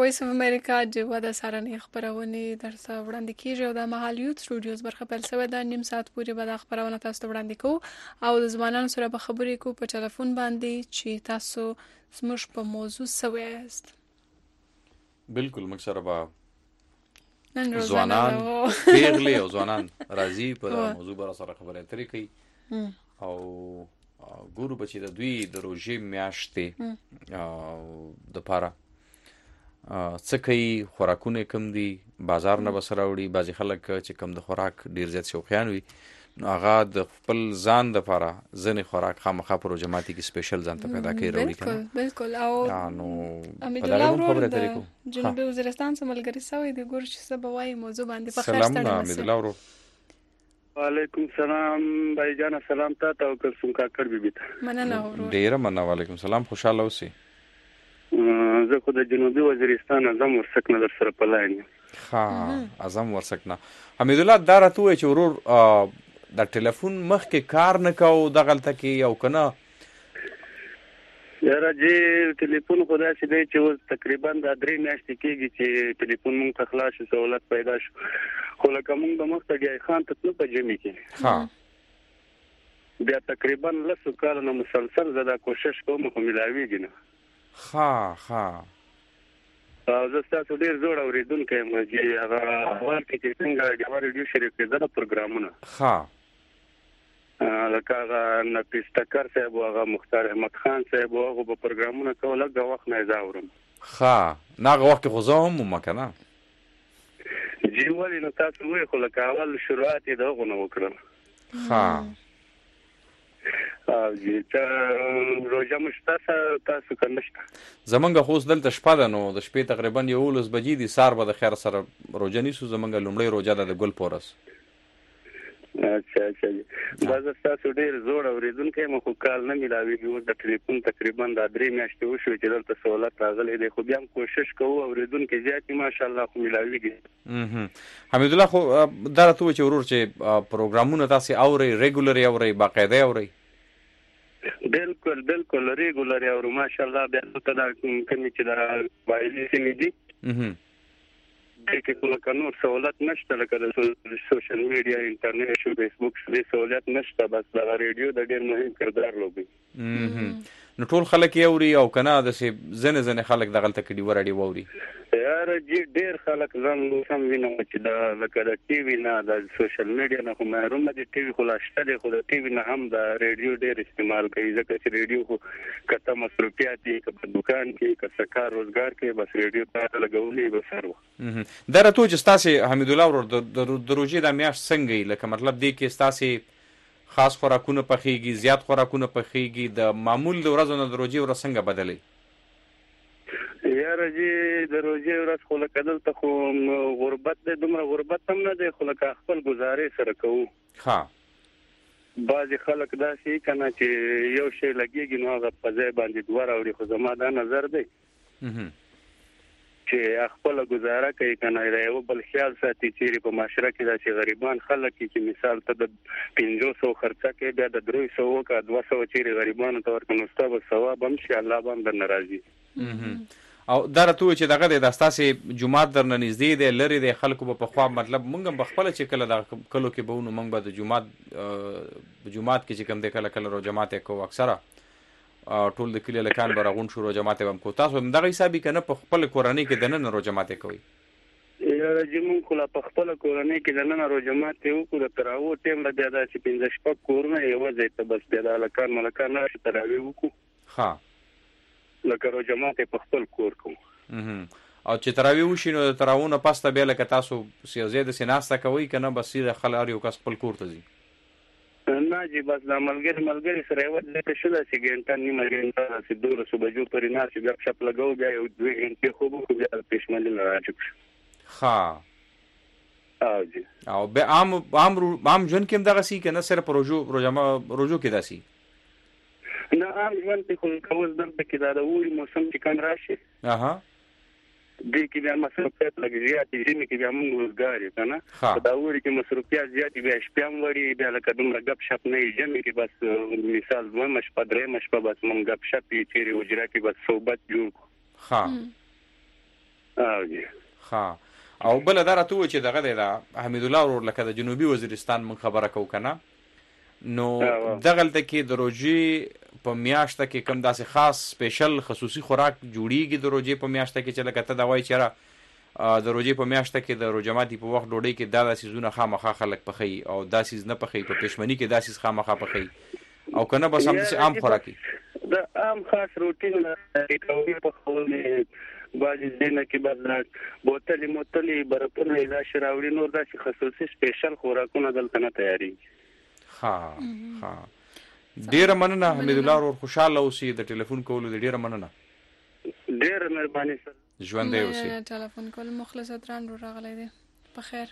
وایس اف امریکا جوه د سارنې خبرونه درسه وړاندې کیږي او د مهال یوت سټوډیوز برخه پیل شوی د نیم ساعت پورې به د خبرونه تاسو ته وړاندې کوو او د ځوانانو سره به خبرې کوو په ټلیفون باندې چې تاسو زموږ په موضوع سوي یاست. بالکل موږ سره به ځوانان پیغلي او ځوانان راځي په موضوع بر سره خبرې اترې کوي او ګورو بچي د دوی د روژې میاشتې د پاره څه کوي، خوراکونه کم دي، بازار نه بسره وړي. بعضې خلک چې کم د خوراک ډېر زیات شوقیان وي نو هغه د خپل ځان د پاره ځنې خوراک خامخا په روژه ماتي کې سپیشل ځان ته پیدا کوي راوړي. بالکل بالکل. او نو امید الله ورور د جنوبي وزیرستان څخه ملګری سوی دی، ګور چې څه به وایي موضوع باندې په خیر سلام امید الله ورور. وعلیکم سلام بھائی جان، سلام تا تا او کلسوم کاکړ بیبي ته مننه ورور. ډیره مننه. وعلیکم سلام، خوشاله اوسئ. زه خو د جنوبي وزیرستان اعظم ورسک نه در سره په لاین یم. ها اعظم ورسک نه. حمید الله دا راته وایي چې ورور د ټلیفون مخکې کار نه کوو دغلته کې او که نه؟ یاره جی ټلیفون خو داسې دی چې اوس تقریبا دا درې میاشتې کېږي چې ټلیفون مونږ ته خلاص شو، سهولت پیدا شو. خو لکه مونږ د مخته ډیای خان ته تلو په ژمي کې بیا تقریبا لسو کالو نه مسلسل زه دا کوشش کوم خو ملاویږي نه. ښه ښه. او زه ستاسو ډېر زوړ اورېدونکی یم چې هغه اول کې چې څنګه ډېوه ریډیو شریف کېدله پروګرامونه ښه لکه هغه نفیس ټکر صاحب او هغه مختار احمد خان صاحب او هغه به پروګرامونه کول، هغه وخت نه زه اورم. ښه نه هغه وخت کې خو زه هم وم که نه؟ جی ولې نو تاسو ووایئ خو لکه اول شروعات یې د هغو نه وکړل. ښه او جی ته روژه مو شته تاسو که نشته؟ زمونږ خو اوس دلته شپه ده نو د شپې تقریبا یولس بجې دي، سهار به د خیر سره روژه نیسو. زمونږ لومړۍ روژه ده د ګل پورس. اچھا اچھا جی دا زه ستاسو ډېر زوړ اورېدونکی یم خو کال نه میلاوېږي. اوس د ټلیفون تقریبا دا درې میاشتې وشوې چې دلته سهولت راغلی دی، خو بیا هم کوشش کوو اورېدونکي زیات دي ماشاءالله خو میلاوېږي. حمیدالله خو دا راته ووایي چې ورور چې پروګرامونه تاسې اورئ، ریګولر یې اورئ، باقاعده یې اورئ؟ بالکل بالکل ریګولر یې اورو ماشاءالله. بیا دلته دا کومې چې دا قبایلي سیمې دي دې کې خو لکه نور سهولت نشته، لکه د سوشل میډیا انټرنیټ شو فیسبوک شو دې سهولت نشته، بس دغه ریډیو د ډېر مهم کردار لوبوي. نو ټول خلک یې اوري او که نه داسې ځینې ځینې خلک دغلته کې ډیوه راډیو اوري؟ یاره جی ډېر خلک ځان سم وینم چې دا لکه د ټي وي نه د سوشل میډیا نه خو محرومه دي. ټي وي خو لا شته دی خو د ټي وي نه هم د ریډیو ډېر استعمال کوي، ځکه چې ریډیو خو که ته مصروفیات دي که په دوکان کې که څه کار روزګار کې بس ریډیو ته لګولې به سر وه. دا راته وایي چې ستاسې حمیدالله ورور د روژې دا میاشت څنګه وي؟ لکه مطلب دې کې ستاسې خاص خوراکونه پخېږي، زیات خوراکونه پخېږي، د معمول د ورځو نه د روژې ورځ څنګه بدلوي؟ یاره جی د روژې ورځ خو لکه دلته خو غربت دی، دومره غربت هم نه دی خو لکه خپل ګزارې سره کوو. ښه. بعضې خلک داسې که نه چې یو شی لګېږي نو هغه په ځای باندې دوه راوړي، خو زما دا نظر دی چې خپله ګزاره کوي که نه د یوه بل خیال ساتي. چیرې په معاشره کې داسې غریبان خلک چې مثال ته د پنځو سوو خرڅه کوي بیا د دریو سوو وکړه دوه سوه چیرې غریبانو ته ورکړه نو ستا به ثواب هم شي، الله به هم درنه راځي. او دا راته ووایي چې دغه دی دا ستاسې جومات درنه نږدې دی لرې دی؟ خلکو به پخوا مطلب مونږ هم پخپله چې کله دا کلو کې به ونو مونږ به د جومات په جومات کې چې کوم دی کله کله روژه ماتې کوو، اکثره ټول د کلي هلکان به راغونډ شو روژه ماتې به هم کوو. تاسو هم دغه حساب که نه په خپله کورنۍ کې دننه روژه ماتې کوئ؟ یاره جی مونږ خو لا په خپله کورنۍ کې دننه روژه ماتې وکړو، د تراویحو ټیم له بیا داسې پنځه شپږ کورونه یوه ځای ته بس بیا د هلکان ملکان راشي تراویح وکړو. ښه. لکه روژه ماتې په خپل کور کوو. او چې تراویح وشي نو د تراویحو نه پس ته بیا لکه تاسو یو ځای داسې ناسته کوئ که نه بس سیده خل هر یو کس خپل کور ته ځي؟ نه جی بس دا ملګري ملګري سره یوه ځای ته شو داسې ګنټه نیمه ګنټه داسې دولسو بجو پورې ناست شو ګپ شپ لګوو بیا یو دوې ګنټې خوب وکړو بیا پېشمنلي نه راجوک شو. ښه. او جی او بیا عام عام عام ژوند کې هم دغسې که نه صرف روژو روژو کې داسې؟ نه عام ژوند کې خو اوس دلته کې دا د اوړي موسم چې کم راشي دې کې بیا مصروفیات لږ زیات دي، ژمي کې بیا مونږ روزګار یو که نه په دا اوړي کې مصروفیات زیات دي، بیا شپې هم وړي بیا لکه دومره ګپ شپ نه وي. ژمي کې بس مثال دویمه شپه درېیمه شپه بس مونږ ګپ شپ وي چیرې حجره کې بس صحبت جوړ کړو. ښه. او جی ها او بل دا راته و چې دغه دی دا حمید الله ورور لکه د جنوبي وزیرستان من خبره کو کنه نو دغلته کې د روجي په میاشته کې کم داسې خاص سپیشل خصوصي خوراک جوړیږي د روجي په میاشته کې چې لکه ته دا وایي چې را د روجي په میاشته کې د روجماتي په وخت ډوډۍ کې دا داسې زونه خامخا خلک پخي او داسې نه پخي په پښمنی کې داسې خامخا پخي او کنه بس هم داسې عام خوراکي د عام خاص روټین کوي په خولې باندې دینه کې بدل بوتلې موتلې برپونه دا شراوړي نور داسې خصوصي سپیشل خوراکونه دلته نه تیاری ها ها ډیر مننه حمید الله ورور خوشاله اوسې د ټلیفون کولو ډیر مننه ډیر مهرباني سره ژوند دی اوسې ټلیفون کول مخلص اتران راغلی دی په خیر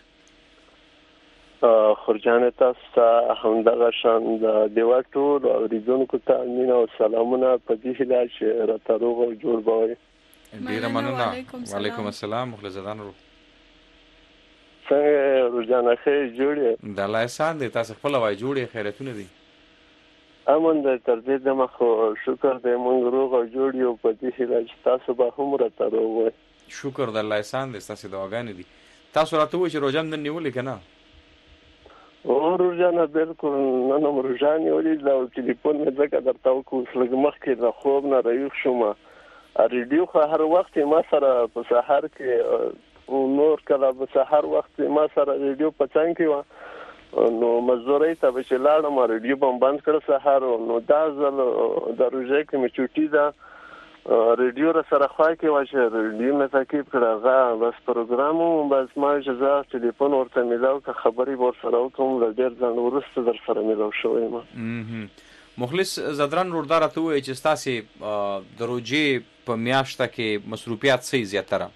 خورجان تاسو همدغه شان د دیوا ټول اوریدونکو ته مینه او سلامونه په دې هیله چې راته روغ او جوړ بوي ډیر مننه وعلیکم السلام مخلص ځان ورو څنګه روزانه خیر جوړې د الله احسان دی تاسو خپل وای جوړې خیرتونه دي امن د تر دې د مخ شکر دې مونږ روغ او جوړ یو په دې هیله چې تاسو به هم راته روغ وای شکر د الله احسان دی تاسو دعاګانې دي تاسو راته و چې روزم نن نیولې کنه او روزانه بالکل نن هم روزانه ولې دا ټلیفون مې ځکه درته وکړ لږ مخکې د خوب نه راویښ شوم ریډیو خو هر وخت ما سره په سحر کې نور کله په سحر وخت ما سره ریډیو په څنګ کې و نو مزوري ته چې لاړم ریډیو بم بند کړ سحر نو دا ځل د روزه کې مې چوټي دا ریډیو را سره خوا کې و چې ریډیو مې تعقیب کړه غا بس پروګرامو بس ما اجازه ټلیفون ورته ملاو که خبري ور سره وکم ل ډیر ځان ورسته در سره ملاو شوې ما مخلص زدران روردار ته وای چې تاسو د روجي په میاشته کې مصروفیات سي زیاتره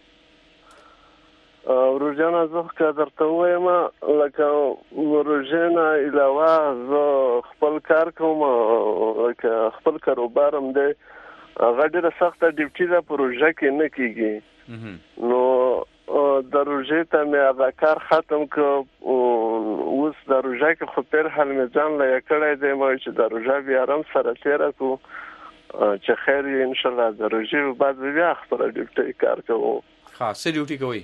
روزانه زه که درته وایم لکه روزانه علاوه زه خپل کار کوم لکه خپل کاروبار هم دی هغه ډېره سخته ډیوټي ده په روژه کې نه کېږي نو د روژې ته مې هغه کار ختم کړ اوس د روژه کې خو پیر حال مې ځان له کړی دی ما چې د روژه بیا آرام سره تېره کړو چې خیر یې انشاءالله د روژې بعد بیا خپله ډیوټي کار کوو ښه څه ډیوټي کوئ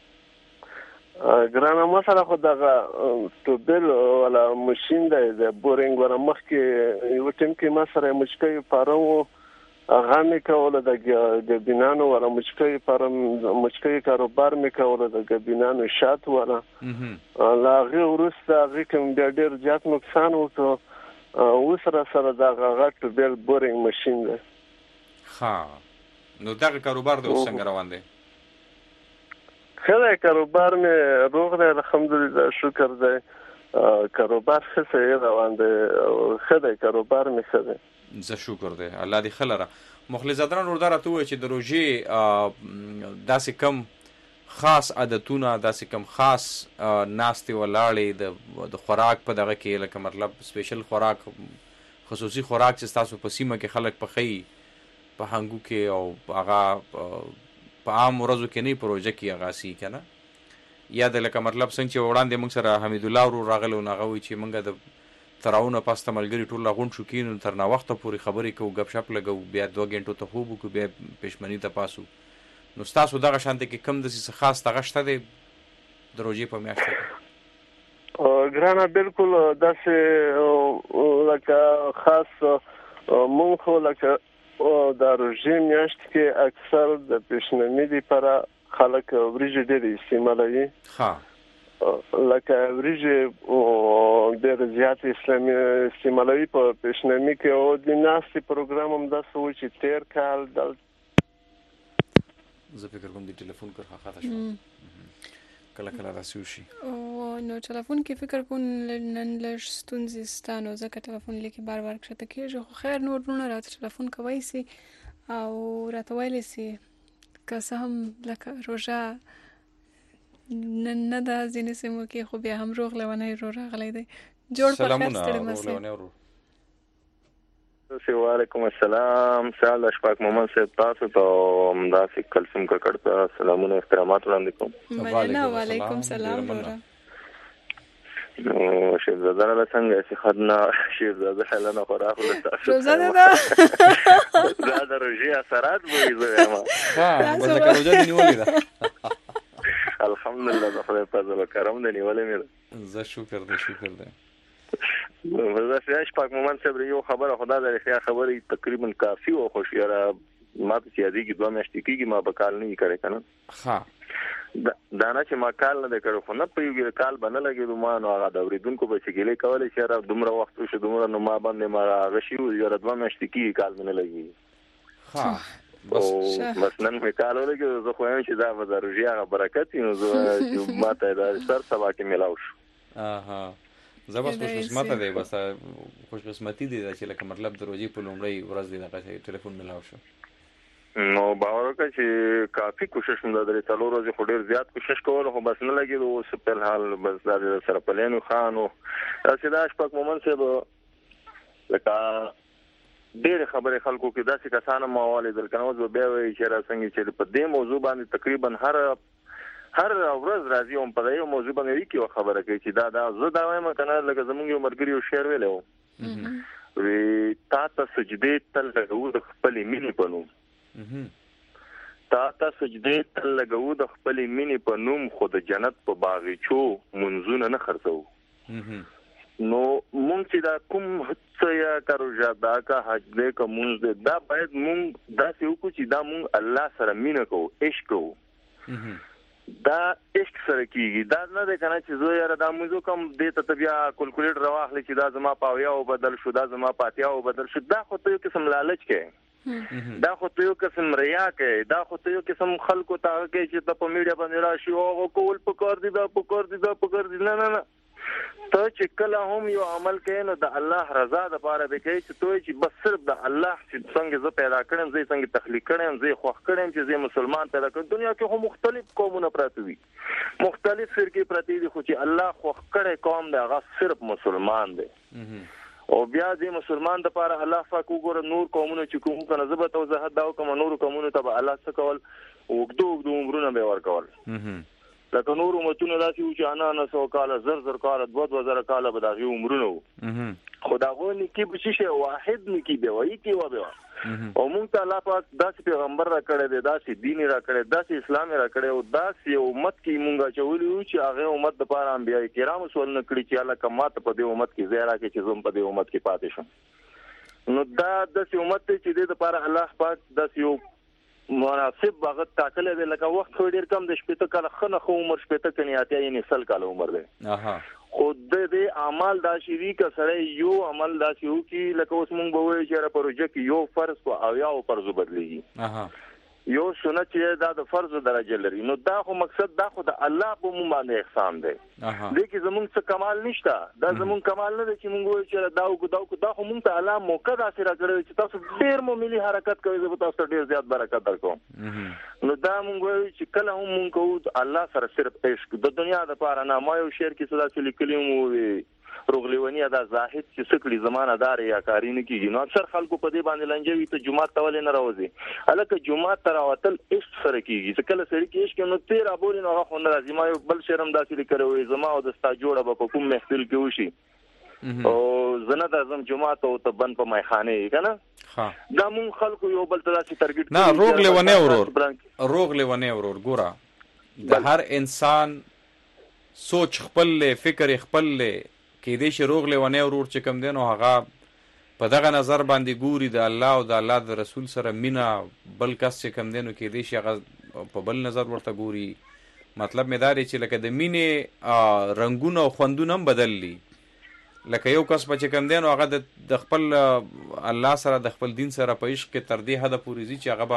ګرانه ما سره خو دغه ټوبل ولا ماشین دی د بورینګ ور مخکې یو ټیم کې ما سره مشکې پاره وو هغه مې کوله د ګبینانو ور مشکې پاره مشکې کاروبار مې کوله د ګبینانو شات وره لا غي ورسته هغه کوم ډېر زیات نقصان وکړ اوس را سره دغه غټ ټوبل بورینګ ماشین دی ها نو دغه کاروبار د څنګه روان دی خدای کاروبار مې روغ دی الحمدلله شکر دی کاروبار ښه روان دی خدای کاروبار مې ښه دی زه شکر دی الله دې خلره مخلص زدران روردار ته وای چې د روژې داسې کم خاص عادتونه داسې کم خاص ناستې ولاړې د خوراک په دغه کې لکه مطلب سپیشل خوراک خصوصي خوراک چې تاسو په سیمه کې خلک پخې په هنګو کې او هغه په عام ورځو کې نه پروژه کې اغاسي کنه یا د لکه مطلب څنګه چې وړاندې موږ سره حمید الله ورو راغلو ناغه وی چې موږ د تراونه پاسته ملګری ټول غون شو کین تر نا وخت پورې خبرې کو غب شپ لګو بیا دوه غنټو ته خوب کو بیا پښمنی ته پاسو نو تاسو دغه شانته کې کم د څه خاص تغشته دی دروځي په میاشته ګرانه بالکل داسې لکه خاص مونږ خو لکه او د روژې میاشت کې اکثر د پښنمې لپاره خلک وريجې ډېرې استعمالوي ها لکه وريجې ډېر زیات اسلامي استعمالوي په پښنمې کې او د ناسي پروګرام هم د سوچ تیر کال د زه فکر کوم د ټلیفون کر خاطر شو کله کله راځي شي او نو ټلیفون کې فکر کوم نن لږ ستونزې ستانو ځکه ټلیفون لیکي بار بار کښته کېږي خو خیر نور نور راته ټلیفون کوي سي او راته ویلې سي که څه هم لکه روژه نن نه دا ځینې سیمو کې خو بیا هم روغ لیونی رو راغلی دی جوړ په خیر ستړي مسئ وعلیکم السلام سال اشفاق محمد صاحب تاسو ته همداسې کلسم ککړ ته سلامونه احترامات وړاندې کوم مننه وعلیکم سلام ورا نو شهزاده له څنګه چې خدنا شهزاده له نه خوراک له تاسو روزه ده دا د روزي اثرات وایي زه ما ها بس که روزه دی نیولې ده الحمدلله د خدای فضل او کرم دی نیولې مې زه شکر دې شکر دې زه سیاش پاک مومن صاحب یو خبره خدا د رښتیا خبرې تقریبا کافي او خوشیاره ما ته یادې کې دوه میاشتې کېږي ما به کال نه کړی کنه ها دا نه چې ما کال نه کړو خو نه په یو کال باندې لګېدو ما نو هغه د اوریدونکو به چې ګلې کولې چې را دومره وخت شو دومره نو ما باندې ما غشي یو دوه میاشتې کېږي کال باندې لګي ها بس بس نن مې کال ولګي زه خو یم چې دا به ضروري هغه برکت نو زه ما ته دا سر سبا کې ملاو شو اها زه بس خوش قسمت دی بس خوش قسمتي دي چې لکه مطلب د روزي په لومړی ورځ دی دغه ټلیفون ملاو شو نو باور وکړه چې کافي کوشش مې درې څلور ورځې خو ډېر زیات کوشش کول خو بس نه لګېدو اوس په الحال بس دا سره پلینو خان او داسې دا شپږ مومن صاحب لکه ډېرې خبرې خلکو کې داسې کسانو ما والیدل که نه اوس به بیا وایي چې را څنګه چې په دې موضوع باندې تقریبا هر هر ورځ راځي او په دې موضوع باندې یو کې خبره کوي چې دا دا زه دا وایم که نه لکه زمونږ یو ملګري یو شعر ویلی و وی تا ته سجدې تل لګوو د خپلې مینې په نوم تا ته سجدې تل لګوو د خپلې مینې په نوم خو د جنت په باغچو منځونه نه خرڅوو نو مونږ چې دا کوم څه یا که روژه ده که حج دی که مونځ دی دا باید مونږ داسې وکړو چې دا مونږ الله سره مینه کوو عشق کوو دا عشق سره کېږي دا نه دی که نه چې زه یاره دا مونځ وکړم دې ته ته بیا کلکولیټر راواخلې چې دا زما په اویاو بدل شو دا زما په اتیاو بدل شو دا خو ته یو قسم لالچ کوې دا خو ته یو قسم ریا کوي دا خو ته یو قسم خلکو ته هغه کوي چې ته په میډیا باندې راشي او هغه کول پکار دي دا پکار دي دا پکار دي نه نه نه ته چې کله هم یو عمل کوي نو د الله رضا دپاره به کوي چې ته چې بس صرف د الله چې څنګه زه پیدا کړم زه څنګه تخلیق کړم زه خوښ کړم چې زه مسلمان پیدا کړم دنیا کې خو مختلف قومونه پراته وي مختلف فرقې پراته دي خو چې الله خوښ کړی قوم دی هغه صرف مسلمان دی او بیا دې مسلمان د پاره الله پاک وګوره نور قومونه چې کوم کنه زبط او زهد دا کوم نور قومونه ته به الله څه کول وګدو وګدو عمرونه به ور کول لکه نور امتونه داسې و چې انا نه سو کاله زر زر کاله دوه دوه زره کاله به دغه عمرونه وو خو دا غو نکی به شي واحد نکی به وایي کې و به او مونږ ته الله پاک داسې پیغمبر را کړی دی داسې دین را کړی داسې اسلام را کړی او داسې امت کې مونږه چولې و چې هغه امت د پاره انبیاء کرام سوال نه کړی چې الله کما ته په دې امت کې زیرا کې چې زوم په دې امت کې پاتې شم نو دا داسې امت چې دې د پاره الله پاک داسې یو مناسب وخت ټاکلی دی لکه وخت خو ډېر کم د شپېته کاله ښه نه ښه عمر شپېته کنې اتیا یعنې سل کاله عمر دی خو د دې اعمال داسې وي که سړی یو عمل داسې وکړي لکه اوس مونږ به وایو چې په روژه کې یو فرض په اویاو فرضو بدلېږي یو سنت چې دا د فرضو درجه لري نو دا خو مقصد دا خو د الله په مونږ باندې احسان دی دې کې زمونږ څه کمال نشته دا زمونږ کمال نه دی چې مونږ وایو چې دا وکړو دا وکړو دا خو مونږ ته الله موقع داسې راکړی چې تاسو ډېر مو ملي حرکت کوئ زه به تاسو ته ډېر زیات برکت درکوم نو دا مونږ وایو چې کله هم مونږ کوو الله سره صرف عشق د دنیا دپاره نه ما یو شعر کې څه داسې لیکلي وو روغلیونی دا زاهد چې سکړي زمانه دار یا کاری نه کیږي نو اکثر خلکو په دې باندې لنجوي ته جمعه ته ولې نه راوځي الکه جمعه ته راوتل عشق سره کیږي چې کله سړی کې عشق نو تیر ابوري نو هغه نه راځي ما یو بل شرم داسې لیکلوي زما او د ستا جوړه به په کوم محفل کې وشي او زنه د اعظم جمعه ته ته بند په میخانه کنه ها دا مون خلکو یو بل ته داسې تارګټ نه روغ لیونه ورور روغ لیونه ورور ګوره د هر انسان سوچ خپل فکر خپل کې دې چې روغ لیونی ورور چې کوم دی نو هغه په دغه نظر باندې ګوري د الله او د الله د رسول سره مینه بل کس چې کوم دی نو کې دې چې هغه په بل نظر ورته ګوري مطلب مې دا دی چې لکه د مینې رنګونه او خوندونه هم بدللی لکه یو کس به چې کوم دی نو هغه د خپل الله سره د خپل دین سره په عشق کې تر دې حده پورې ځي چې هغه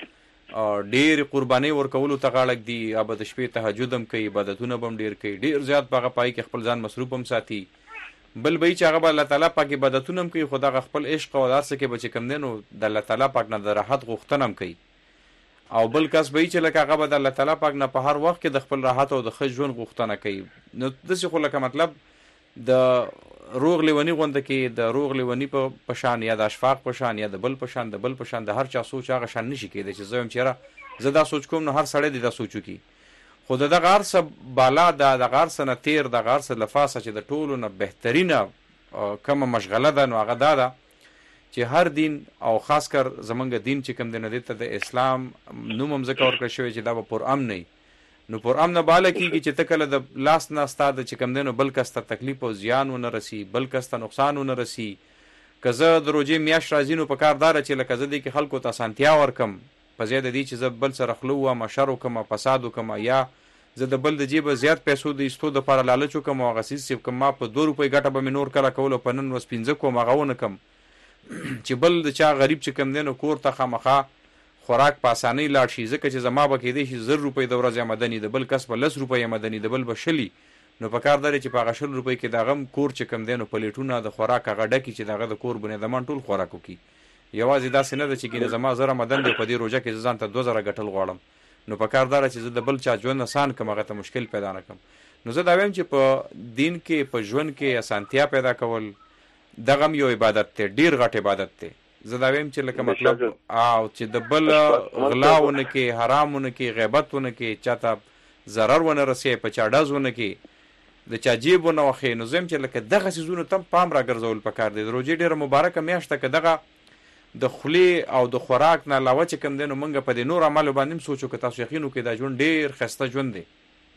به ډېر قربانۍ ورکولو ته غاړک دي یا به د شپې تهجد هم کوي عبادتونه به هم ډېر کوي ډېر زیات په هغه پای کې خپل ځان مصروف هم ساتي بل به چې هغه به الله تعالی پاک عبادتونه هم کوي خو دغه خپل عشق او هر څه کې به چې کوم دی نو د الله تعالی پاک نه د راحت غوښتنه هم کوي او بل کس به چې لکه هغه به د الله تعالی پاک نه په هر وخت کې د خپل راحت او د ښه ژوند غوښتنه کوي نو داسې خو لکه مطلب د روغ لیونی غونډه کې د روغ لیونی په شان یا د اشفاق په شان یا د بل په شان د بل په شان د هر چا سوچ هغه شان نشي کېدی چې زه هم چېرې زه دا سوچ کوم نو هر سړی دې دا سوچ وکړي خو د دغه ارڅه بالا د دغه ارڅه نه تیر دغه ارڅه لفاسه چې د ټولو نه بهترینه کومه مشغله ده نو هغه دا ده چې هر دین او خاص کر زمونږ دین چې کوم دی نو دې ته د اسلام نوم هم ځکه ورکړی شوی چې دا به پرامن وي. نو پرامن نه باله کېږي چې ته کله د لاس نه ستا د چې کوم دی نو بل کس ته تکلیف او زیان ونه رسي، بل کس ته نقصان ونه رسي. که زه د روژې میاشت راځي نو په کار داره چې لکه زه دې کې خلکو ته اسانتیا ورکم په ځای د دې چې زه بل سره خوله ووایم، شر وکړم، فساد وکړم، یا زه د بل د جیبه زیات پیسو د ایستو دپاره لالچ وکړم او هغه څیز چې کوم ما په دوه روپۍ ګټه به مې نور کله کول او په نن ورځ پنځه کوم هغه ونه کړم چې بل د چا غریب چې کوم دی نو کور ته خامخا خوراک په اسانۍ لاړ شي. ځکه چې زما به کېدی شي زر روپۍ د ورځې آمدني، د بل کس به لس روپۍ آمدني، د بل به شلي. نو په کار دی چې په هغه شل روپۍ کې د هغه کور چې کوم دی نو پلیټونه د خوراک هغه ډکي چې د هغه د کور بنیادمان ټول خوراک وکړي. یوازې داسې نه ده چې ګینې زما زر آمدن دی په دې روژه کې زه ځان ته دوه زره ګټل غواړم. نو په کار داره چې زه د بل چا ژوند اسان کړم، هغه ته مشکل پیدا نه کړم. نو زه دا وایم چې په دین کې په ژوند کې اسانتیا پیدا کول دغه یو عبادت دی، ډېر غټ عبادت دی. زه دا وایم چې لکه مطلب او چې د بل غلا ونه کې، حرام ونه کې، غیبت ونه کې، چاته ضرر ونه رسوي، په چا ډز ونه کې، د چا جیب ونه وخی. نو زه یم چې لکه دغه څیزونو ته پام راګرځول پکار دی. د روژې ډېره مبارکه میاشت ده، که دغه د خولې او د خوراک نه علاوه چې کوم دی نو موږ په دې نور عملو باندې هم سوچو که تاسو یقین وکړئ دا ژوند ډېر ښایسته ژوند دی.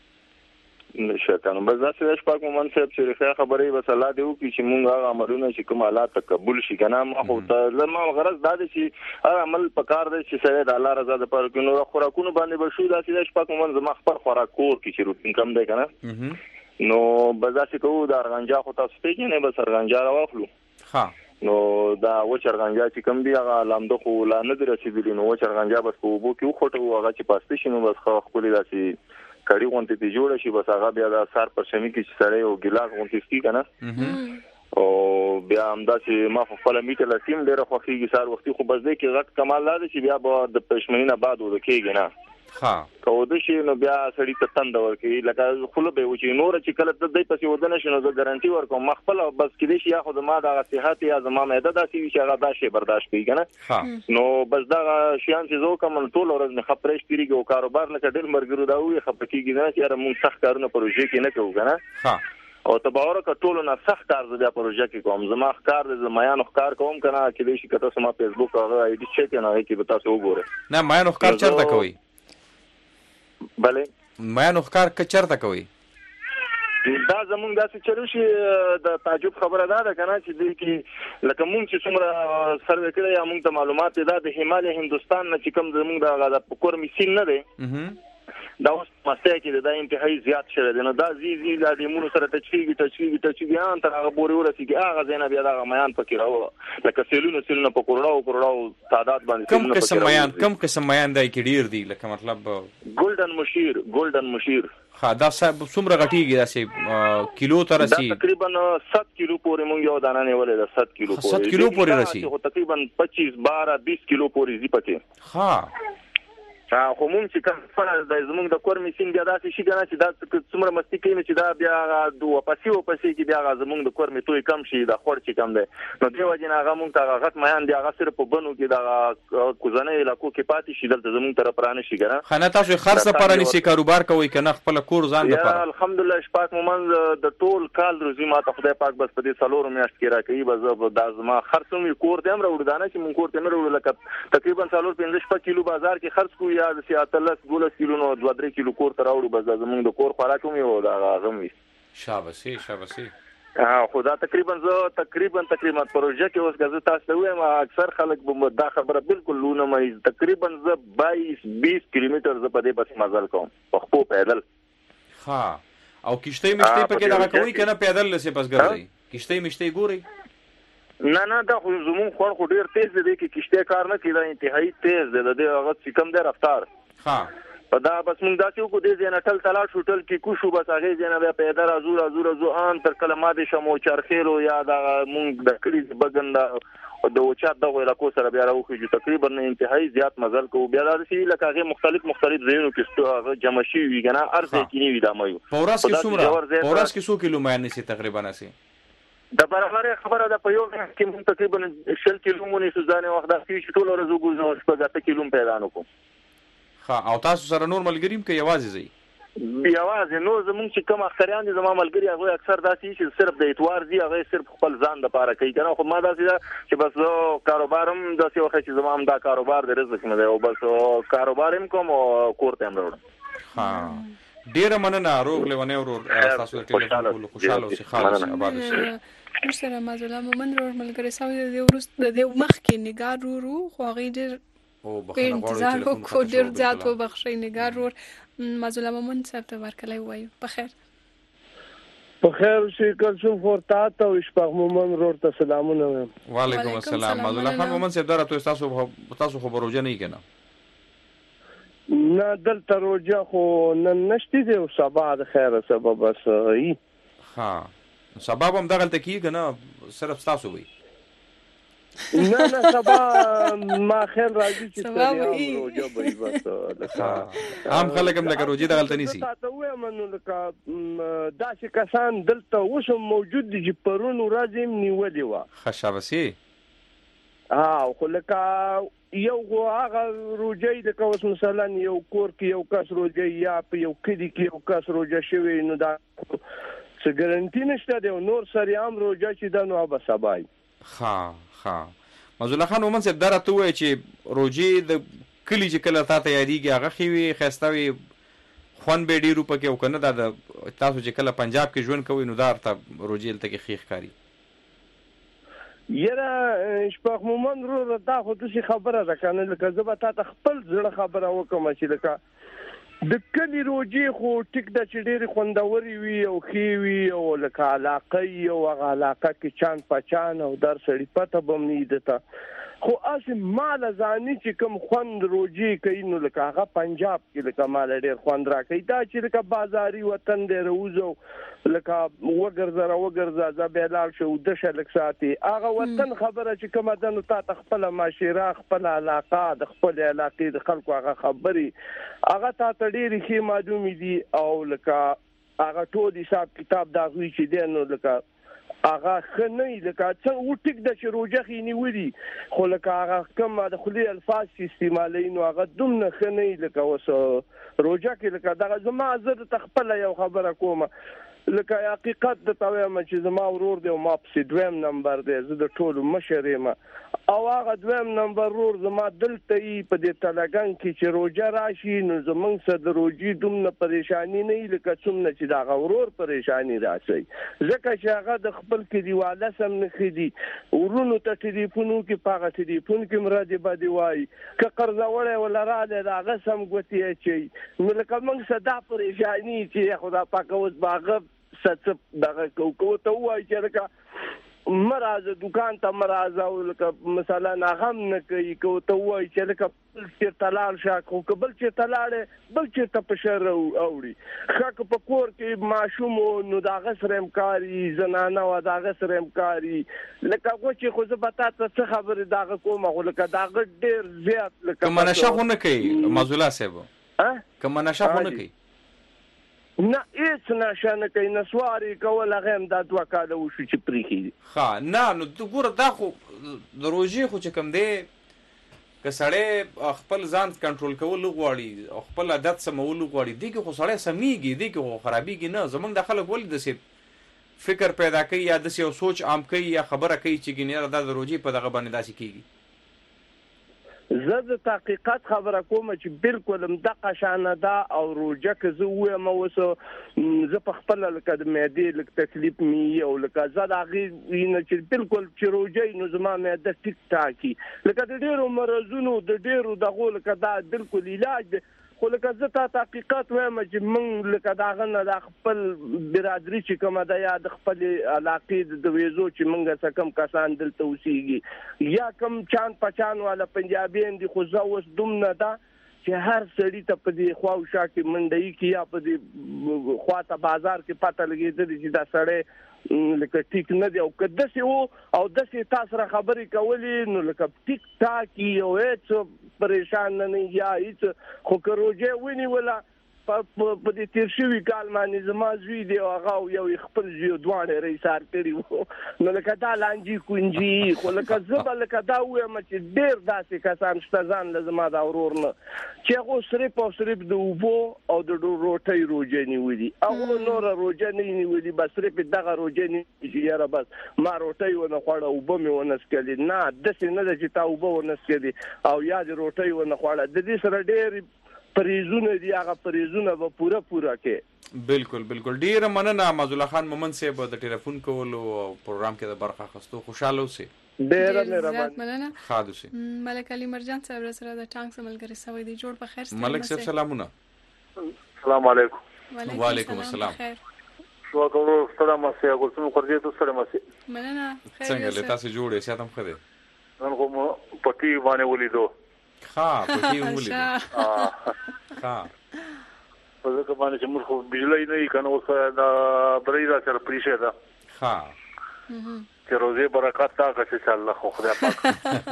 نشته نو بس داسې ده شپږ مومن صاحب چې رښتیا خبرې بس الله دې وکړي چې موږ هغه عملونه چې کوم الله ته قبول شي که نه. ما خو ته زما غرض دا دی چې هغه عمل په کار دی چې سړی د الله رضا دپاره کړي. نو خوراکونو باندې به شو داسې ده شپږ مومن زما خپل خوراک کور کې چې روټین کم دی که نه نو بس داسې کوو. د ارغنجا خو تاسو پیژنئ، بس ارغنجا راواخلو. نو دا وچ ارغنجا چې کوم دی هغه لامده خو لا نه دی رسېدلي، نو وچ ارغنجا بس په اوبو کې وخوټوو، هغه چې پاسته شي نو بس ښه ښکلې داسې کړي غونتې ترې جوړه شي. بس هغه بیا د سهار پر شمي کې چې سړی یو ګیلاس غونتې څکي که نه او بیا همداسې ما خو خپله میټه لسیم ډېره خوښېږي سهار وختي. خو بس دی کې غټ کمال دا دی چې بیا به د پشمني نه بعد وده کېږي نه که وده شي نو بیا سړي ته تنده ورکوي، لکه خوله به یې وچوي. نوره چې کله ته دی پسې وده نه شي نو زه ګارنټي ورکوم ما خپله بس کېدای شي یا خو زما دغه صحت یا زما معده داسې وي چې هغه دا شی برداشت کوي که نه. نو بس دغه شیان چې زه وکړم نو ټوله ورځ مې ښه پرېش تېرېږي او کاروبار لکه ډېر ملګرو دا ووایي خفه کېږي نه چې یاره مونږ سخت کارونه په روژې کې نه کوو که نه. او ته باور وکړه ټولو نه سخت کار زه بیا په روژه کې کوم. زما ښکار دی زه میانو ښکار کوم که نه کېدای شي که تاسو ما فیسبوک هغه آی ډي چک کړئ نو هغې کې به تاسو وګورئ. نه میانو ښکار چېرته کوئ؟ بلې میانو ښکار که چېرته کوئ؟ دا زمونږ داسې چلو شي د تعجب خبره دا ده که نه چې دې کې لکه مونږ چې څومره سروې کړی یا مونږ ته معلومات دی دا د همالیا هندوستان نه چې کوم زمونږ د هغه د کورمي سیند نه دی دا اوس مستی کې دا انتهایی زیات شوی دی. نو دا زی زی دا ډیمونو سره ټچ کېږي ټچ کېږي ټچ کېږي ان تر هغه پورې ورسېږي هغه ځای نه بیا دغه میان پکې راو لکه سیلونه سیلونه په کروڑاو کروڑاو تعداد باندې کم قسم میان کم قسم میان دی کې ډېر دی لکه مطلب ګولډن مشیر ګولډن مشیر ها دا څومره غټېږي داسې کیلو ته رسي؟ دا تقریبا ست کیلو پورې مونږ یو دانه نیولې ده ست کیلو پورې. ست کیلو پورې رسي؟ تقریبا پچیس بارہ بیس کیلو پورې ځي پکې. ها خو مونږ چې کوم د زمونږ د کورمي سیند بیا داسې شي که نه چې دا څومره مستي کوي نو چې دا بیا هغه واپسې واپسې کې بیا هغه زمونږ د کورمي توی کم شي دا خور چې کم دی نو دې وجې نه هغه مونږ ته هغه غټ میان دی هغه صرف په بنو کې دغه کوزنۍ علاقو کې پاتې شي دلته زمونږ طرف رانه شي که نه. ښه نه تاسو خرڅ دپاره نیسئ کاروبار کوئ که نه خپله کور ځان دپاره؟ الحمدلله شپاک مومند د ټول کال روزي ما ته خدای پاک بس په دې څلورو میاشت کې راکوي بس زه دا زما خرڅ هم وي کور ته هم راوړو دا نه چې مونږ کور ته نه راوړو لکه تقریبا څلور پنځه شپږ کیلو بازار کې خرڅ کوو یا داسې اتلس دولس کیلو نو دوه درې کیلو کور ته راوړو بس دا زمونږ د کور خوراک هم وي او دا هغه هم وي. شابسي شابسي. خو دا تقریبا زه تقریبا تقریبا پروژه کې اوس که زه تاسو ته ووایم اکثر خلک به دا خبره بالکل لونه مني تقریبا زه بایس بیس کیلومتر زه په دې پسې مزل کوم په خپو پیدل. ها او کشتۍ مشتۍ پکې دغه کوئ که نه پیدل لسې پس ګرځئ؟ کشتۍ مشتۍ ګورئ؟ نه نه دا خو زمونږ خور خو ډېر تیز دی کې کشتۍ کار نه کوي دا انتهایی تیز دی د دې هغه چې کوم دی رفتار. ها دا بس مونږ داسې وکړو دې ځای نه ټل تلاړ شو ټل کې کوشو بس هغې ځای نه بیا پیدا راځو راځو راځو ان تر کله ما دې شم او چرخیلو یا دغه مونږ د کلي بګن د اوچات دغو علاقو سره بیا راوخېږو تقریبا انتهایی زیات مزل کوو بیا داسې وي لکه هغې مختلف مختلف ځایونو کې هغه جمع شوي وي که نه هر ځای کې نه وي دا مایو. په ورځ کې څومره په ورځ کې څو کیلو میان نیسي تقریبا هسې؟ د برابرې خبره ده په یو میاشت کې مونږ تقریبا شل کیلو مو نیسو ځانې وخت داسې وي چې ټوله ورځ وګرځو شپږ اته کیلو هم پیدا نه کوم. ښه او تاسو سره نور ملګري هم که یوازې ځئ؟ یوازې نو زمونږ چې کوم اختریان دي زما ملګري هغوی اکثر داسې چې صرف د اتوار دي هغوی صرف خپل ځان دپاره کوي که نه خو ما داسې ده چې بس زه کاروبار هم داسې وخت چې زما هم دا کاروبار د رزق نه دی او بس کاروبار هم کوم او کور ته هم راوړم. ډېره مننه روغ لیونی ورور ستاسو د ټلیفون کولو خوشحاله اوسئ ښه اوسئ آباد اوسئ. موږ سره معزالله مومند ورور ملګری سوی د دې وروسته د دې مخکې نګار ورو خو هغې ډېر ډېر انتظار وکړو ډېر زیات وبخښئ نګار ورور. معزالله مومند صاحب ته ورکلی ووایو په خیر. په خیر اوسئ کلثوم خور تا ته او اشفاق مومند ورور ته سلامونه وایم. وعلیکم السلام. معزالله خان مومند صاحب دا راته تاسو تاسو خو به روژه نه یي که نه؟ نه دلته روژه خو نن نشته دی او سبا د خیره سبا بس یي. ها سبا به هم دغلته کېږي که نه صرف ستاسو وي؟ نه نه سبا ما خیال راځي چې ستړیا روژه به وي بس. عام خلک هم لکه روژې دغلته نیسي. زه تاته ووایم نو لکه داسې کسان دلته اوس هم موجود دي چې پرون ورځ یې نیولې وه. ښه شاباسي. ها خو لکه یو خو هغه روژې لکه اوس مثلا یو کور کې یو کس روژې یا په یو کلي کې یو کس روژه شوی نو دا څه ګارنټي نشته دی او نور سره هم روژه چې ده نو به سبا وي. ښه ښه. معزالله خان مومند صاحب دا راته ووایه چې روژې د کلي چې کله تا ته یادېږي هغه ښې وي ښایسته وي خوند به یې ډېر وو پکې او که نه دا د تاسو چې کله پنجاب کې ژوند کوئ نو دا ورته روژې هلته کې ښې ښکاري؟ یاره اشفاق مومند وروره دا خو داسې خبره ده که نه لکه زه به تا ته خپل زړه خبره وکړم چې لکه د کلي روژې خو ټیک ده چې ډېرې خوندورې وي او ښې وي او لکه علاقه وي او هغه علاقه کې چان پچان او در سړي پته به هم نه وي دته خو هسې ماله ځاني چې کوم خوند روژې کوي نو لکه هغه پنجاب کې لکه ماله ډېر خوند راکوي. دا چې لکه بازاري وطن دی روزو لکه وګرځه را وګرځه ځه بیا لاړ شه اوده شه لږ ساعتې هغه وطن خبره چې کومه ده نو تا ته خپله معاشره خپله علاقه د خپلې علاقې د خلکو هغه خبرې هغه تا ته ډېرې ښې معلومې دي او لکه هغه ټول حساب کتاب د هغوی چې دی نو لکه هغه ښه نه وي لکه څنګه و ټیک ده چې روژه خې نیولي خو لکه هغه کوم د خولې الفاظ چې استعمالوي نو هغه دومره ښه نه وي لکه اوس روژه کې لکه دغه زما زه درته خپله یو خبره کومه لکه حقیقت درته وایم چې زما ورور دی او ما پسې دویم نمبر دی زه د ټولو مشر یم او هغه دویم نمبر ورور زما دلته یي په دې تلګنګ کې چې روژه راشي نو زموږ سره د روژې دومره پریشاني نه وي لکه څومره چې د هغه ورور پریشاني راشي ځکه چې هغه د خپل کلیواله سم نه ښه دي ورونو ته ټلیفون وکړي په هغه ټلیفون کې هم ردې بدې وایي که قرضوړی وله رالی د هغه سم ګوتې اچوي نو لکه موږ سره دا پریشاني چې خدا پاکه اوس به هغه څه دغه کوو که ورته ووایي چې لکه مه راځه دوکان ته مه راځه او لکه مثلا هغه هم نه کوي که ورته ووایي چې لکه بل چېرته لاړ شه خو که بل چېرته لاړې بل چېرته په شر اوړي ښه که په کور کې ماشوم و نو د هغه سره هم کاري زنانه وه د هغه سره هم کاري لکه غوچې خو زه به تا ته څه خبرې د هغه کومه خو لکه د هغه ډېر زیات لکه که منشه خو نه کوي معزالله صاحب که منشه خو نه کوي نه هېڅ نشه نه کوي نسواري کول هغه هم دا دوه کاله وشو چې پرېښي دي. ښه نه نو ګوره دا خو د روژې خو چې کوم دی که سړی خپل ځان کنټرول کول غواړي او خپل عادت سمول غواړي دې کې خو سړی سمیږي دې کې خو خرابېږي نه زموږ د خلک ولې داسې فکر پیدا کوي یا داسې یو سوچ عام کوي یا خبره کوي چې ګینه دا د روژې په دغه باندې داسې کېږي. زه د تحقیقات خبره کوم چې بالکل همدغه شانه ده او روژه که زه ووایم اوس زه په خپله لکه د معدې لږ تکلیف مې وي او لکه زه د هغې نه چې بالکل چې روژه وي نو زما معده ټیک ټاک وي لکه د ډېرو مرضونو د ډېرو دغو لکه دا بالکل علاج دی خو لکه زه تا تحقیقات وایم چې موږ لکه د هغه نه د خپل برادري چې کومه ده یا د خپلې علاقې د ویزو چې موږ څه کم کسان دلته اوسېږي یا کم چاند پچان والا پنجابیان دي خو زه اوس دومره ده چې هر سړي ته په دې خوا او شا کې منډهي کې یا په دې خوا ته بازار کې پته لګېدلې چې دا سړی لکه ټیک نه دی او که داسې و او داسې تا سره خبرې کولې نو لکه ټیک ټاک وي او هېڅ پریشان نه نه یا هېڅ خو که روژه ونیوله په دې تیر شوي کال باندې زما زوی دی او هغه یو خپل زوی دواړه ریسار کړي وو نو لکه دا لانجی کونجي خو لکه زه به لکه دا وایم چې ډېر داسې کسان شته ځان له زما دا ورور نه چې هغه صرف او صرف د اوبو او د روټۍ روژې نیولي هغه نوره روژه نه نیولي بس صرف دغه روژې نیولي چې یاره بس ما روټۍ ونه خوړه اوبه مې ونه څښلې نه داسې نه ده چې تا اوبه ونه څښلې او یا د روټۍ ونه خوړه د دې سره ډېر پریزونه دی هغه پریزونه به پوره پوره کې بالکل بالکل ډیر مننه مازولا خان مومن صاحب د ټلیفون کولو او پروګرام کې د برخه اخستو خوشاله اوسئ ډیر مهرباني خاد اوسئ ملک علي مرجان صاحب سره د ټانګ سملګری سوي دی جوړ په خیر ملک صاحب سلامونه السلام علیکم وعلیکم السلام شو کوم ستړه مسه کوم خرجې ته ستړه مسه مننه خیر څنګه له تاسو جوړې ساتم خده نن کوم پټي باندې ولیدو ها پټي ولې ها په ځکه باندې چې موږ خو بجلی نه کنه اوس دا برې را سره پریشه ده ها چې روزه برکات تا که چې الله خو خدای پاک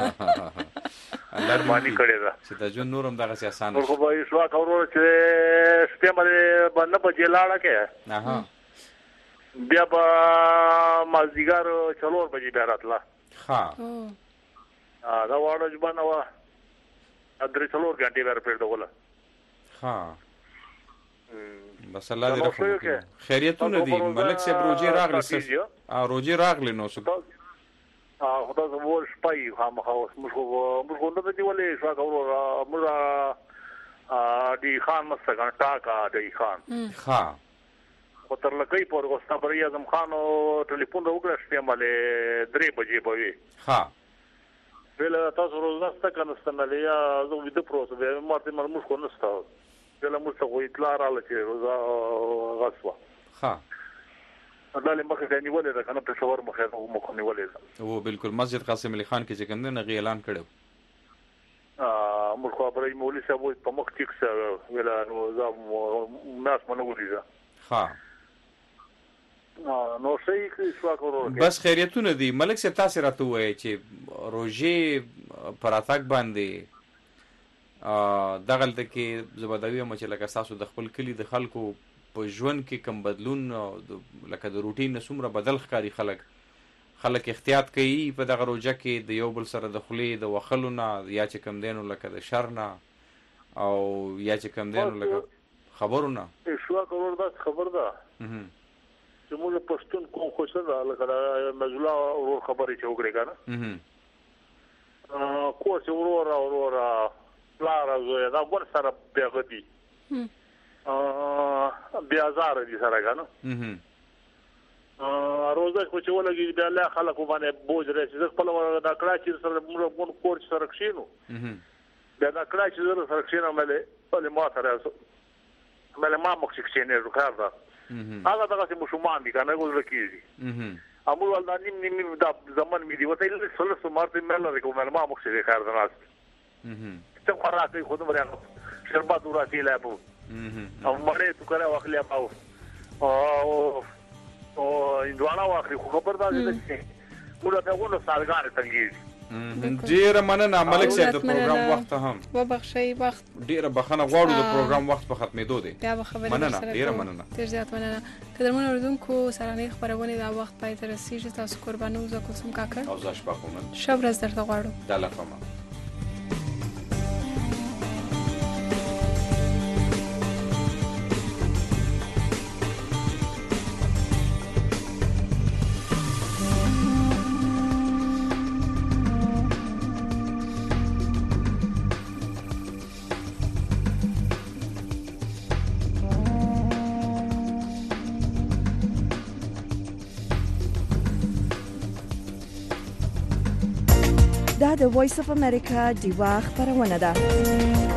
الله مانی کړی دا چې د جون نورم دغه سي آسان خو به شوا کورو چې سپه باندې باندې په جلاړه کې اها بیا به مازیګر چلور بجې بیا راتله ها ا دا وړو ځبانه وا درې څلور غنټې ور پېړ دوله ها بس الله دې رحم خیریتونه دي ملک صاحب روجي راغلی سر ا روجي راغلی نو څه ا خدای زموږ شپای هم خاص موږ موږ نو دې ولې شو کاورو موږ ا دي خان مسګن ټاکا دي خان ها خو تر لکې پر غوستا پر اعظم خان او ټلیفون وکړ شپه مله درې بجې پوي ها ویل تاسو روز نسته کنه ستنلیا زه وې د پروسه به مارته مرموش کو نسته ویل موږ ته وې اطلاع رااله چې روزا غسوا ها دلته مخه دی نیولې ده کنه په شاور مخه مخ نیولې ده او بالکل مسجد قاسم علي خان کې چې کوم نه اعلان کړو ا موږ خو برای مولوی صاحب په مخ ټیک سره ویل نو زم ناس منوري ده ها نو صحیح کې شو کورو بس خیریتونه دي ملک صاحب تاسو راته وایي چې روجي پراتاک باندې ا دغلت کې زبدوی مچ لکه تاسو د خپل کلی د خلکو په ژوند کې کم بدلون لکه د روټین نسومره بدل ښکاری خلک خلک احتیاط کوي په دغه روجه کې د یو بل سره د خلې د وخلونه یا چې کم دینو لکه د شرنا او یا چې کم دینو لکه خبرونه شو کورو دا خبر ده چې موږ پښتون کوم خوشاله ده لکه مجلا ورور خبرې چې وګړي کنه ا کو چې ورور ورور لار زوی دا ور سره پیغدي ا بیا زار دي سره کنه ا روزه کو چې ولګي بیا له خلکو باندې بوج راځي خپل دا کړه چې سره موږ مون کور سره کښینو بیا دا کړه چې سره سره کښینو مله ولې ما سره مله ما مخ کښینې وکړه هغه دغه مسلمان دي کنه ګوزل کیږي امر ولدا نیم نیم دا زمان می دی وته له سره سمارت مل نه کوم ما مخ شي کار دراس ته قرات خود مریا شربات وراتي لا بو او مړې تو کرا واخلیا پاو او او اندوانا واخلي خبر دا دي چې موږ ته ونه سالګار تنګي ډیر مننه ملک صاحب د پروګرام وخت هم وبخښي وخت ډیر بخنه غواړو د پروګرام وخت په ختمېدو دی بیا به خبرې مننه ډیر مننه ډیر زیات مننه قدرمن اوردونکو سرانه خبرونه دا وخت پای تر رسیدي تاسو قربانو ز کوم کاکر او زاش پاکومن شب ورځ درته غواړو د الله فما دا د وایس اف امریکا دیوا خبرونه ده